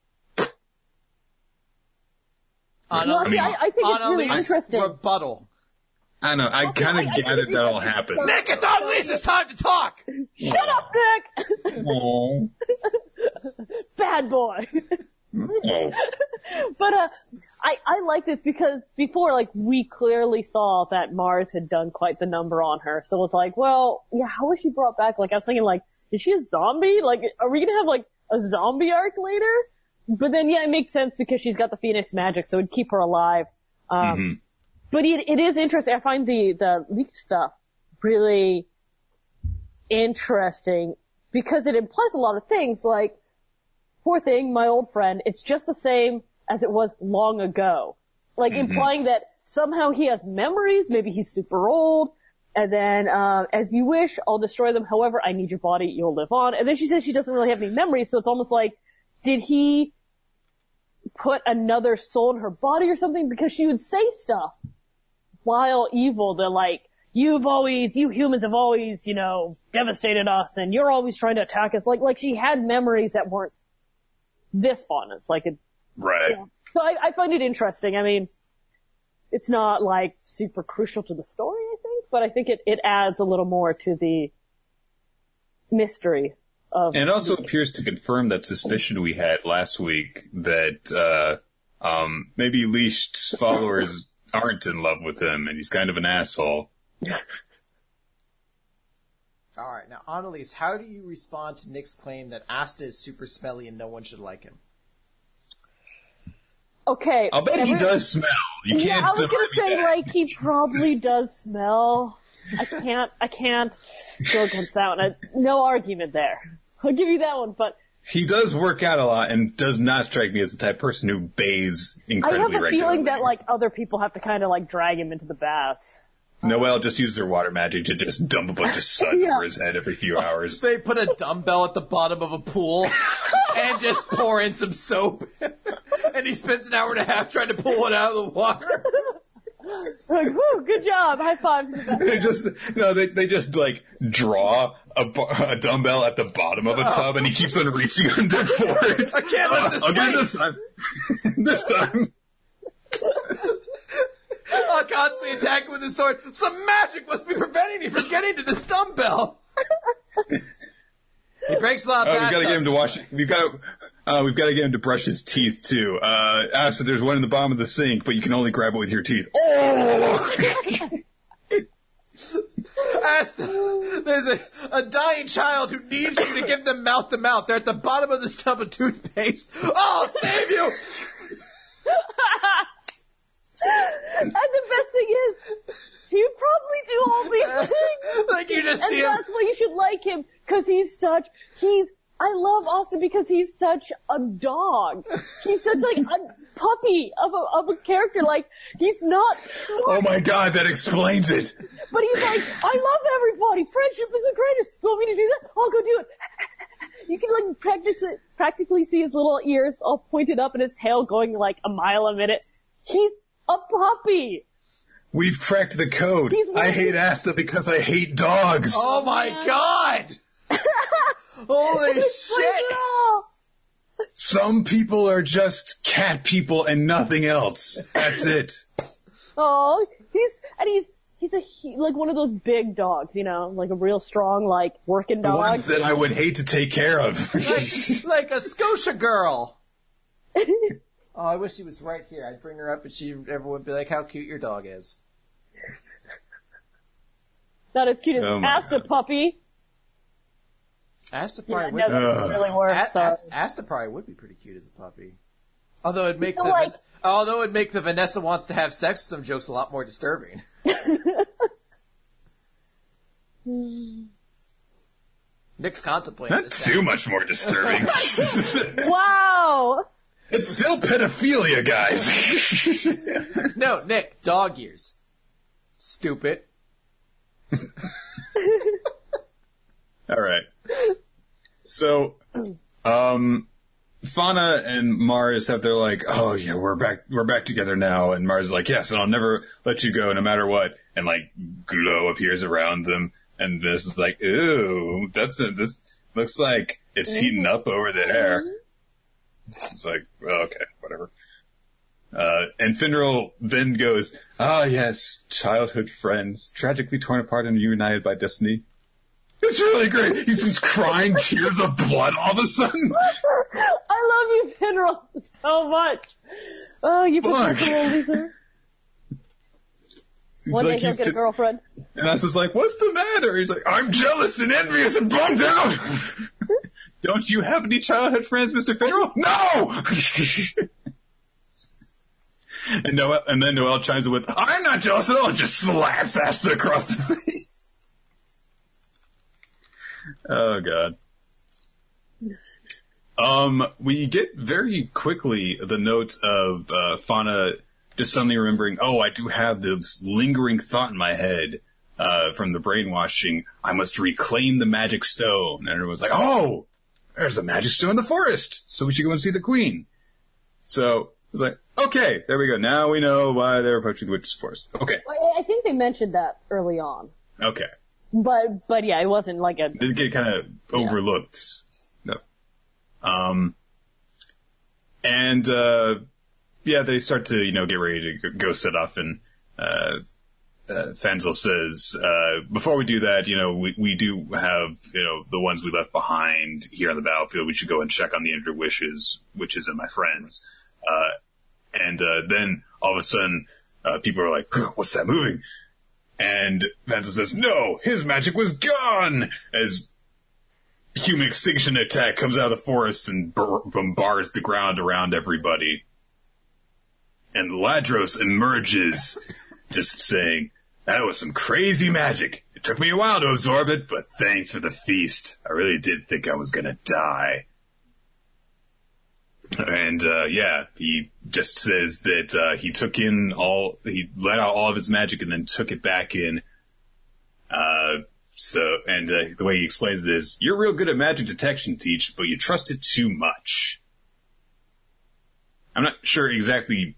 Well, see, I, I think it's really Annalise interesting. rebuttal. I know. I Okay, kind I- of I think gathered it's that all interesting. happened. Nick, it's Annalise. It's time to talk. Shut up, Nick! Oh. Bad boy. Oh. But uh, I I like this because before, like, we clearly saw that Mars had done quite the number on her. So it's like, well, yeah, how was she brought back? Like, I was thinking, like, is she a zombie? Like, are we gonna have like a zombie arc later? But then, yeah, it makes sense because she's got the Phoenix magic, so it'd keep her alive. Um, Mm-hmm. But it, it is interesting. I find the the leaked stuff really interesting because it implies a lot of things. Like, poor thing, my old friend, it's just the same as it was long ago. Like, Mm-hmm. implying that somehow he has memories, maybe he's super old, and then, uh, as you wish, I'll destroy them. However, I need your body, you'll live on. And then she says she doesn't really have any memories, so it's almost like, did he put another soul in her body or something? Because she would say stuff while evil, they're like, you've always, you humans have always, you know, devastated us, and you're always trying to attack us. Like, like she had memories that weren't this fun. It's like it, Right. yeah. So I, I find it interesting. I mean, it's not like super crucial to the story, I think, but I think it, it adds a little more to the mystery of. And it also appears to confirm that suspicion we had last week that, uh, um, maybe Leash's followers aren't in love with him and he's kind of an asshole. All right, now, Annalise, how do you respond to Nick's claim that Asta is super smelly and no one should like him? Okay. I'll bet he every- does smell. You Yeah, can't I was deny gonna say, that. like, he probably does smell. I can't, I can't go against that one. I, no argument there. I'll give you that one, but He does work out a lot and does not strike me as the type of person who bathes I incredibly have a regularly. feeling that, like, other people have to kind of, like, drag him into the baths. Noelle just uses her water magic to just dump a bunch of suds Yeah. over his head every few hours. They put a dumbbell at the bottom of a pool and just pour in some soap. And he spends an hour and a half trying to pull it out of the water. Like, whoo, good job, high five to the bath. They just no, they they just like draw a, bu- a dumbbell at the bottom of a tub, and he keeps on reaching under for it. I can't let this I'll get it waste. this time. This time. I'll constantly attack with his sword. Some magic must be preventing me from getting to this dumbbell. He breaks a lot of Oh, we've got to get him to bathtubs. wash. We've got to. Uh, we've got to get him to brush his teeth too. Uh, Asta, there's one in the bottom of the sink, but you can only grab it with your teeth. Oh! Asta, there's a, a dying child who needs you to give them mouth to mouth. They're at the bottom of this tub of toothpaste. Oh, I'll save you! And the best thing is, he would probably do all these things. Like you just And see him. that's why you should like him, cause he's such, he's, I love Austin because he's such a dog. He's such like a puppy of a, of a character, like, he's not smart, Oh my God, that explains it. but he's like, I love everybody, friendship is the greatest, you want me to do that? I'll go do it. You can like practically, practically see his little ears all pointed up and his tail going like a mile a minute. He's a puppy. We've cracked the code. He's I hate Asta because I hate dogs. Oh my god! Holy shit! Oh, Some people are just cat people and nothing else. That's it. oh, he's, and he's, he's a, he, like one of those big dogs, you know, like a real strong, like, working The dog. ones that I would hate to take care of. Like, like a Scotia girl. Oh, I wish she was right here. I'd bring her up and she, everyone would be like, how cute your dog is. Not as cute as Oh my Asta God. puppy. Asta Yeah, probably no, would that be. doesn't really work, A- so. As- Asta probably would be pretty cute as a puppy. Although it'd make You know, the like- although it'd make the Vanessa wants to have sex with them jokes a lot more disturbing. Nick's contemplating. Not this too much more disturbing. Wow! It's still pedophilia, guys. No, Nick, dog ears. Stupid. All right. So, um, Fauna and Mars have their like, oh yeah, we're back, we're back together now. And Mars is like, yes, and I'll never let you go no matter what. And like, glow appears around them. And this is like, ooh, that's a, this looks like it's heating up over there. It's like, well, okay, whatever. Uh, and Finral then goes, ah, yes, childhood friends, tragically torn apart and reunited by destiny. It's really great. He's just crying tears of blood all of a sudden. I love you, Finral, so much. Oh, you Fuck. little loser. He's One like, day he'll he's get a t- girlfriend. And I was like, what's the matter? He's like, I'm jealous and envious and bummed out. Don't you have any childhood friends, Mister Finral? No! and Noel, and then Noel chimes in with, I'm not jealous at all, and just slaps Asta across the face. Oh, God. Um, we get very quickly the note of uh, Fauna just suddenly remembering, oh, I do have this lingering thought in my head uh, from the brainwashing. I must reclaim the magic stone. And everyone's like, oh, there's a magic stone in the forest, so we should go and see the queen. So it's like, okay, there we go. Now we know why they're approaching the witch's forest. Okay. I, I think they mentioned that early on. Okay. But, but yeah, it wasn't like a... Did get kind of overlooked. No. Um, and, uh, yeah, they start to, you know, get ready to go set off, and, uh, uh, Fanzel says, uh, before we do that, you know, we, we do have, you know, the ones we left behind here on the battlefield. We should go and check on the injured witches, witches and my friends. Uh, and, uh, then all of a sudden, uh, people are like, what's that moving? And Fanzel says, no, his magic was gone! As human extinction attack comes out of the forest and bar- bombards the ground around everybody. And Ladros emerges, just saying, that was some crazy magic. It took me a while to absorb it, but thanks for the feast. I really did think I was gonna die. And, uh, yeah, he just says that, uh, he took in all, he let out all of his magic and then took it back in. Uh, so, and, uh, the way he explains it is, you're real good at magic detection, Teach, but you trust it too much. I'm not sure exactly,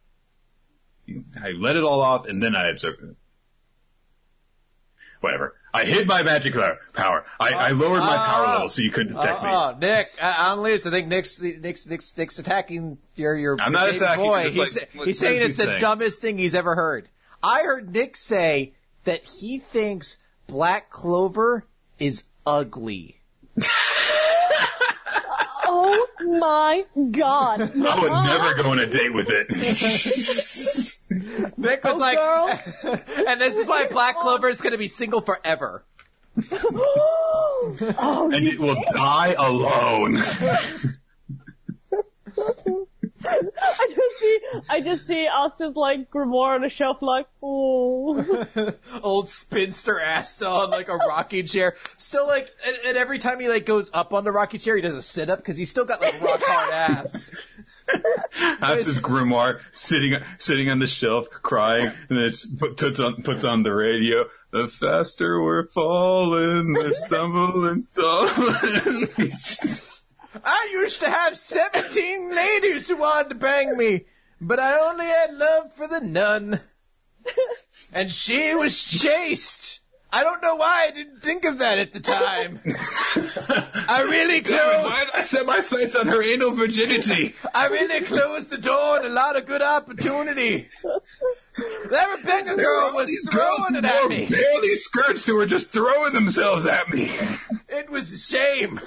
I let it all off and then I observed it. Whatever. I hid my magic power. I, uh, I lowered my power uh, level so you couldn't detect uh, me. Nick, I, I'm Liz. I think Nick's, Nick's, Nick's, Nick's attacking your, your I'm not attacking. boy. He's, he's, like, what, he's what saying he it's the saying? dumbest thing he's ever heard. I heard Nick say that he thinks Black Clover is ugly. Oh my god. I would never go on a date with it. Nick was Oh, like, girl. and this is why Black Clover is going to be single forever. Oh, And it will die alone. I just see, I just see Asta's like grimoire on a shelf, like, oh. Old spinster Asta on like a rocking chair. Still like, and, and every time he like goes up on the rocking chair, he does a sit up because he's still got like rock hard abs. That's his grimoire sitting sitting on the shelf, crying, and then it put, puts on puts on the radio. The faster we're falling, the stumbling, stumbling. I used to have seventeen ladies who wanted to bang me, but I only had love for the nun. And she was chaste. I don't know why I didn't think of that at the time. I really closed... Why did I set my sights on her anal virginity? I really closed the door and a lot of good opportunity. That Rebecca girl was throwing it at me. Barely skirts who were just throwing themselves at me. It was a shame.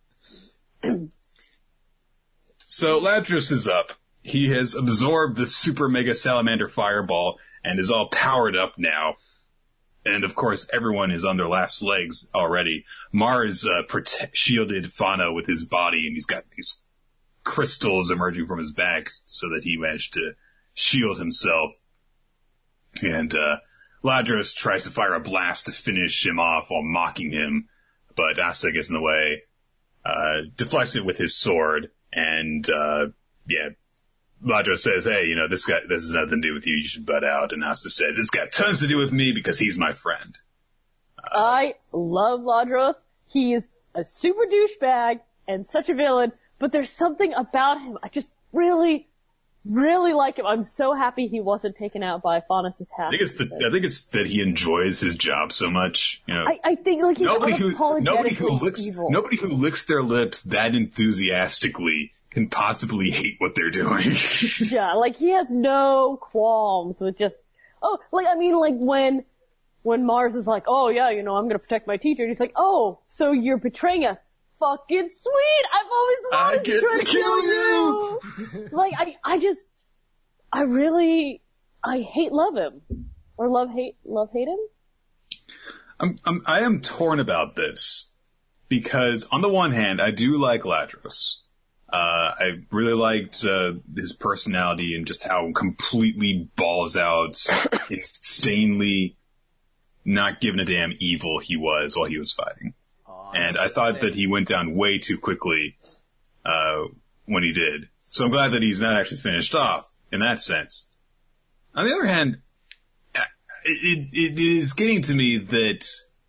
So Ladros is up. He has absorbed the super mega salamander fireball and is all powered up now. And of course, everyone is on their last legs already. Mars uh, prote- shielded Fauna with his body, and he's got these crystals emerging from his back so that he managed to shield himself. And uh, Ladros tries to fire a blast to finish him off while mocking him, but Asta gets in the way, uh, deflects it with his sword, and uh, yeah, Ladros says, hey, you know, this guy, this has nothing to do with you. You should butt out. And Asta says, it's got tons to do with me because he's my friend. Uh, I love Ladros. He's a super douchebag and such a villain, but there's something about him. I just really, really like him. I'm so happy he wasn't taken out by Faunus attack. I think it's the, I think it's that he enjoys his job so much. You know, I, I think like he's nobody who nobody who unapologetically licks evil. nobody who licks their lips that enthusiastically can possibly hate what they're doing. Yeah, like he has no qualms with just oh, like I mean, like when when Mars is like, oh yeah, you know, I'm gonna protect my teacher. And he's like, oh, so you're betraying us. Fucking sweet! I've always wanted I get to, to kill you. you. Like I, I just, I really, I hate love him, or love hate, love hate him. I'm, I'm, I am torn about this because on the one hand, I do like Ladros. Uh, I really liked uh, his personality and just how completely balls out, insanely not giving a damn evil he was while he was fighting. And I thought that he went down way too quickly uh when he did. So I'm glad that he's not actually finished off in that sense. On the other hand, it, it, it is getting to me that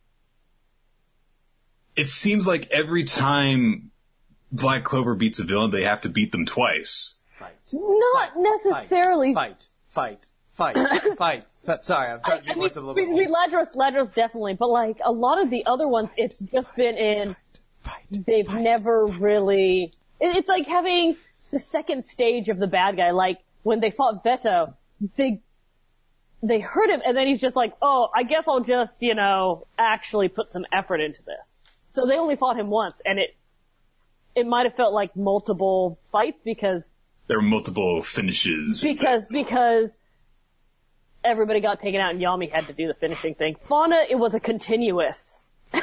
it seems like every time Black Clover beats a villain, they have to beat them twice. Fight. Not Fight. necessarily. Fight. Fight. Fight. Fight. Fight. Sorry, I'm trying to be I more mean, subliminal. we, we, Ladros, Ladros definitely, but like a lot of the other ones, it's just been in. Fight. They've Fight. never really. It, it's like having the second stage of the bad guy. Like when they fought Veto, they they hurt him, and then he's just like, "Oh, I guess I'll just, you know, actually put some effort into this." So they only fought him once, and it it might have felt like multiple fights because There were multiple finishes. because because. Everybody got taken out and Yami had to do the finishing thing. Fauna, it was a continuous.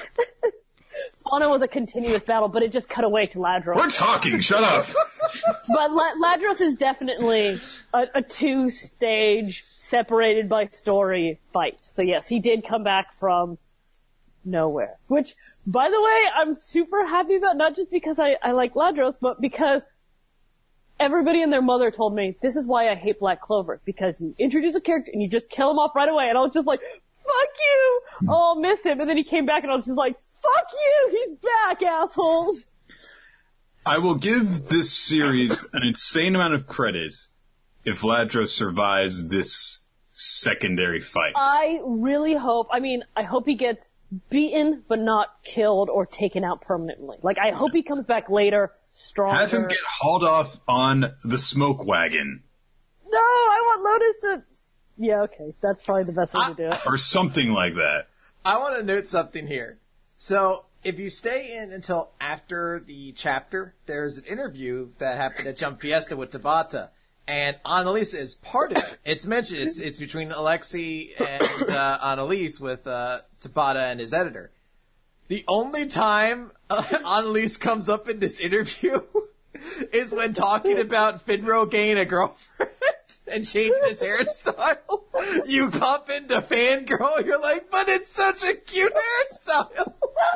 Fauna was a continuous battle, but it just cut away to Ladros. We're talking, shut up! But La- Ladros is definitely a, a two-stage, separated by story fight. So yes, he did come back from nowhere. Which, by the way, I'm super happy about, not just because I, I like Ladros, but because everybody and their mother told me, this is why I hate Black Clover, because you introduce a character and you just kill him off right away, and I was just like, fuck you! Oh, I'll miss him. And then he came back and I was just like, fuck you! He's back, assholes! I will give this series an insane amount of credit if Ladros survives this secondary fight. I really hope, I mean, I hope he gets beaten, but not killed or taken out permanently. Like, I hope he comes back later, stronger. Have him get hauled off on the smoke wagon. No, I want Lotus to... Yeah, okay, that's probably the best way to do it. Or something like that. I want to note something here. So, if you stay in until after the chapter, there's an interview that happened at Jump Fiesta with Tabata, and Annalise is part of it. It's mentioned, it's it's between Alexi and uh, Annalise with uh, Tabata and his editor. The only time uh, Annalise comes up in this interview is when talking about Finro getting a girlfriend and changing his hairstyle. You pop into fangirl, you're like, but it's such a cute hairstyle.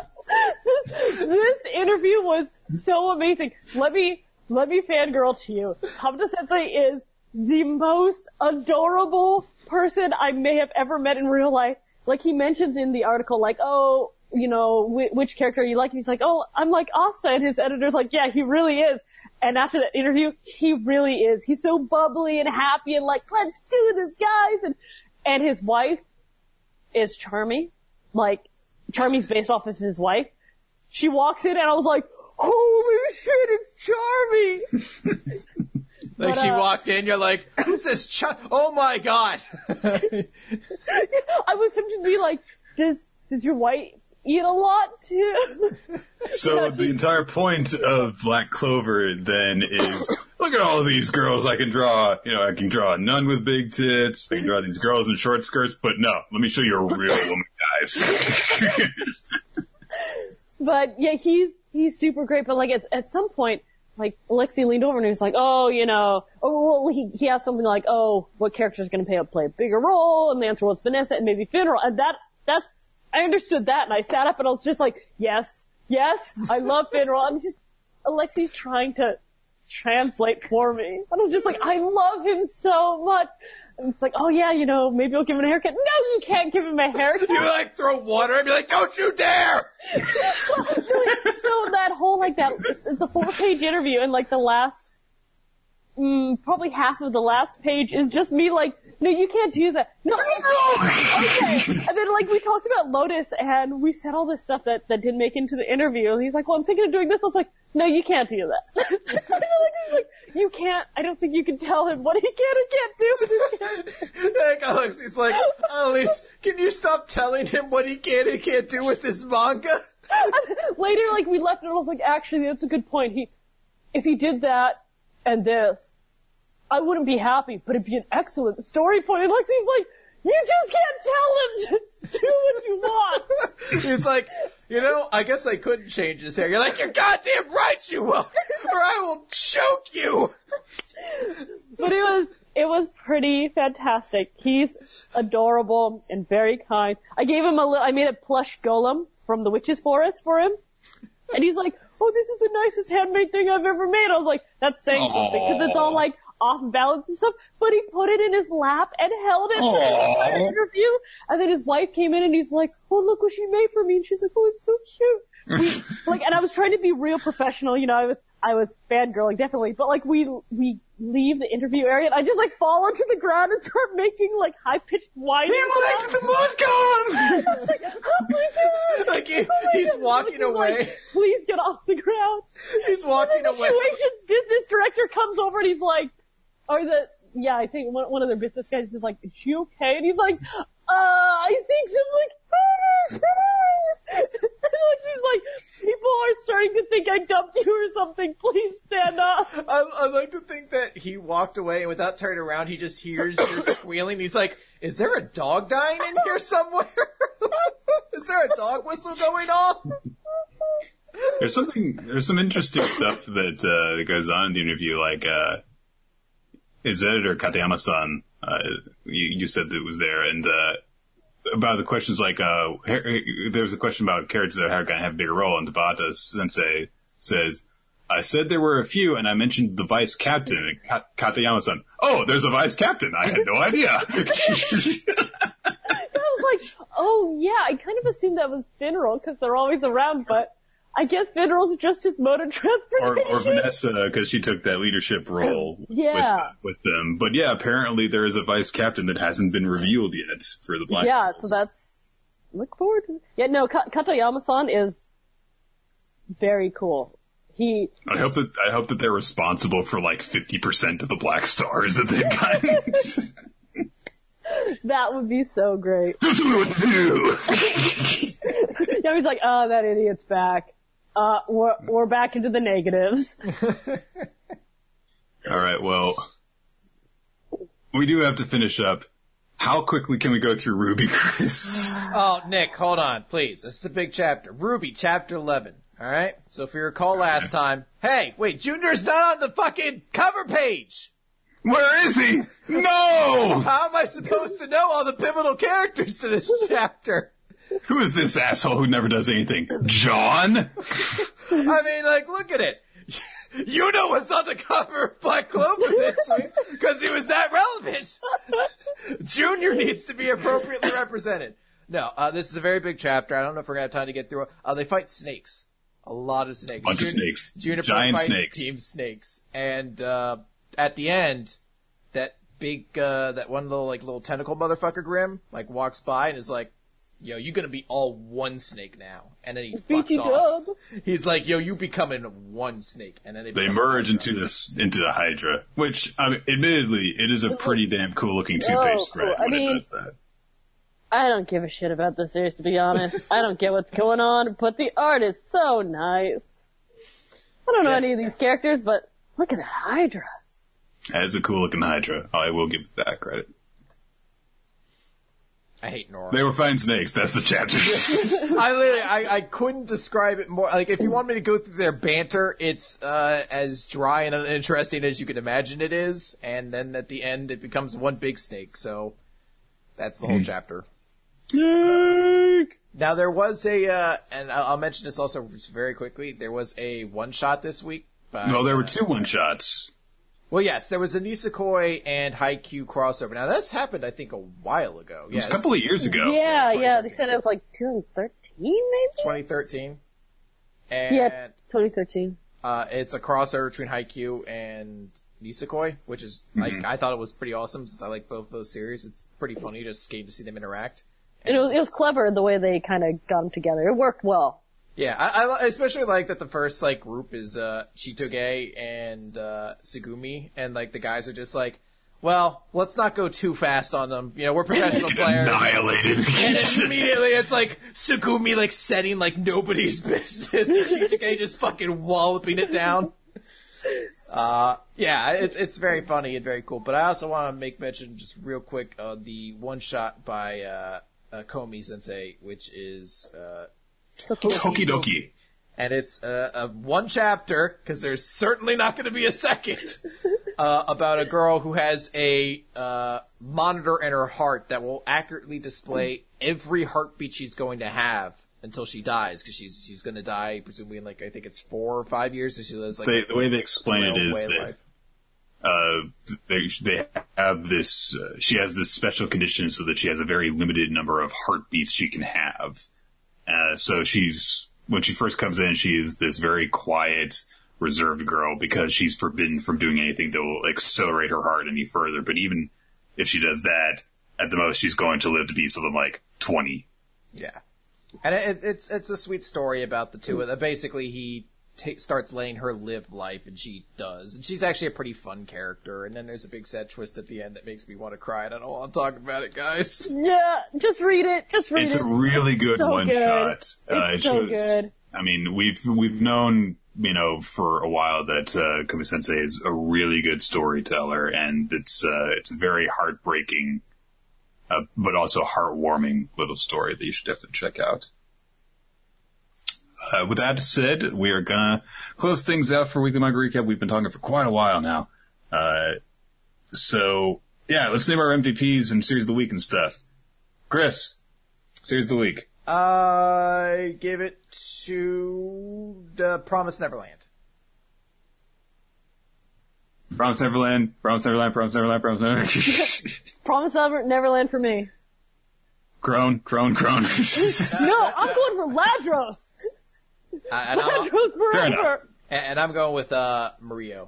This interview was so amazing. Let me, let me fangirl to you. Hamada Sensei is the most adorable person I may have ever met in real life. Like he mentions in the article, like, oh, you know, wh- which character you like? And he's like, oh, I'm like Asta. And his editor's like, yeah, he really is. And after that interview, he really is. He's so bubbly and happy and like, let's do this, guys. And, and his wife is Charmy. Like, Charmy's based off of his wife. She walks in and I was like, holy shit, it's Charmy! Like But, she uh, walked in, you're like, who's this ch- oh my god! I was tempted to be like, does, does your wife eat a lot too? So the entire point of Black Clover then is, look at all of these girls I can draw. You know, I can draw a nun with big tits. I can draw these girls in short skirts. But no, let me show you a real woman, guys. But yeah, he's, he's super great. But like at, at some point, like Alexi leaned over and he was like, oh, you know, oh, well, he, he asked something like, oh, what character is going to play, play a bigger role? And the answer was Vanessa and maybe Finral. And that, that's, I understood that and I sat up and I was just like, yes, yes, I love Finral. I'm just, Alexi's trying to translate for me. And I was just like, I love him so much. And it's like, oh yeah, you know, maybe I'll give him a haircut. No, you can't give him a haircut. You like throw water and be like, don't you dare! so, so that whole, like that, it's, it's a four page interview and like the last, mm, probably half of the last page is just me like, no, you can't do that. No, okay. And then like we talked about Lotus and we said all this stuff that, that didn't make into the interview. And he's like, well, I'm thinking of doing this. I was like, no, you can't do that. He's like, you can't, I don't think you can tell him what he can and can't do with his character. Like, Alex, he's like, Alice, can you stop telling him what he can and can't do with this manga? Later, like, we left and I was like, actually, that's a good point. He, if he did that and this, I wouldn't be happy, but it'd be an excellent story point. And Lexi's like, you just can't tell him to do what you want. He's like, you know, I guess I couldn't change his hair. You're like, you're goddamn right you won't, or I will choke you. But it was, it was pretty fantastic. He's adorable and very kind. I gave him a little, I made a plush golem from the Witch's Forest for him. And he's like, oh, this is the nicest handmade thing I've ever made. I was like, that's saying Aww. something, because it's all like, off balance and stuff, but he put it in his lap and held it for the entire interview. And then his wife came in and he's like, oh, look what she made for me. And she's like, oh, it's so cute. We, like, and I was trying to be real professional, you know, I was, I was fangirling, definitely, but like we, we leave the interview area and I just like fall onto the ground and start making like high-pitched whining. He likes the mud gone! I was like, oh my god! Like he, he's walking away. Like, please get off the ground. He's walking and away. The situation business director comes over and he's like, or the, yeah, I think one, one of their business guys is like, is she okay? And he's like, uh, I think so. I'm like, and he's like, people are starting to think I dumped you or something. Please stand up. I, I like to think that he walked away and without turning around, he just hears your squealing. He's like, is there a dog dying in here somewhere? Is there a dog whistle going on? There's something, there's some interesting stuff that, uh, that goes on in the interview, like, uh, his editor, Katayama-san, uh, you, you said that it was there, and, uh, about the questions like, uh, there was a question about characters that are going to have a bigger role, and Tabata Sensei says, I said there were a few, and I mentioned the vice captain, and Ka- Katayama-san, oh, there's a vice captain, I had no idea. I was like, oh yeah, I kind of assumed that was Finral, because they're always around, but I guess Finral's just his mode of transportation. Or, or Vanessa, because she took that leadership role yeah. with, with them. But yeah, apparently there is a vice captain that hasn't been revealed yet for the Black Yeah, Girls. so that's... Look forward to... Yeah, no, Ka- Katayama-san is very cool. He... I hope that I hope that they're responsible for like fifty percent of the Black Stars that they've gotten. That would be so great. Don't tell me what to do! Yeah, he's like, oh, that idiot's back. Uh, we're, we're back into the negatives. All right, well, we do have to finish up. How quickly can we go through Ruby, Chris? Oh, Nick, hold on, please. This is a big chapter. Ruby, chapter eleven. All right? So if you recall last time, hey, wait, Junior's not on the fucking cover page! Where is he? No! How am I supposed to know all the pivotal characters to this chapter? Who is this asshole who never does anything? John? I mean, like, look at it. You know what's on the cover of Black Clover this week, because he was that relevant. Junior needs to be appropriately represented. No, uh, this is a very big chapter. I don't know if we're going to have time to get through it. Uh, they fight snakes. A lot of snakes. Bunch Jun- of snakes. Juniper Giant fights snakes. Team Snakes. And, uh, at the end, that big, uh, that one little, like, little tentacle motherfucker Grim, like, walks by and is like, yo, you gonna be all one snake now. And then he Beat fucks you off. dub. He's like, yo, you becoming one snake. And then they, They merge into this, into the Hydra, which, I mean, admittedly, it is a pretty damn cool looking two-page Oh, spread I when mean- it does that. I don't give a shit about the series, to be honest. I don't get what's going on, but the art is so nice. I don't know Yeah. any of these characters, but look at that Hydra. That is a cool looking Hydra. I will give that credit. I hate Nora. They were fighting snakes. That's the chapter. I literally, I, I couldn't describe it more. Like, if you want me to go through their banter, it's uh, as dry and uninteresting as you can imagine it is. And then at the end, it becomes one big snake. So that's the whole Mm. chapter. Snake! Now, there was a, uh, and I'll I'll mention this also very quickly, there was a one-shot this week By, Well, there were uh, two one-shots. Well, yes, there was a Nisekoi and Haikyuu crossover. Now, this happened, I think, a while ago. It was yeah, a couple of years ago. Yeah, Yeah, yeah. They said it was like twenty thirteen, maybe. twenty thirteen. And Yeah, twenty thirteen. uh, it's a crossover between Haikyuu and Nisekoi, which is like Mm-hmm. I thought it was pretty awesome since I like both those series. It's pretty funny just getting to see them interact. And it was, it was clever the way they kind of got them together. It worked well. Yeah, I, I especially like that the first like group is uh Chitoge and uh Tsugumi, and like the guys are just like, well, let's not go too fast on them. You know, we're professional players. Annihilated. And then immediately it's like Tsugumi like setting like nobody's business, and Chitoge just fucking walloping it down. Uh, yeah, it's it's very funny and very cool. But I also want to make mention just real quick uh, the one shot by uh, uh Komi Sensei, which is uh. Tokidoki. And it's uh, a one chapter, because there's certainly not going to be a second, uh, about a girl who has a uh, monitor in her heart that will accurately display every heartbeat she's going to have until she dies, because she's she's going to die presumably in like I think it's four or five years, so she lives like They, the way they explain a it is way of that life. uh, they they have this. Uh, she has this special condition so that she has a very limited number of heartbeats she can have. Uh, so she's, when she first comes in, she is this very quiet, reserved girl because she's forbidden from doing anything that will accelerate her heart any further. But even if she does that, at the most, she's going to live to be something like twenty. Yeah, and it, it's it's a sweet story about the two of them. Basically, he ta starts letting her live life, and she does. And she's actually a pretty fun character. And then there's a big sad twist at the end that makes me want to cry. And I don't want to talk about it, guys. Yeah, just read it. Just read It's it. a really good so one good. shot. It's it so shows- good. I mean, we've we've known, you know, for a while that uh, Komi Sensei is a really good storyteller, and it's uh, it's a very heartbreaking, uh, but also heartwarming little story that you should definitely check out. Uh, with that said, we are gonna close things out for Weekly Manga Recap. We've been talking for quite a while now. Uh, so, yeah, let's name our M V Ps and Series of the Week and stuff. Chris, Series of the Week. I give it to the Promised Neverland. Promise Neverland, Promise Neverland, Promise Neverland, Promise Neverland. Promise Never- Neverland for me. Crone, crone, crone. No, I'm going for Ladros. Uh, and, I'm, Ladros Fair enough. forever. and I'm going with uh, Mario.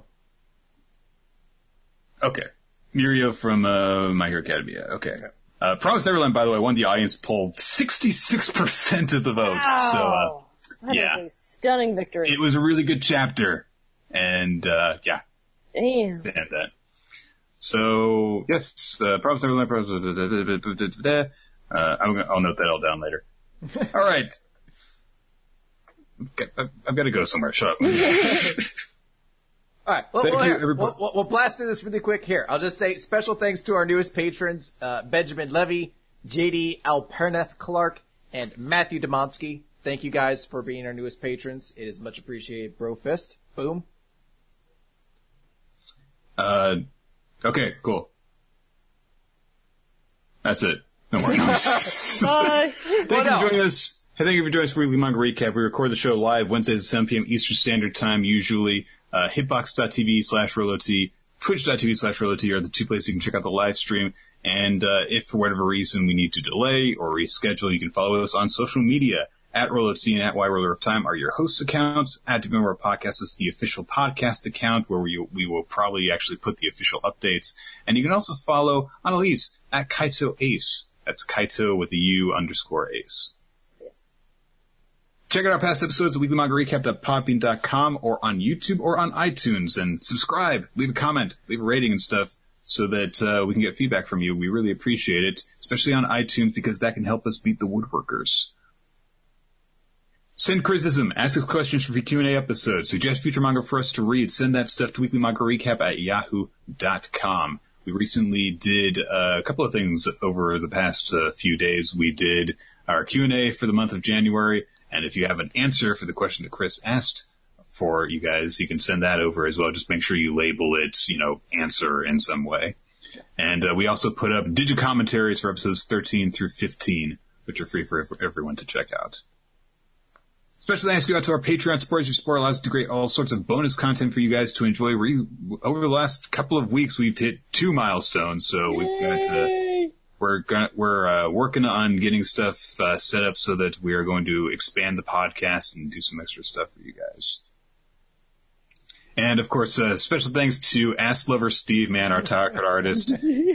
Okay. Mirio from uh, My Hero Academia. Okay. Uh, Promise Neverland, by the way, won the audience poll sixty-six percent of the vote. So, uh, Wow. That yeah. is a stunning victory. it was a really good chapter. And, uh, yeah, Damn. they had that. So, yes, uh, Promise Neverland, Promise, uh, I'm gonna, I'll note that all down later. All right. I've, I've got to go somewhere. Shut up. All right, well, Thank well, you, here, everybody. we'll, we'll, we'll blast through this really quick here. I'll just say special thanks to our newest patrons, uh, Benjamin Levy, J D Alperneth Clark, and Matthew Demonsky. Thank you guys for being our newest patrons. It is much appreciated. Bro fist. Boom. Uh, okay, cool. That's it. No more. No. Bye. Thank you for joining us. Hey, thank you for joining us for Weekly Manga Recap. We record the show live Wednesdays at seven p.m. Eastern Standard Time, usually. Uh, hitbox.tv slash RoloT, twitch.tv slash RoloT are the two places you can check out the live stream. And uh, if for whatever reason we need to delay or reschedule, you can follow us on social media. At RoloT and at YRoller of Time are your hosts' accounts. At Remember Our Podcast is the official podcast account where we, we will probably actually put the official updates. And you can also follow Annalise at Kaito Ace. That's Kaito with a U underscore Ace. Check out our past episodes at weekly manga recap dot podbean dot com or on YouTube or on iTunes, and subscribe, leave a comment, leave a rating and stuff so that uh, we can get feedback from you. We really appreciate it, especially on iTunes because that can help us beat the woodworkers. Send criticism, ask us questions for Q and A episodes, suggest future manga for us to read, send that stuff to weekly manga recap at yahoo dot com. We recently did uh, a couple of things over the past uh, few days. We did our Q and A for the month of January. And if you have an answer for the question that Chris asked for you guys, you can send that over as well. Just make sure you label it, you know, answer in some way. And uh, we also put up digit commentaries for episodes thirteen through fifteen, which are free for everyone to check out. Special thanks go out to our Patreon supporters. Your support allows us to create all sorts of bonus content for you guys to enjoy. We, over the last couple of weeks, we've hit two milestones, so we've got to, we're gonna, we're uh, working on getting stuff uh, set up so that we are going to expand the podcast and do some extra stuff for you guys. And of course, uh, special thanks to Ass Lover Steve, man, our target artist,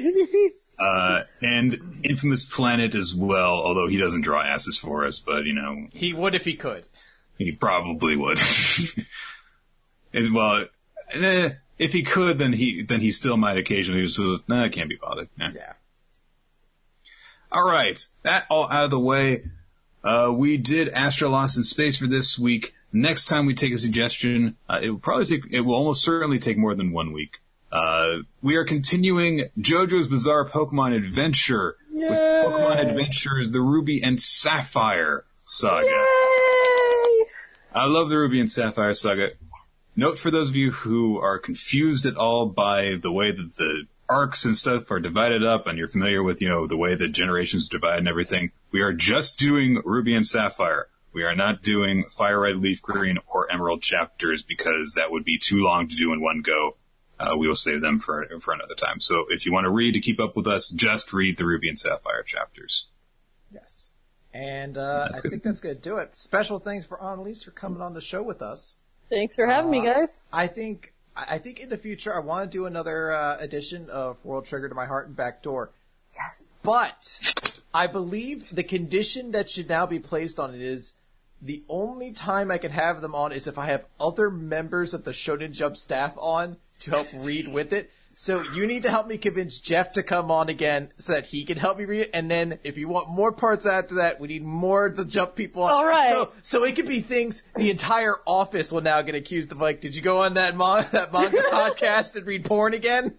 uh, and Infamous Planet as well. Although he doesn't draw asses for us, but you know, he would if he could. He probably would. And, well, eh, if he could, then he then he still might occasionally. So, nah, I can't be bothered. Nah. Yeah. All right, that all out of the way. Uh, we did Astro Lost in Space for this week. Next time we take a suggestion, uh, it will probably take. It will almost certainly take more than one week. Uh, we are continuing JoJo's Bizarre Pokemon Adventure Yay! with Pokemon Adventures: The Ruby and Sapphire Saga. Yay! I love the Ruby and Sapphire Saga. Note for those of you who are confused at all by the way that the arcs and stuff are divided up, and you're familiar with, you know, the way the generations divide and everything, we are just doing Ruby and Sapphire. We are not doing Fire Red, Leaf Green, or Emerald chapters because that would be too long to do in one go. Uh, we will save them for for another time. So if you want to read to keep up with us, just read the Ruby and Sapphire chapters. Yes. And uh, I good. think that's going to do it. Special thanks for Annalise for coming on the show with us. Thanks for having Uh, me, guys. I think I think in the future I want to do another uh, edition of World Trigger to My Heart and Back Door. Yes. But I believe the condition that should now be placed on it is the only time I can have them on is if I have other members of the Shonen Jump staff on to help read with it. So you need to help me convince Jeff to come on again so that he can help me read it. And then if you want more parts after that, we need more of the Jump people on. All right. So, so it could be things the entire office will now get accused of, like, did you go on that, mon- that manga podcast and read porn again?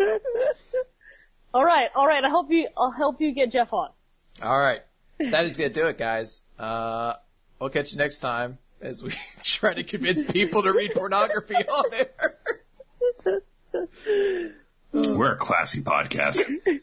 All right, all right. I'll help you. I'll help you get Jeff on. All right. That is going to do it, guys. Uh, we'll catch you next time as we try to convince people to read pornography on air. We're a classy podcast.